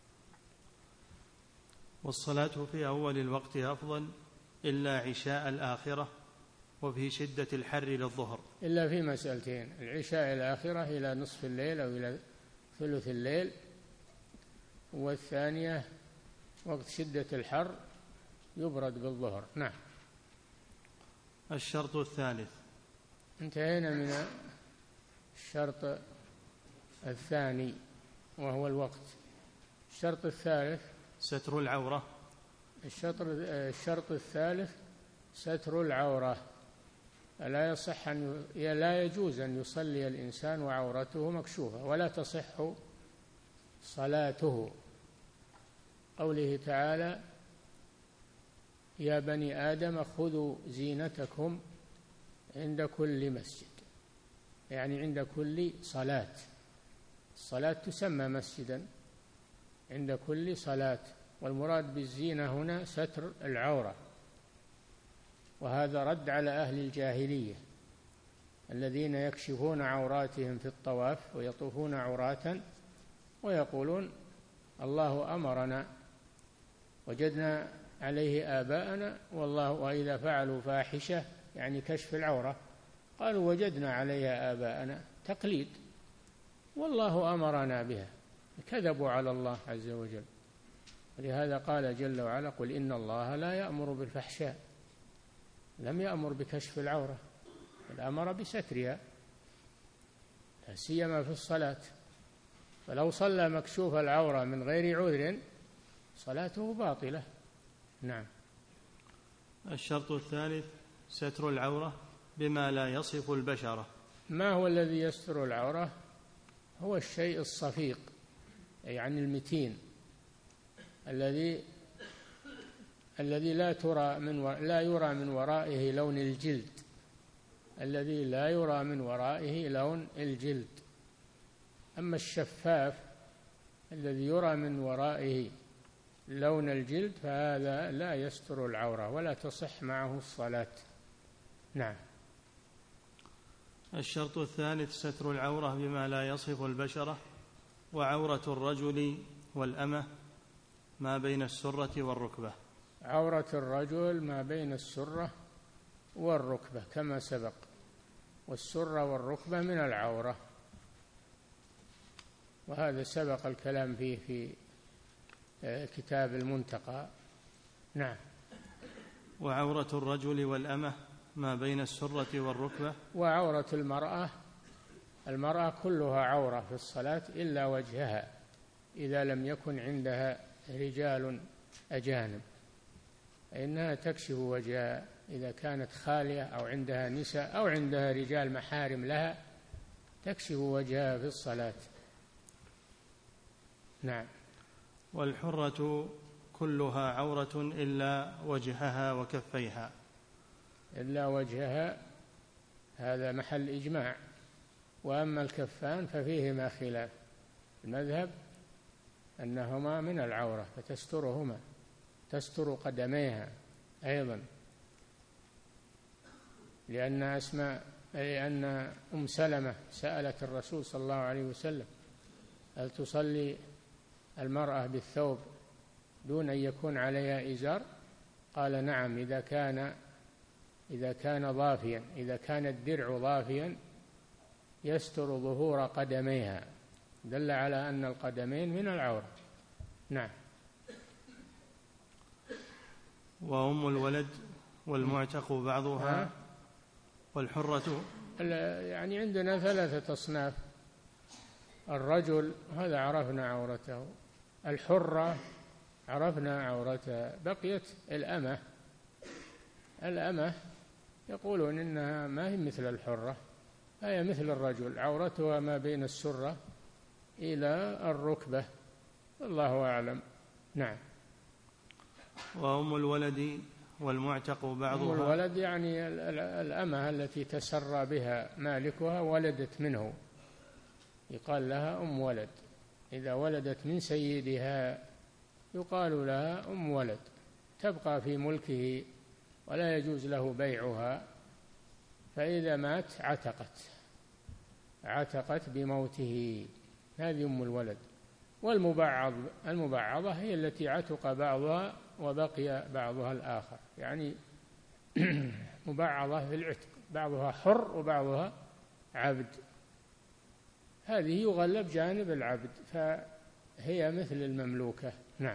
والصلاة في أول الوقت أفضل إلا عشاء الآخرة وفي شدة الحر للظهر، إلا في مسألتين: العشاء الآخرة إلى نصف الليل أو إلى ثلث الليل، والثانية وقت شدة الحر يبرد بالظهر. نعم. الشرط الثالث. انتهينا من الشرط الثاني وهو الوقت. الشرط الثالث ستر العورة. الشرط الثالث ستر العورة. لا يجوز أن يصلي الإنسان وعورته مكشوفة، ولا تصح صلاته. قوله تعالى: يا بني آدم خذوا زينتكم عند كل مسجد، يعني عند كل صلاة. الصلاة تسمى مسجدا عند كل صلاة، والمراد بالزينة هنا ستر العورة. وهذا رد على أهل الجاهلية الذين يكشفون عوراتهم في الطواف ويطوفون عراة ويقولون: الله أمرنا وجدنا عليه آباءنا، والله وإذا فعلوا فاحشة يعني كشف العورة قالوا وجدنا عليها آباءنا، تقليد، والله أمرنا بها. كذبوا على الله عز وجل. ولهذا قال جل وعلا: قل إن الله لا يأمر بالفحشاء. لم يأمر بكشف العورة، بل أمر بسترها، لا سيما في الصلاة. فلو صلى مكشوف العورة من غير عذر صلاته باطلة. نعم. الشرط الثالث ستر العورة بما لا يصف البشرة. ما هو الذي يستر العورة؟ هو الشيء الصفيق، يعني المتين، الذي لا يرى من ورائه لون الجلد، الذي لا يرى من ورائه لون الجلد. أما الشفاف الذي يرى من ورائه لون الجلد فهذا لا يستر العورة ولا تصح معه الصلاة. نعم. الشرط الثالث ستر العورة بما لا يصف البشرة. وعورة الرجل والأمة ما بين السرة والركبة. عورة الرجل ما بين السرة والركبة كما سبق، والسرة والركبة من العورة، وهذا سبق الكلام فيه في كتاب المنتقى. نعم. وعورة الرجل والأمة ما بين السرة والركبة. وعورة المرأة كلها عورة في الصلاة إلا وجهها، إذا لم يكن عندها رجال أجانب فإنها تكشف وجهها. إذا كانت خالية أو عندها نساء أو عندها رجال محارم لها تكشف وجهها في الصلاة. نعم. والحرة كلها عورة إلا وجهها وكفيها. إلا وجهها هذا محل إجماع. وأما الكفان ففيهما خلاف. المذهب أنهما من العورة فتسترهما، تستر قدميها أيضا، لأن أم سلمة سألت الرسول صلى الله عليه وسلم: هل تصلي المرأة بالثوب دون أن يكون عليها إزار؟ قال: نعم، إذا كان ضافيا، إذا كان الدرع ضافيا يستر ظهور قدميها، دل على أن القدمين من العورة. نعم. وأم الولد والمعتق بعضها والحرة. يعني عندنا 3 أصناف. الرجل هذا عرفنا عورته، الحرة عرفنا عورتها، بقيت الأمة يقولون إنها ما هي مثل الحرة، هي مثل الرجل، عورتها ما بين السرة إلى الركبة، الله أعلم. نعم. وأم الولد والمعتق بعضها. أم الولد يعني الأمة التي تسرى بها مالكها ولدت منه، يقال لها أم ولد، إذا ولدت من سيدها يقال لها أم ولد، تبقى في ملكه ولا يجوز له بيعها، فإذا مات عتقت بموته، هذه أم الولد. المبعضة هي التي عتق بعضها وبقي بعضها الآخر، يعني مبعضة في العتق، بعضها حر وبعضها عبد، هذه يغلب جانب العبد فهي مثل المملوكة. نعم.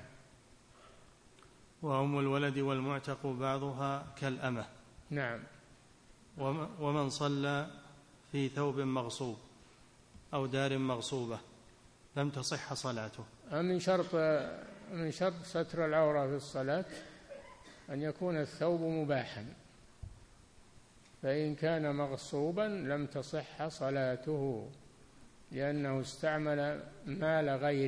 وأم الولد والمعتق بعضها كالأمة. نعم. ومن صلى في ثوب مغصوب أو دار مغصوبة لم تصح صلاته. من شرط ستر العورة في الصلاة أن يكون الثوب مباحا، فإن كان مغصوبا لم تصح صلاته، لأنه استعمل مال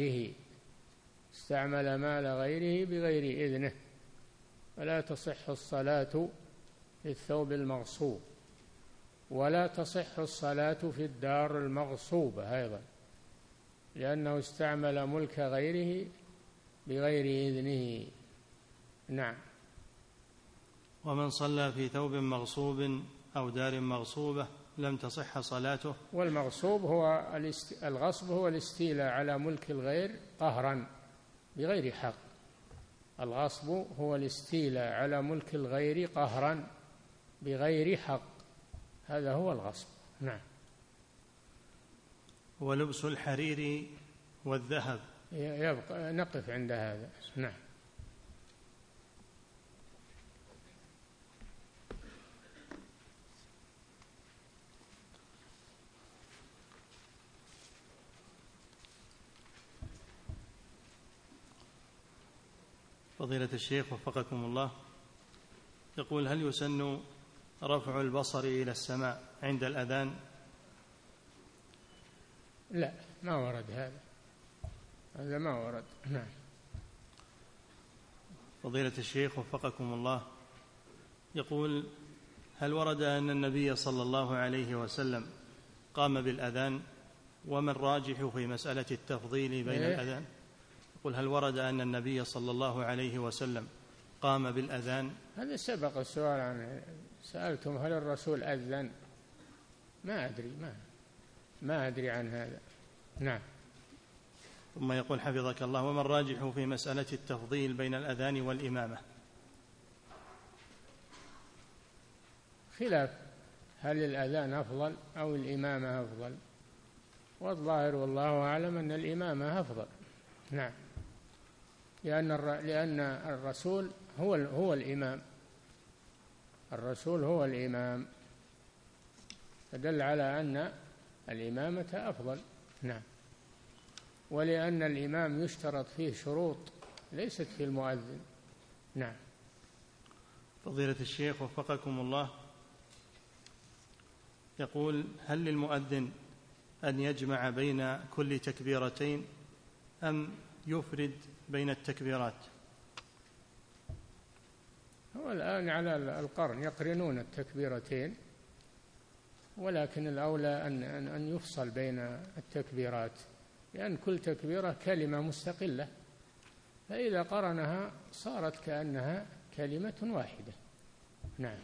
غيره بغير إذنه، فلا تصح الصلاة في الثوب المغصوب، ولا تصح الصلاة في الدار المغصوبة أيضا، لأنه استعمل ملك غيره بغير إذنه. نعم. ومن صلى في ثوب مغصوب أو دار مغصوبة لم تصح صلاته. والمغصوب الغصب هو الاستيلاء على ملك الغير قهرا بغير حق، الغصب هو الاستيلاء على ملك الغير قهرا بغير حق، هذا هو الغصب. نعم. ولبس الحرير والذهب. يبقى نقف عند هذا. نعم. فضيلة الشيخ وفقكم الله، يقول: هل يسن رفع البصر إلى السماء عند الأذان؟ لا، ما ورد هذا ما ورد. نعم. فضيلة الشيخ وفقكم الله، يقول: هل ورد أن النبي صلى الله عليه وسلم قام بالأذان؟ وما الراجح في مسألة التفضيل بين الأذان؟ يقول: هل ورد أن النبي صلى الله عليه وسلم قام بالأذان؟ هذا سبق السؤال عنه، سألتم هل الرسول أذن؟ ما أدري عن هذا. نعم. ثم يقول حفظك الله: وما الراجح في مسألة التفضيل بين الأذان والإمامة؟ خلاف، هل الأذان أفضل أو الإمامة أفضل؟ والظاهر والله أعلم أن الإمامة أفضل. نعم. لأن الرسول هو الإمام، الرسول هو الإمام، فدل على أن الإمامة أفضل. نعم. ولأن الإمام يشترط فيه شروط ليست في المؤذن. نعم. فضيلة الشيخ وفقكم الله، يقول: هل للمؤذن أن يجمع بين كل تكبيرتين أم يفرد بين التكبيرات؟ هو الآن على القرن يقرنون التكبيرتين، ولكن الأولى أن يفصل بين التكبيرات، لأن كل تكبيرة كلمة مستقلة، فإذا قرنها صارت كأنها كلمة واحدة. نعم.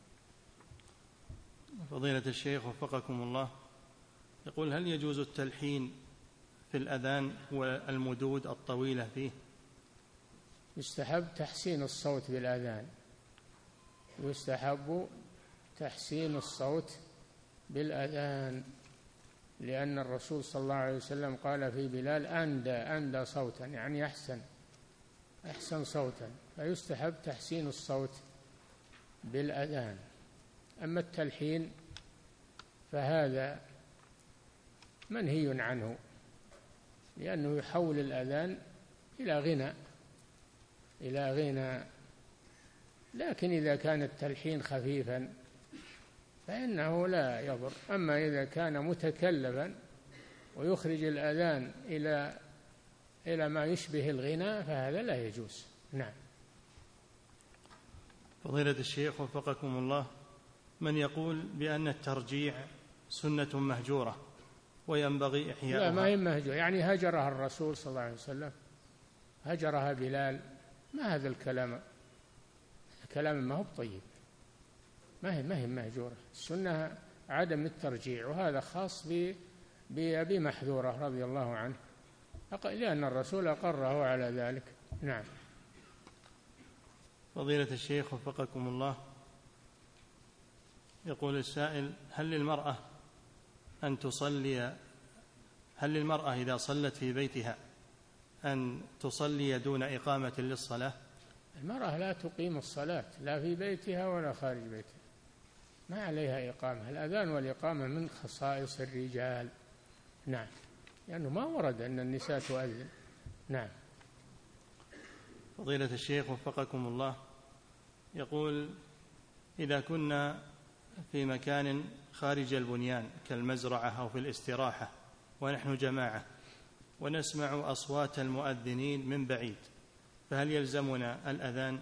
فضيلة الشيخ وفقكم الله، يقول: هل يجوز التلحين في الأذان والمدود الطويلة فيه؟ يستحب تحسين الصوت بالأذان، يستحب تحسين الصوت بالأذان، لأن الرسول صلى الله عليه وسلم قال في بلال: أندى صوتا، يعني أحسن صوتا، فيستحب تحسين الصوت بالأذان. أما التلحين فهذا منهي عنه، لأنه يحول الأذان إلى غنى. لكن إذا كان التلحين خفيفا فإنه لا يضر. أما إذا كان متكلفا ويخرج الأذان إلى ما يشبه الغناء فهذا لا يجوز. نعم. فضيلة الشيخ وفقكم الله، من يقول بأن الترجيع سنة مهجورة وينبغي إحياؤها؟ لا، ما هي مهجورة، يعني هجرها الرسول صلى الله عليه وسلم، هجرها بلال. ما هذا الكلام؟ كلام ما هو طيب، ما هي مهجورة. السنة عدم الترجيع، وهذا خاص بأبي محذورة رضي الله عنه، لأن الرسول أقره على ذلك. نعم. فضيلة الشيخ وفقكم الله، يقول السائل: هل للمرأة إذا صلت في بيتها أن تصلي دون إقامة للصلاة؟ المرأة لا تقيم الصلاة لا في بيتها ولا خارج بيتها، ما عليها إقامة. الأذان والإقامة من خصائص الرجال. نعم، لأنه ما ورد أن النساء تؤذن. نعم. فضيلة الشيخ وفقكم الله، يقول: إذا كنا في مكان خارج البنيان كالمزرعة أو في الاستراحة ونحن جماعة ونسمع أصوات المؤذنين من بعيد، فهل يلزمنا الأذان؟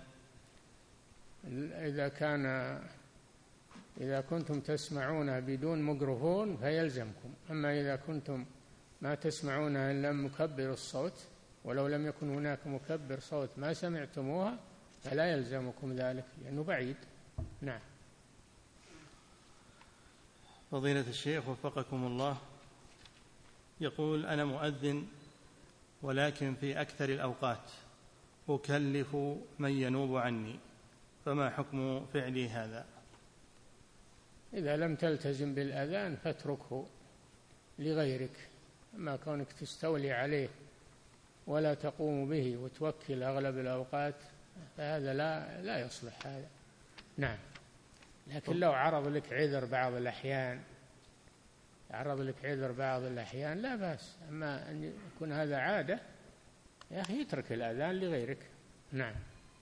إذا كنتم تسمعونه بدون ميكروفون فيلزمكم. أما إذا كنتم ما تسمعونه إلا مكبر الصوت، ولو لم يكن هناك مكبر صوت ما سمعتموها، فلا يلزمكم ذلك لأنه بعيد. نعم. فضيلة الشيخ وفقكم الله، يقول: أنا مؤذن ولكن في أكثر الأوقات أكلف من ينوب عني، فما حكم فعلي هذا؟ إذا لم تلتزم بالأذان فاتركه لغيرك. أما كونك تستولي عليه ولا تقوم به وتوكل أغلب الأوقات فهذا لا يصلح هذا. نعم. لكن لو عرض لك عذر بعض الأحيان لا بأس. أما أن يكون هذا عادة، يا أخي اترك الأذان لغيرك. نعم.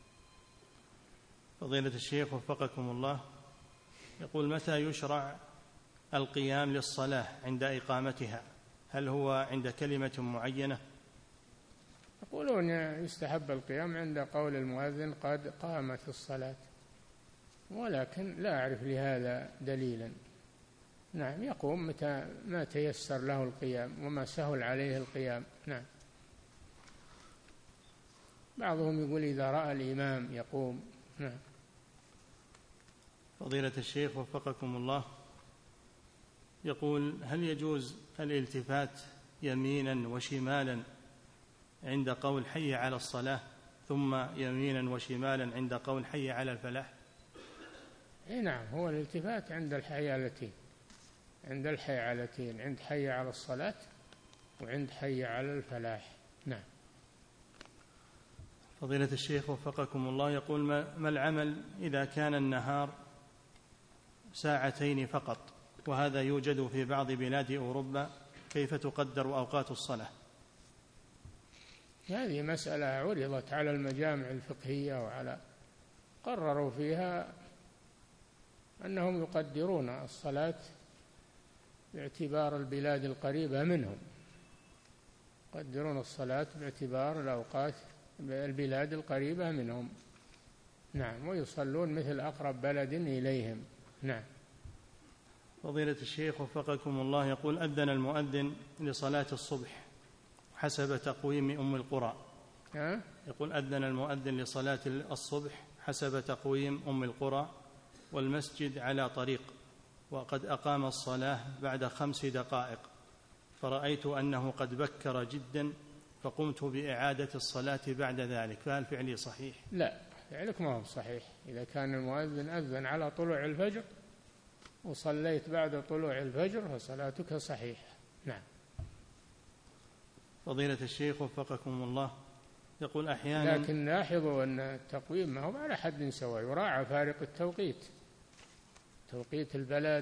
فضيلة الشيخ وفقكم الله، يقول: متى يشرع القيام للصلاة عند إقامتها؟ هل هو عند كلمة معينة؟ يقولون يستحب القيام عند قول المؤذن قد قامت الصلاة، ولكن لا أعرف لهذا دليلا. نعم، يقوم متى ما تيسر له القيام وما سهل عليه القيام. نعم. بعضهم يقول إذا رأى الإمام يقوم. نعم. فضيلة الشيخ وفقكم الله، يقول: هل يجوز الالتفات يمينا وشمالا عند قول حي على الصلاة، ثم يمينا وشمالا عند قول حي على الفلاح؟ نعم، هو الالتفات عند الحيالتين، عند حي على الصلاة وعند حي على الفلاح. نعم. فضيلة الشيخ وفقكم الله، يقول: ما العمل إذا كان النهار 2 ساعات فقط، وهذا يوجد في بعض بلاد أوروبا، كيف تقدر أوقات الصلاة؟ هذه مسألة عرضت على المجامع الفقهية قرروا فيها أنهم يقدرون الصلاة باعتبار البلاد القريبة منهم، يقدرون الصلاة باعتبار الأوقات البلاد القريبة منهم. نعم، ويصلون مثل أقرب بلد إليهم. نعم. فضيلة الشيخ وفقكم الله، يقول: أذن المؤذن لصلاة الصبح حسب تقويم أم القرى. يقول: أذن المؤذن لصلاة الصبح حسب تقويم أم القرى، والمسجد على طريق، وقد أقام الصلاة بعد 5 دقائق، فرأيت أنه قد بكر جدا فقمت بإعادة الصلاة بعد ذلك، فهل فعلي صحيح؟ لا، فعلك ما هو صحيح. إذا كان المؤذن أذن على طلوع الفجر وصليت بعد طلوع الفجر فصلاتك صحيحة. نعم. فضيلة الشيخ وفقكم الله، يقول: أحيانا، لكن لاحظوا أن التقويم ما هو على حد سواء، يراعى فارق التوقيت. توقيت البلد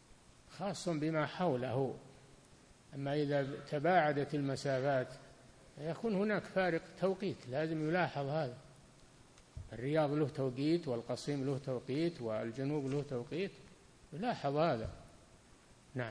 خاص بما حوله، أما إذا تباعدت المسافات يكون هناك فارق توقيت، لازم يلاحظ هذا. الرياض له توقيت، والقصيم له توقيت، والجنوب له توقيت، يلاحظ هذا. نعم.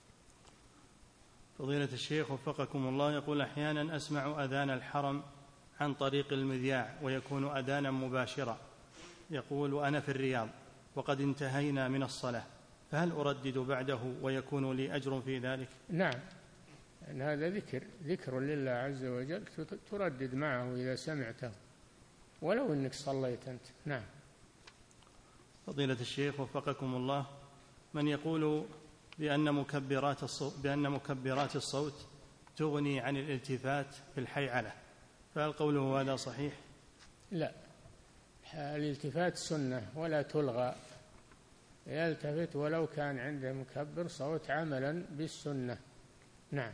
فضيلة الشيخ وفقكم الله، يقول: أحيانا أسمع أذان الحرم عن طريق المذياع ويكون أذانا مباشرا، يقول: وأنا في الرياض وقد انتهينا من الصلاة، فهل أردد بعده ويكون لي أجر في ذلك؟ نعم، أن هذا ذكر لله عز وجل، تردد معه إذا سمعته ولو أنك صليت أنت. نعم. فضيلة الشيخ وفقكم الله، من يقول بأن مكبرات الصوت تغني عن الالتفات في الحيعلة، فهل قوله هذا صحيح؟ لا، الالتفات سنة ولا تلغى، يلتفت ولو كان عنده مكبر صوت عملا بالسنة. نعم.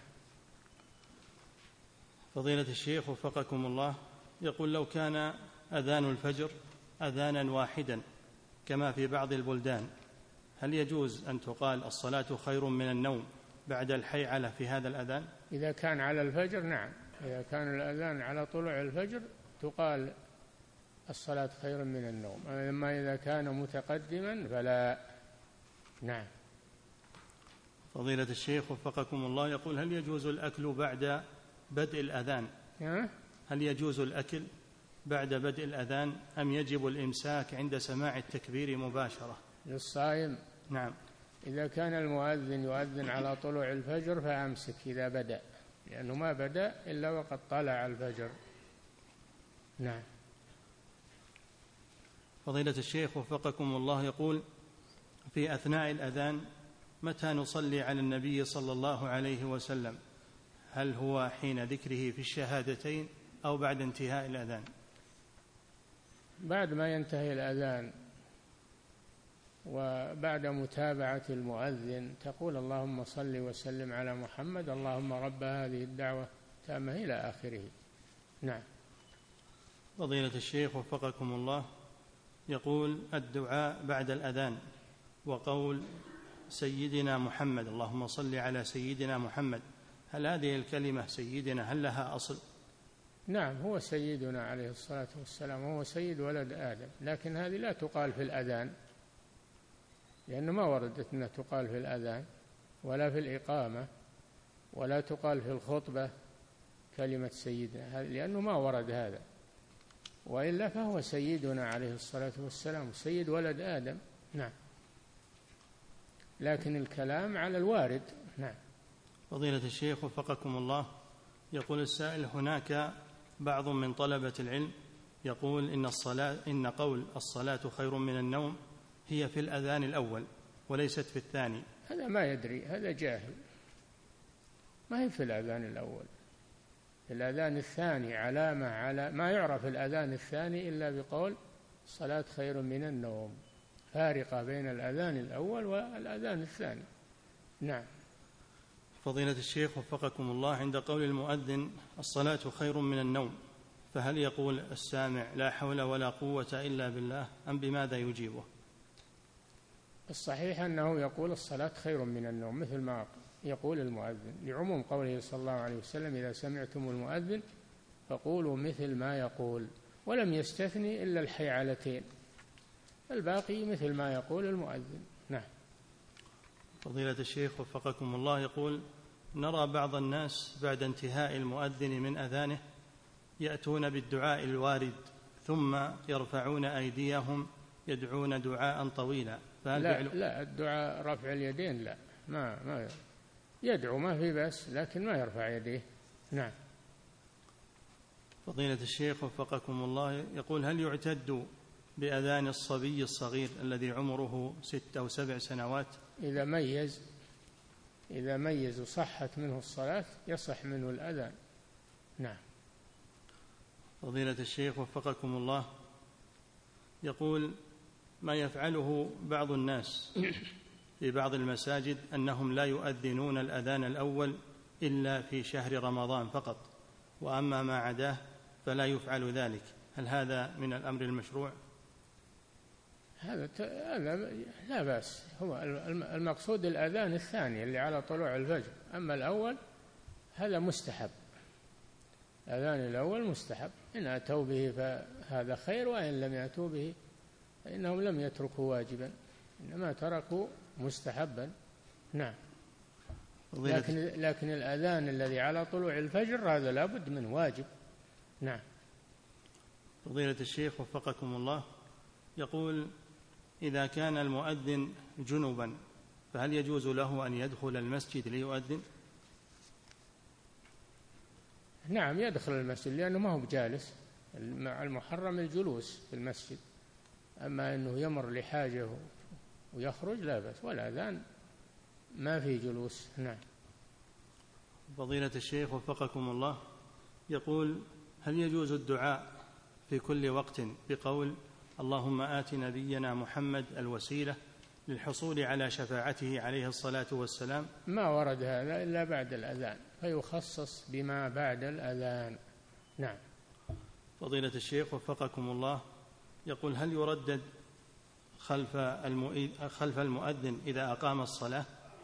فضيلة الشيخ وفقكم الله، يقول: لو كان أذان الفجر أذانا واحدا كما في بعض البلدان، هل يجوز أن تقال الصلاة خير من النوم بعد الحيعلة في هذا الأذان؟ إذا كان على الفجر نعم، إذا كان الأذان على طلوع الفجر تقال الصلاة خير من النوم، أما إذا كان متقدما فلا. نعم. فضيلة الشيخ وفقكم الله، يقول: هل يجوز الأكل بعد بدء الأذان؟ هل يجوز الأكل بعد بدء الأذان أم يجب الإمساك عند سماع التكبير مباشرة للصائم؟ نعم. إذا كان المؤذن يؤذن على طلوع الفجر فأمسك إذا بدأ، لأنه ما بدأ إلا وقد طلع الفجر. نعم. فضيلة الشيخ وفقكم الله، يقول: في أثناء الأذان متى نصلي على النبي صلى الله عليه وسلم؟ هل هو حين ذكره في الشهادتين أو بعد انتهاء الأذان؟ بعد ما ينتهي الأذان وبعد متابعة المؤذن تقول: اللهم صل وسلم على محمد، اللهم رب هذه الدعوة تامة، إلى آخره. نعم. فضيلة الشيخ وفقكم الله، يقول: الدعاء بعد الأذان وقول سيدنا محمد، اللهم صل على سيدنا محمد، هل هذه الكلمة سيدنا هل لها أصل؟ نعم، هو سيدنا عليه الصلاة والسلام، وهو سيد ولد آدم، لكن هذه لا تقال في الأذان، لأنه ما وردت أنها تقال في الأذان ولا في الإقامة، ولا تقال في الخطبة كلمة سيدنا، لأنه ما ورد هذا، وإلا فهو سيدنا عليه الصلاة والسلام، سيد ولد آدم. نعم. لكن الكلام على الوارد. نعم. فضيلة الشيخ وفقكم الله، يقول السائل: هناك بعض من طلبة العلم يقول إن قول الصلاة خير من النوم هي في الأذان الأول وليست في الثاني. هذا ما يدري، هذا جاهل، ما هي في الأذان الأول، في الأذان الثاني، علامة على ما يعرف الأذان الثاني إلا بقول الصلاة خير من النوم، فارقة بين الأذان الأول والأذان الثاني. نعم. فضيلة الشيخ وفقكم الله، عند قول المؤذن الصلاة خير من النوم، فهل يقول السامع لا حول ولا قوة إلا بالله أم بماذا يجيبه؟ الصحيح أنه يقول الصلاة خير من النوم مثل ما يقول المؤذن، لعموم قوله صلى الله عليه وسلم: إذا سمعتم المؤذن فقولوا مثل ما يقول، ولم يستثني إلا الحيعلتين، الباقي مثل ما يقول المؤذن. نعم. فضيلة الشيخ وفقكم الله، يقول: نرى بعض الناس بعد انتهاء المؤذن من أذانه يأتون بالدعاء الوارد ثم يرفعون أيديهم يدعون دعاء طويلا، لا الدعاء رفع اليدين لا، ما يدعو ما في بس، لكن ما يرفع يديه. نعم. فضيلة الشيخ وفقكم الله، يقول: هل يعتد بأذان الصبي الصغير الذي عمره 6 أو 7 سنوات؟ إذا ميز وصحت منه الصلاة يصح منه الأذان. نعم. فضيلة الشيخ وفقكم الله، يقول: ما يفعله بعض الناس في بعض المساجد أنهم لا يؤذنون الأذان الأول إلا في شهر رمضان فقط، وأما ما عداه فلا يفعل ذلك، هل هذا من الأمر المشروع؟ هذا لا بأس، هو المقصود الأذان الثاني اللي على طلوع الفجر، أما الأول هذا مستحب، الأذان الأول مستحب، إن أتوا به فهذا خير، وإن لم يأتوا به فإنهم لم يتركوا واجبا، إنما تركوا مستحبا. نعم. لكن الأذان الذي على طلوع الفجر هذا لا بد من واجب. نعم. فضيلة الشيخ وفقكم الله، يقول: إذا كان المؤذن جنبا فهل يجوز له أن يدخل المسجد ليؤذن؟ نعم يدخل المسجد، لأنه ما هو بجالس، المحرم الجلوس في المسجد، أما أنه يمر لحاجة ويخرج لا بأس، والأذان ما في جلوس. نعم. فضيلة الشيخ وفقكم الله، يقول: هل يجوز الدعاء في كل وقت بقول اللهم آت نبينا محمد الوسيلة للحصول على شفاعته عليه الصلاة والسلام؟ ما ورد هذا إلا بعد الأذان، فيخصص بما بعد الأذان. نعم. فضيلة الشيخ وفقكم الله، يقول: هل يردد خلف المؤذن إذا أقام الصلاة؟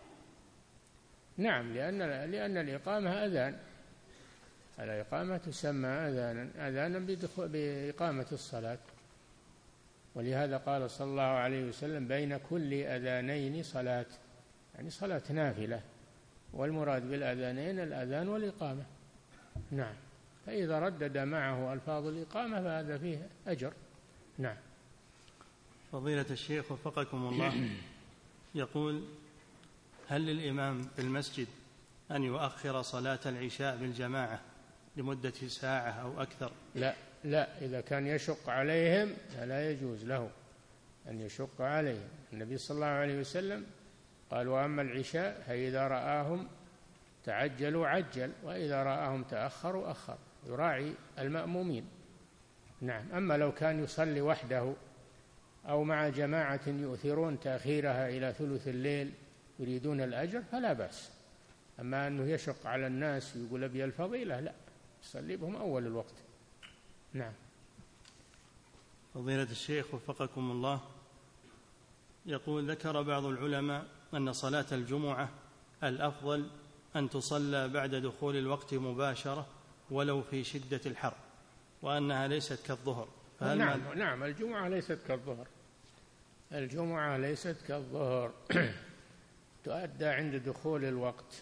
نعم، لأن الإقامة أذان، الإقامة تسمى أذانا بإقامة الصلاة، ولهذا قال صلى الله عليه وسلم: بين كل أذانين صلاة، يعني صلاة نافلة، والمراد بالأذانين الأذان والإقامة. نعم. فإذا ردد معه ألفاظ الإقامة فهذا فيه أجر. نعم. فضيلة الشيخ وفقكم الله، يقول: هل للإمام في المسجد أن يؤخر صلاة العشاء بالجماعة لمدة ساعة أو أكثر؟ لا، إذا كان يشق عليهم فلا يجوز له أن يشق عليهم. النبي صلى الله عليه وسلم قال: وأما العشاء فإذا رآهم تعجلوا عجل، وإذا رآهم تأخروا أخر، يراعي المأمومين. نعم. أما لو كان يصلي وحده أو مع جماعة يؤثرون تأخيرها إلى ثلث الليل يريدون الأجر فلا بأس، أما أنه يشق على الناس ويقول أبي الفضيلة لا، يصلي بهم أول الوقت. نعم. فضيلة الشيخ وفقكم الله، يقول: ذكر بعض العلماء أن صلاة الجمعة الأفضل أن تصلى بعد دخول الوقت مباشرة ولو في شدة الحر، وأنها ليست كالظهر. نعم، الجمعة ليست كالظهر، الجمعة ليست كالظهر تؤدى عند دخول الوقت،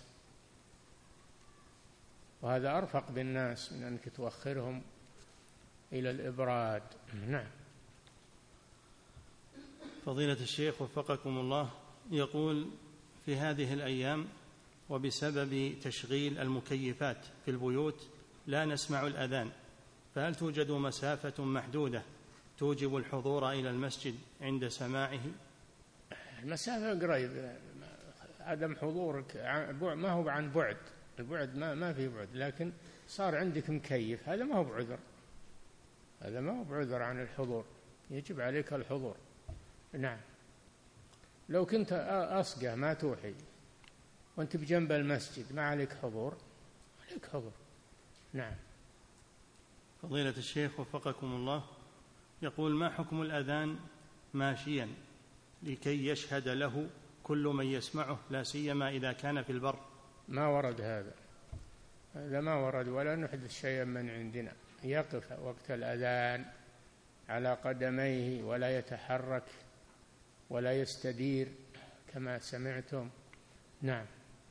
وهذا أرفق بالناس من أنك تؤخرهم إلى الإبراد. نعم. فضيلة الشيخ وفقكم الله، يقول: في هذه الأيام وبسبب تشغيل المكيفات في البيوت لا نسمع الأذان، فهل توجد مسافة محدودة توجب الحضور إلى المسجد عند سماعه؟ المسافة قريب، عدم حضورك ما هو عن بعد، البعد ما في بعد، لكن صار عندك مكيف، هذا ما هو بعذر، هذا ما هو بعذر عن الحضور، يجب عليك الحضور. نعم. لو كنت أصقع ما توحي وأنت بجنب المسجد ما عليك حضور، عليك حضور. نعم. فضيلة الشيخ وفقكم الله، يقول: ما حكم الأذان ماشيا لكي يشهد له كل من يسمعه، لا سيما إذا كان في البر؟ ما ورد هذا ما ورد، ولا نحدث شيئا من عندنا. يقف وقت الأذان على قدميه ولا يتحرك ولا يستدير كما سمعتم. نعم.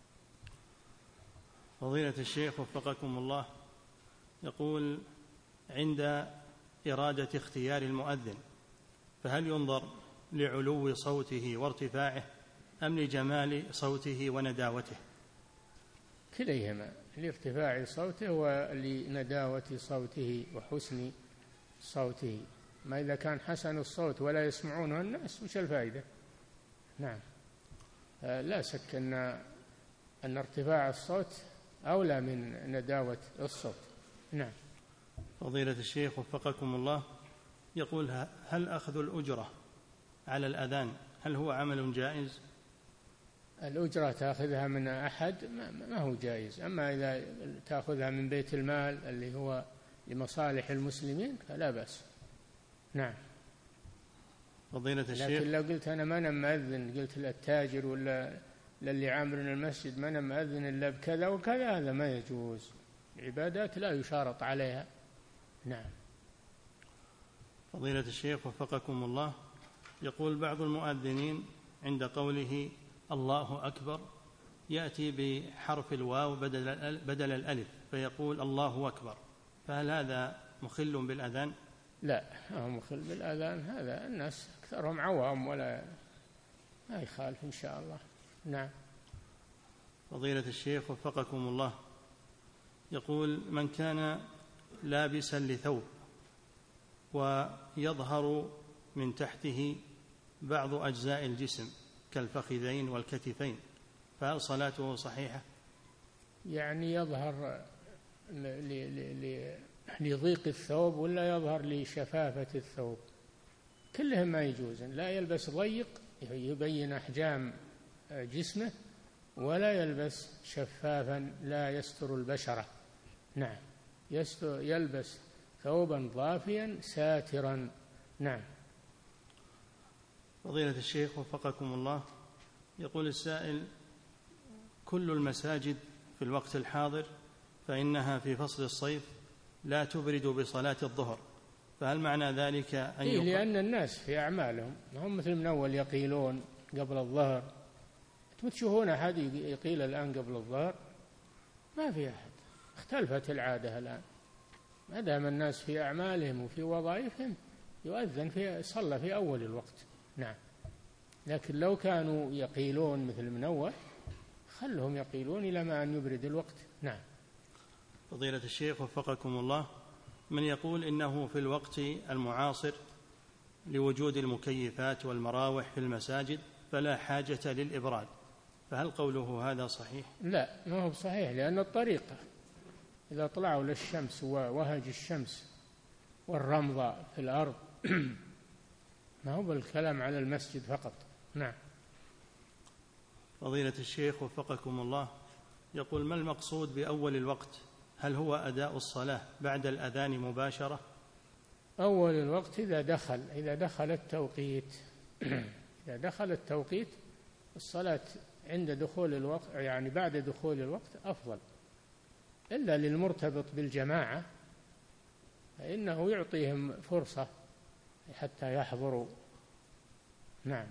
فضيلة الشيخ وفقكم الله، يقول: عند إرادة اختيار المؤذن فهل ينظر لعلو صوته وارتفاعه أم لجمال صوته ونداوته؟ كليهما، لارتفاع صوته ولنداوة صوته وحسن صوته. ما إذا كان حسن الصوت ولا يسمعونه الناس وش الفائدة؟ نعم. لا شك أن ارتفاع الصوت أولى من نداوة الصوت. نعم. فضيلة الشيخ وفقكم الله، يقول: هل أخذ الأجرة على الأذان هل هو عمل جائز؟ الأجرة تأخذها من أحد ما هو جائز، أما إذا تأخذها من بيت المال اللي هو لمصالح المسلمين فلا بأس. نعم. فضيلة الشيخ، لكن لو قلت أنا ما أنا مأذن، قلت للتاجر ولا للي عامل المسجد ما أنا مأذن إلا بكذا وكذا، هذا ما يجوز. العبادات لا يشارط عليها. نعم. فضيلة الشيخ وفقكم الله، يقول بعض المؤذنين عند قوله الله أكبر يأتي بحرف الواو بدل الألف فيقول الله أكبر، فهل هذا مخل بالأذان؟ لا، هو مخل بالأذان، هذا الناس أكثرهم عوام ولا ما يخالف إن شاء الله. نعم. فضيلة الشيخ وفقكم الله، يقول من كان لابسا لثوب ويظهر من تحته بعض أجزاء الجسم كالفخذين والكتفين، فهل صلاته صحيحة؟ يعني يظهر لضيق الثوب ولا يظهر لشفافة الثوب؟ كلهم ما يجوز، لا يلبس ضيق يبين أحجام جسمه ولا يلبس شفافا لا يستر البشرة. نعم، يلبس ثوبا ضافيا ساترا. نعم. فضيلة الشيخ وفقكم الله، يقول السائل كل المساجد في الوقت الحاضر فإنها في فصل الصيف لا تبرد بصلاة الظهر، فهل معنى ذلك أن لأن الناس في أعمالهم هم مثل من أول يقيلون قبل الظهر. تشوفون أحد يقيل الآن قبل الظهر؟ ما في أحد، اختلفت العادة الآن، ما دام الناس في أعمالهم وفي وظائفهم يؤذن صلى في أول الوقت. نعم. لكن لو كانوا يقيلون مثل من أول خلهم يقيلون إلى ما أن يبرد الوقت. نعم. فضيلة الشيخ وفقكم الله، من يقول إنه في الوقت المعاصر لوجود المكيفات والمراوح في المساجد فلا حاجة للإبراد، فهل قوله هذا صحيح؟ لا، ما هو صحيح، لأن الطريقة إذا طلعوا للشمس ووهج الشمس والرمضة في الأرض ما هو بالكلام على المسجد فقط. نعم. فضيلة الشيخ وفقكم الله، يقول ما المقصود بأول الوقت؟ هل هو أداء الصلاة بعد الأذان مباشرة؟ أول الوقت إذا دخل التوقيت إذا دخل التوقيت الصلاة عند دخول الوقت، يعني بعد دخول الوقت أفضل، إلا للمرتبط بالجماعة فإنه يعطيهم فرصة حتى يحضروا. نعم.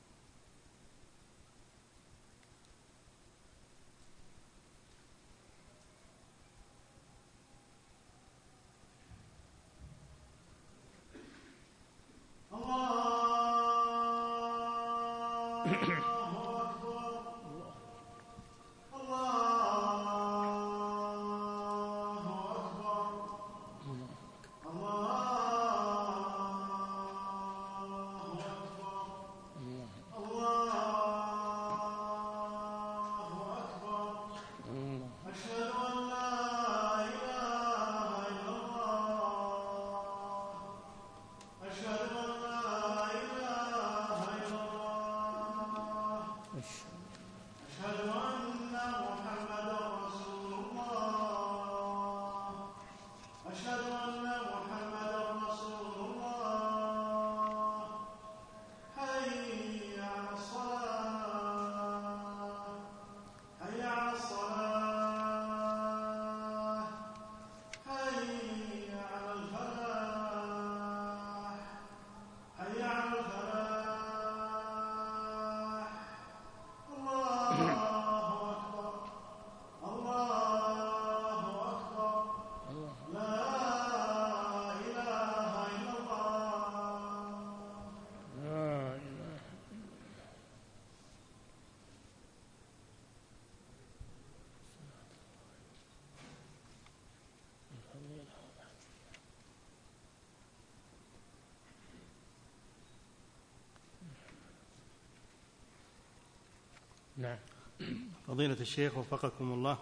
نعم. فضيلة الشيخ وفقكم الله،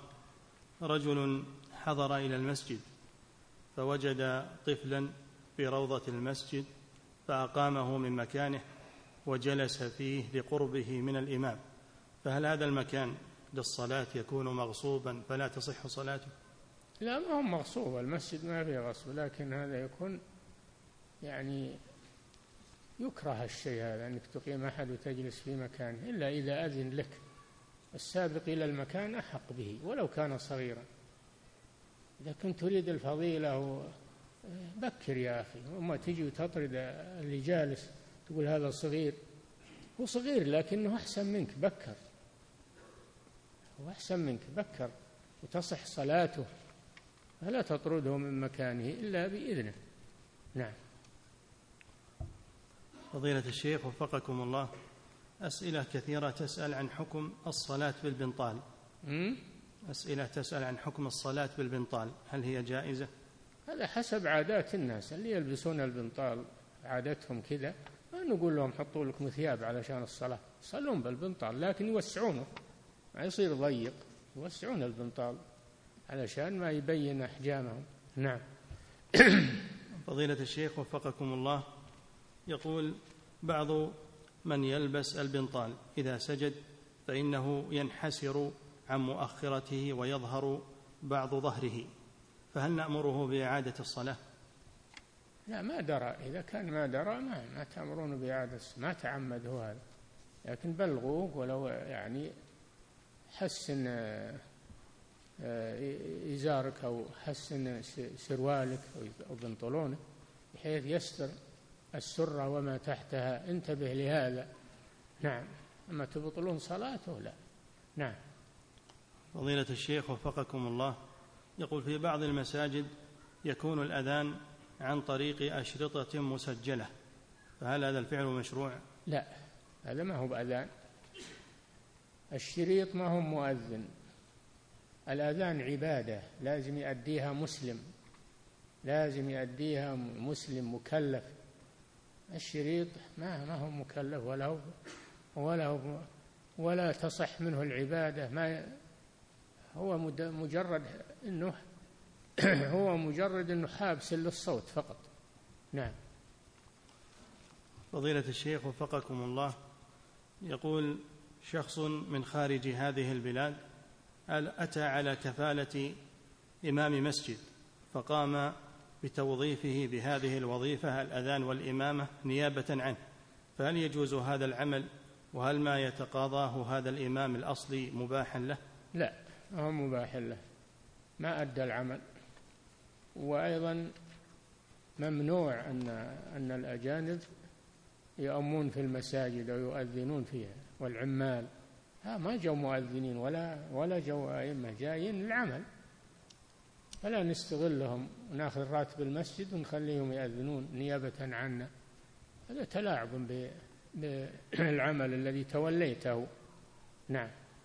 رجل حضر إلى المسجد فوجد طفلا في روضة المسجد فأقامه من مكانه وجلس فيه لقربه من الإمام، فهل هذا المكان للصلاة يكون مغصوبا فلا تصح صلاته؟ لا، ما هو مغصوب، المسجد ما فيه غصب، لكن هذا يكون يعني يكره الشيء هذا أنك تقيم أحد وتجلس في مكانه إلا إذا أذن لك، السابق إلى المكان أحق به ولو كان صغيرا. إذا كنت تريد الفضيلة بكر يا أخي، وما تجي وتطرد اللي جالس تقول هذا صغير. هو صغير لكنه أحسن منك، بكر، هو أحسن منك، بكر وتصح صلاته، فلا تطرده من مكانه إلا بإذنه. نعم. فضيلة الشيخ وفقكم الله، أسئلة كثيرة تسأل عن حكم الصلاة بالبنطال. أسئلة تسأل عن حكم الصلاة بالبنطال، هل هي جائزة؟ هذا حسب عادات الناس اللي يلبسون البنطال، عادتهم كذا، ما نقول لهم حطوا لكم ثياب علشان الصلاة، يصلون بالبنطال لكن يوسعونه، ما يصير ضيق، يوسعون البنطال علشان ما يبين أحجامهم. نعم. فضيلة الشيخ وفقكم الله، يقول بعض من يلبس البنطال إذا سجد فإنه ينحسر عن مؤخرته ويظهر بعض ظهره، فهل نأمره بإعادة الصلاة؟ لا، ما درى، إذا كان ما درى ما تأمرون بإعادة، ما تعمد هو هذا، لكن بلغوه ولو يعني حسن إزارك أو حسن سروالك أو بنطلونك بحيث يستر السرة وما تحتها، انتبه لهذا. نعم. أما تبطلون صلاته لا. نعم. فضيلة الشيخ وفقكم الله، يقول في بعض المساجد يكون الأذان عن طريق أشرطة مسجلة، فهل هذا الفعل مشروع؟ لا، هذا ما هو بأذان، الشريط ما هو مؤذن، الأذان عبادة لازم يؤديها مسلم، لازم يؤديها مسلم مكلف، الشريط ما هو مكلف ولا تصح منه العبادة، ما هو مجرد أنه هو مجرد أنه حابس للصوت فقط. نعم. فضيلة الشيخ وفقكم الله، يقول شخص من خارج هذه البلاد أتى على كفالة إمام مسجد فقام بتوظيفه بهذه الوظيفة الأذان والإمامة نيابة عنه، فهل يجوز هذا العمل؟ وهل ما يتقاضاه هذا الإمام الأصلي مباحا له؟ لا، هو مباح له، ما أدى العمل. وأيضا ممنوع أن الأجانب يؤمون في المساجد ويؤذنون فيها، والعمال ما جو مؤذنين ولا جو أئمة، جايين للعمل، فلا نستغلهم وناخذ راتب المسجد ونخليهم يؤذنون نيابة عنا، هذا تلاعب بالعمل الذي توليته. نعم.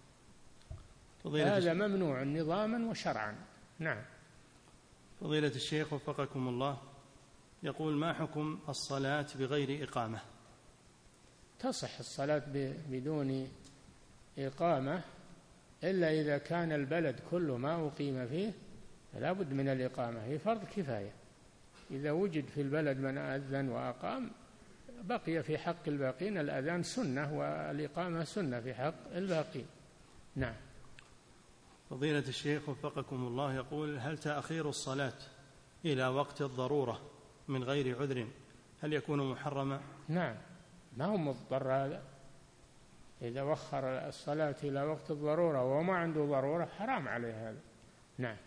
هذا ممنوع نظاما وشرعا. نعم. فضيلة الشيخ وفقكم الله، يقول ما حكم الصلاة بغير إقامة؟ تصح الصلاة بدون إقامة، إلا إذا كان البلد كله ما أقيم فيه فلا بد من الإقامة، هي فرض كفاية، إذا وجد في البلد من أذن وأقام بقي في حق الباقين الأذان سنة والإقامة سنة في حق الباقين. نعم. فضيلة الشيخ وفقكم الله، يقول هل تأخير الصلاة إلى وقت الضرورة من غير عذر هل يكون محرما؟ نعم، ما هو مضطر هذا، إذا وخر الصلاة إلى وقت الضرورة وما عنده ضرورة حرام عليه هذا. نعم.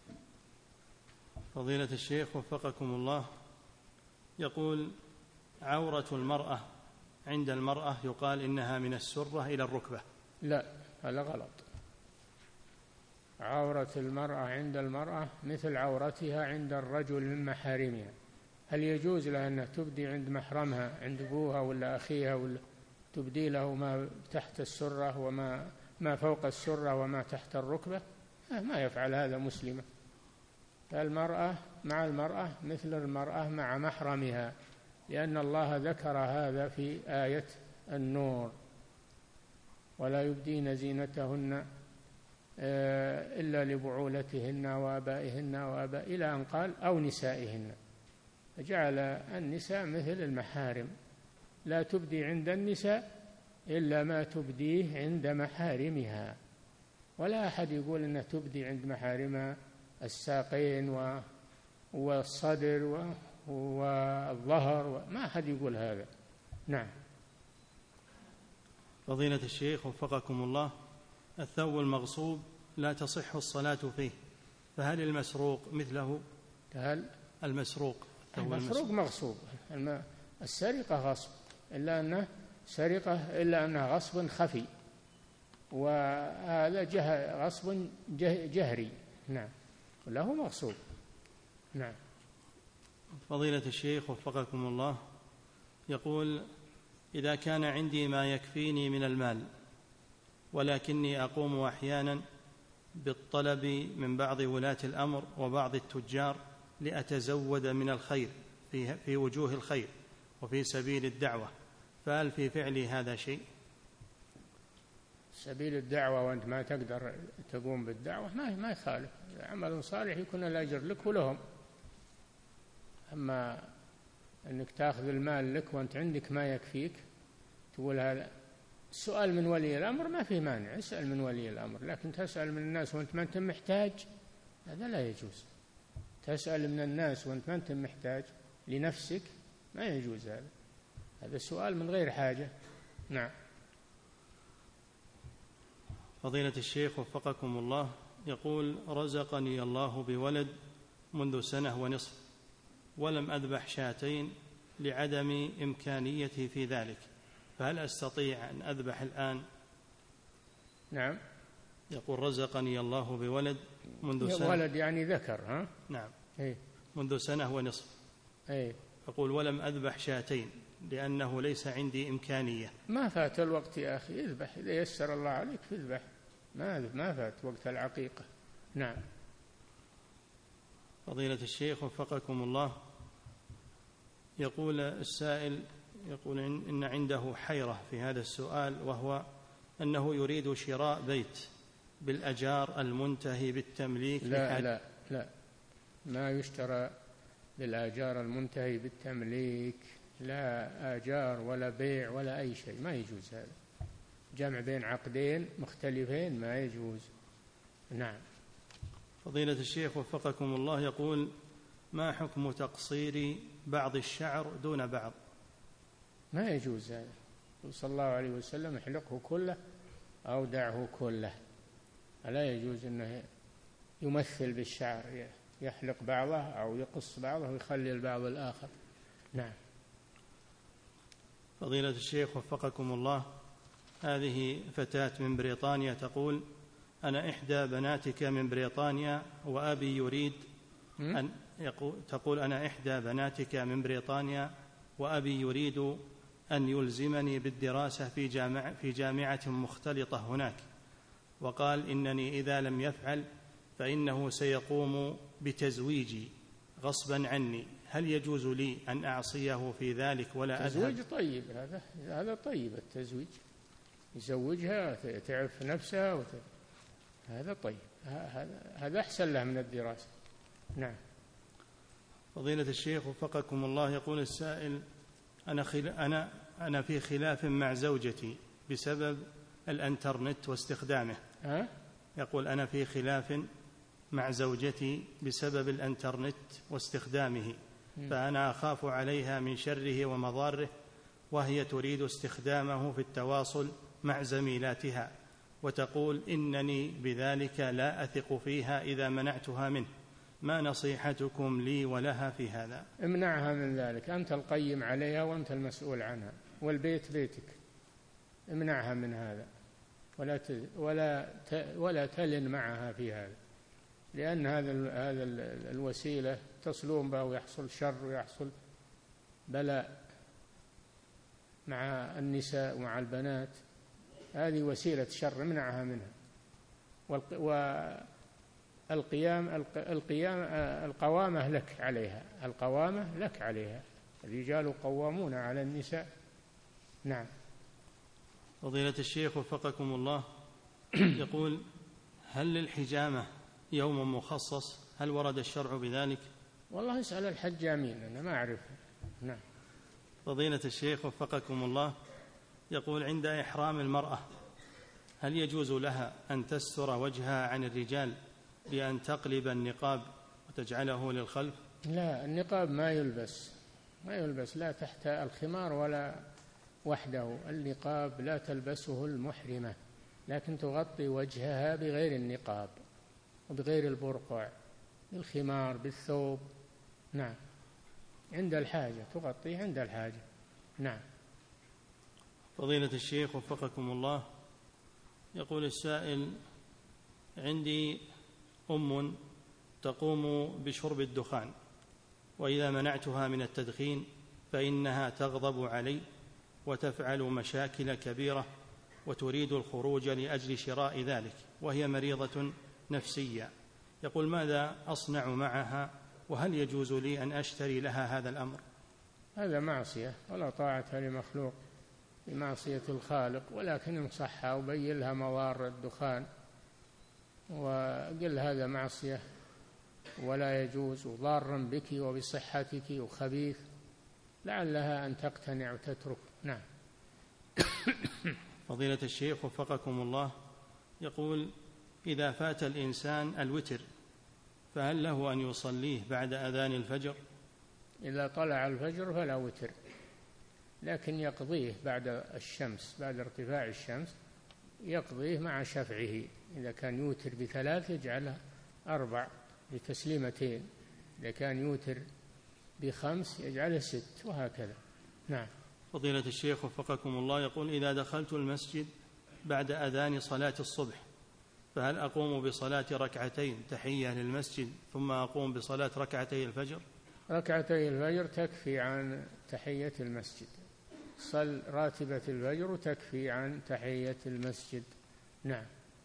فضيلة الشيخ وفقكم الله، يقول عورة المرأة عند المرأة يقال إنها من السرة إلى الركبة. لا، هذا غلط، عورة المرأة عند المرأة مثل عورتها عند الرجل من محارمها. هل يجوز لها أن تبدي عند محرمها عند أبوها ولا أخيها ولا تبدي له ما تحت السرة وما فوق السرة وما تحت الركبة؟ ما يفعل هذا مسلمة. فالمرأة مع المرأة مثل المرأة مع محرمها، لأن الله ذكر هذا في آية النور: ولا يبدين زينتهن إلا لبعولتهن وآبائهن إلى أن قال أو نسائهن، فجعل النساء مثل المحارم، لا تبدي عند النساء إلا ما تبديه عند محارمها. ولا أحد يقول أنها تبدي عند محارمها الساقين والصدر والظهر، ما أحد يقول هذا. نعم. فضيلة الشيخ وفقكم الله، الثوب المغصوب لا تصح الصلاة فيه، فهل المسروق مثله؟ هل المسروق مغصوب. السرقة غصب، إلا أنه سرقة إلا أنها غصب خفي، وهذا غصب جهري. نعم، له مغصوب. نعم. فضيلة الشيخ وفقكم الله، يقول: إذا كان عندي ما يكفيني من المال، ولكني أقوم أحيانا بالطلب من بعض ولاة الأمر وبعض التجار لأتزود من الخير في وجوه الخير وفي سبيل الدعوة، فهل في فعلي هذا شيء؟ سبيل الدعوة وأنت ما تقدر تقوم بالدعوة ما يخالف، عمل صالح يكون الأجر لك ولهم. أما أنك تأخذ المال لك وأنت عندك ما يكفيك، تقول هذا السؤال من ولي الأمر ما فيه مانع، اسأل من ولي الأمر، لكن تسأل من الناس وأنت ما أنت محتاج، هذا لا يجوز. تسأل من الناس وأنت ما أنت محتاج لنفسك، ما يجوز هذا سؤال من غير حاجة. نعم. فضيلة الشيخ وفقكم الله، يقول: رزقني الله بولد منذ 1.5 سنة، ولم أذبح شاتين لعدم إمكانيتي في ذلك، فهل أستطيع أن أذبح الآن؟ نعم. يقول: رزقني الله بولد منذ 1 سنة. ولد يعني ذكر، ها؟ نعم. إيه؟ منذ 1.5 سنة. إيه؟ يقول: ولم أذبح شاتين لأنه ليس عندي إمكانية. ما فات الوقت يا أخي، اذبح إذا يسر الله عليك فاذبح، ما فات وقت العقيقة. نعم. فضيلة الشيخ وفقكم الله، يقول السائل، يقول إن عنده حيرة في هذا السؤال، وهو أنه يريد شراء بيت بالأجار المنتهي بالتمليك. لا ما يشترى بالآجار المنتهي بالتمليك، لا آجار ولا بيع ولا أي شيء، ما يجوز هذا. جمع بين عقدين مختلفين ما يجوز. نعم. فضيلة الشيخ وفقكم الله، يقول: ما حكم تقصير بعض الشعر دون بعض؟ ما يجوز هذا. صلى الله عليه وسلم: احلقه كله أو دعه كله. لا يجوز أنه يمثل بالشعر، يحلق بعضه أو يقص بعضه ويخلي البعض الآخر. نعم. فضيلة الشيخ وفقكم الله، هذه فتاة من بريطانيا تقول: أنا إحدى بناتك من بريطانيا وأبي يريد أن تقول: أنا إحدى بناتك من بريطانيا وأبي يريد أن يلزمني بالدراسة في جامعة مختلطة هناك، وقال إنني إذا لم يفعل فإنه سيقوم بتزويجي غصبا عني، هل يجوز لي أن أعصيه في ذلك ولا أذهب؟ تزويج طيب، هذا طيب التزويج، يزوجها تعرف نفسها هذا طيب، هذا أحسن له من الدراسة. نعم. فضيلة الشيخ وفقكم الله، يقول السائل: أنا في خلاف مع زوجتي بسبب الإنترنت واستخدامه. يقول: أنا في خلاف مع زوجتي بسبب الإنترنت واستخدامه، فأنا أخاف عليها من شره ومضاره، وهي تريد استخدامه في التواصل مع زميلاتها، وتقول إنني بذلك لا أثق فيها إذا منعتها منه، ما نصيحتكم لي ولها في هذا؟ امنعها من ذلك، أنت القيم عليها وأنت المسؤول عنها، والبيت بيتك، امنعها من هذا ولا تلن معها في هذا، لأن هذا الوسيلة تصلون بها ويحصل شر ويحصل بلاء مع النساء ومع البنات، هذه وسيلة شر، امنعها منها. القوامة لك عليها، القوامة لك عليها، الرجال قوامون على النساء. نعم. فضيلة الشيخ وفقكم الله، يقول: هل للحجامة يوم مخصص؟ هل ورد الشرع بذلك؟ والله اسأل الحجامين، أنا ما أعرف. نعم. فضيلة الشيخ وفقكم الله، يقول: عند إحرام المرأة هل يجوز لها أن تستر وجهها عن الرجال بأن تقلب النقاب وتجعله للخلف؟ لا، النقاب ما يلبس لا تحت الخمار ولا وحده، النقاب لا تلبسه المحرمة، لكن تغطي وجهها بغير النقاب وبغير البرقع. بالخمار بالثوب. نعم، عند الحاجة، تغطيه عند الحاجة. نعم. فضيلة الشيخ وفقكم الله، يقول السائل: عندي أم تقوم بشرب الدخان، وإذا منعتها من التدخين فإنها تغضب علي وتفعل مشاكل كبيرة وتريد الخروج لأجل شراء ذلك، وهي مريضة نفسية. يقول: ماذا أصنع معها، وهل يجوز لي أن أشتري لها هذا الأمر؟ هذا معصية، ولا طاعة لمخلوق بمعصية الخالق، ولكن انصحها وبين لها مضار الدخان وقل هذا معصية ولا يجوز وضار بك وبصحتك وخبيث، لعلها أن تقتنع وتترك. نعم. فضيلة الشيخ وفقكم الله، يقول: إذا فات الإنسان الوتر فهل له أن يصليه بعد أذان الفجر؟ إذا طلع الفجر فلا وتر، لكن يقضيه بعد الشمس، بعد ارتفاع الشمس يقضيه مع شفعه. إذا كان يوتر ب3 يجعلها 4 بتسليمتين، إذا كان يوتر ب5 يجعله 6، وهكذا. نعم. فضيلة الشيخ وفقكم الله، يقول: إذا دخلت المسجد بعد أذان صلاة الصبح فهل أقوم بصلاة ركعتين تحية للمسجد ثم أقوم بصلاة ركعتي الفجر؟ ركعتي الفجر تكفي عن تحية المسجد، صل راتبة الفجر تكفي عن تحية المسجد. نعم.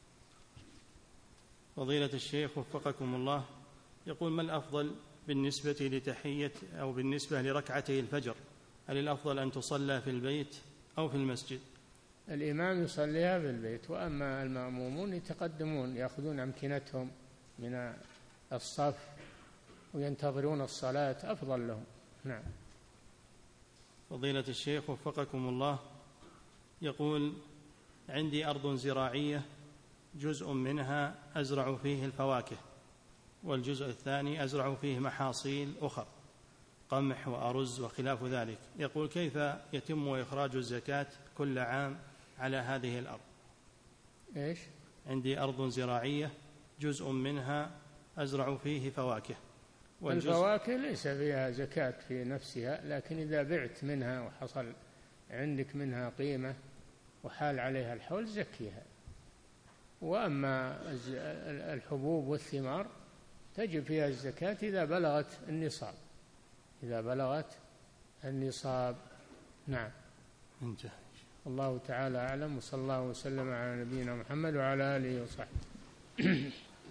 فضيلة الشيخ وفقكم الله، يقول: ما الأفضل بالنسبة لتحية أو بالنسبة لركعتي الفجر؟ هل الأفضل أن تصلى في البيت أو في المسجد؟ الإمام يصليها في البيت، وأما المأمومون يتقدمون يأخذون أمكنتهم من الصف وينتظرون الصلاة، أفضل لهم. نعم. فضيلة الشيخ وفقكم الله، يقول: عندي أرض زراعية جزء منها أزرع فيه الفواكه، والجزء الثاني أزرع فيه محاصيل أخرى، قمح وأرز وخلاف ذلك. يقول: كيف يتم إخراج الزكاة كل عام على هذه الأرض؟ إيش؟ عندي أرض زراعية جزء منها أزرع فيه فواكه، الفواكه ليس فيها زكاة في نفسها، لكن إذا بعت منها وحصل عندك منها قيمة وحال عليها الحول زكيها. وأما الحبوب والثمار تجب فيها الزكاة إذا بلغت النصاب، إذا بلغت النصاب. نعم. انتهى. الله تعالى أعلم، وصلى الله وسلم على نبينا محمد وعلى آله وصحبه.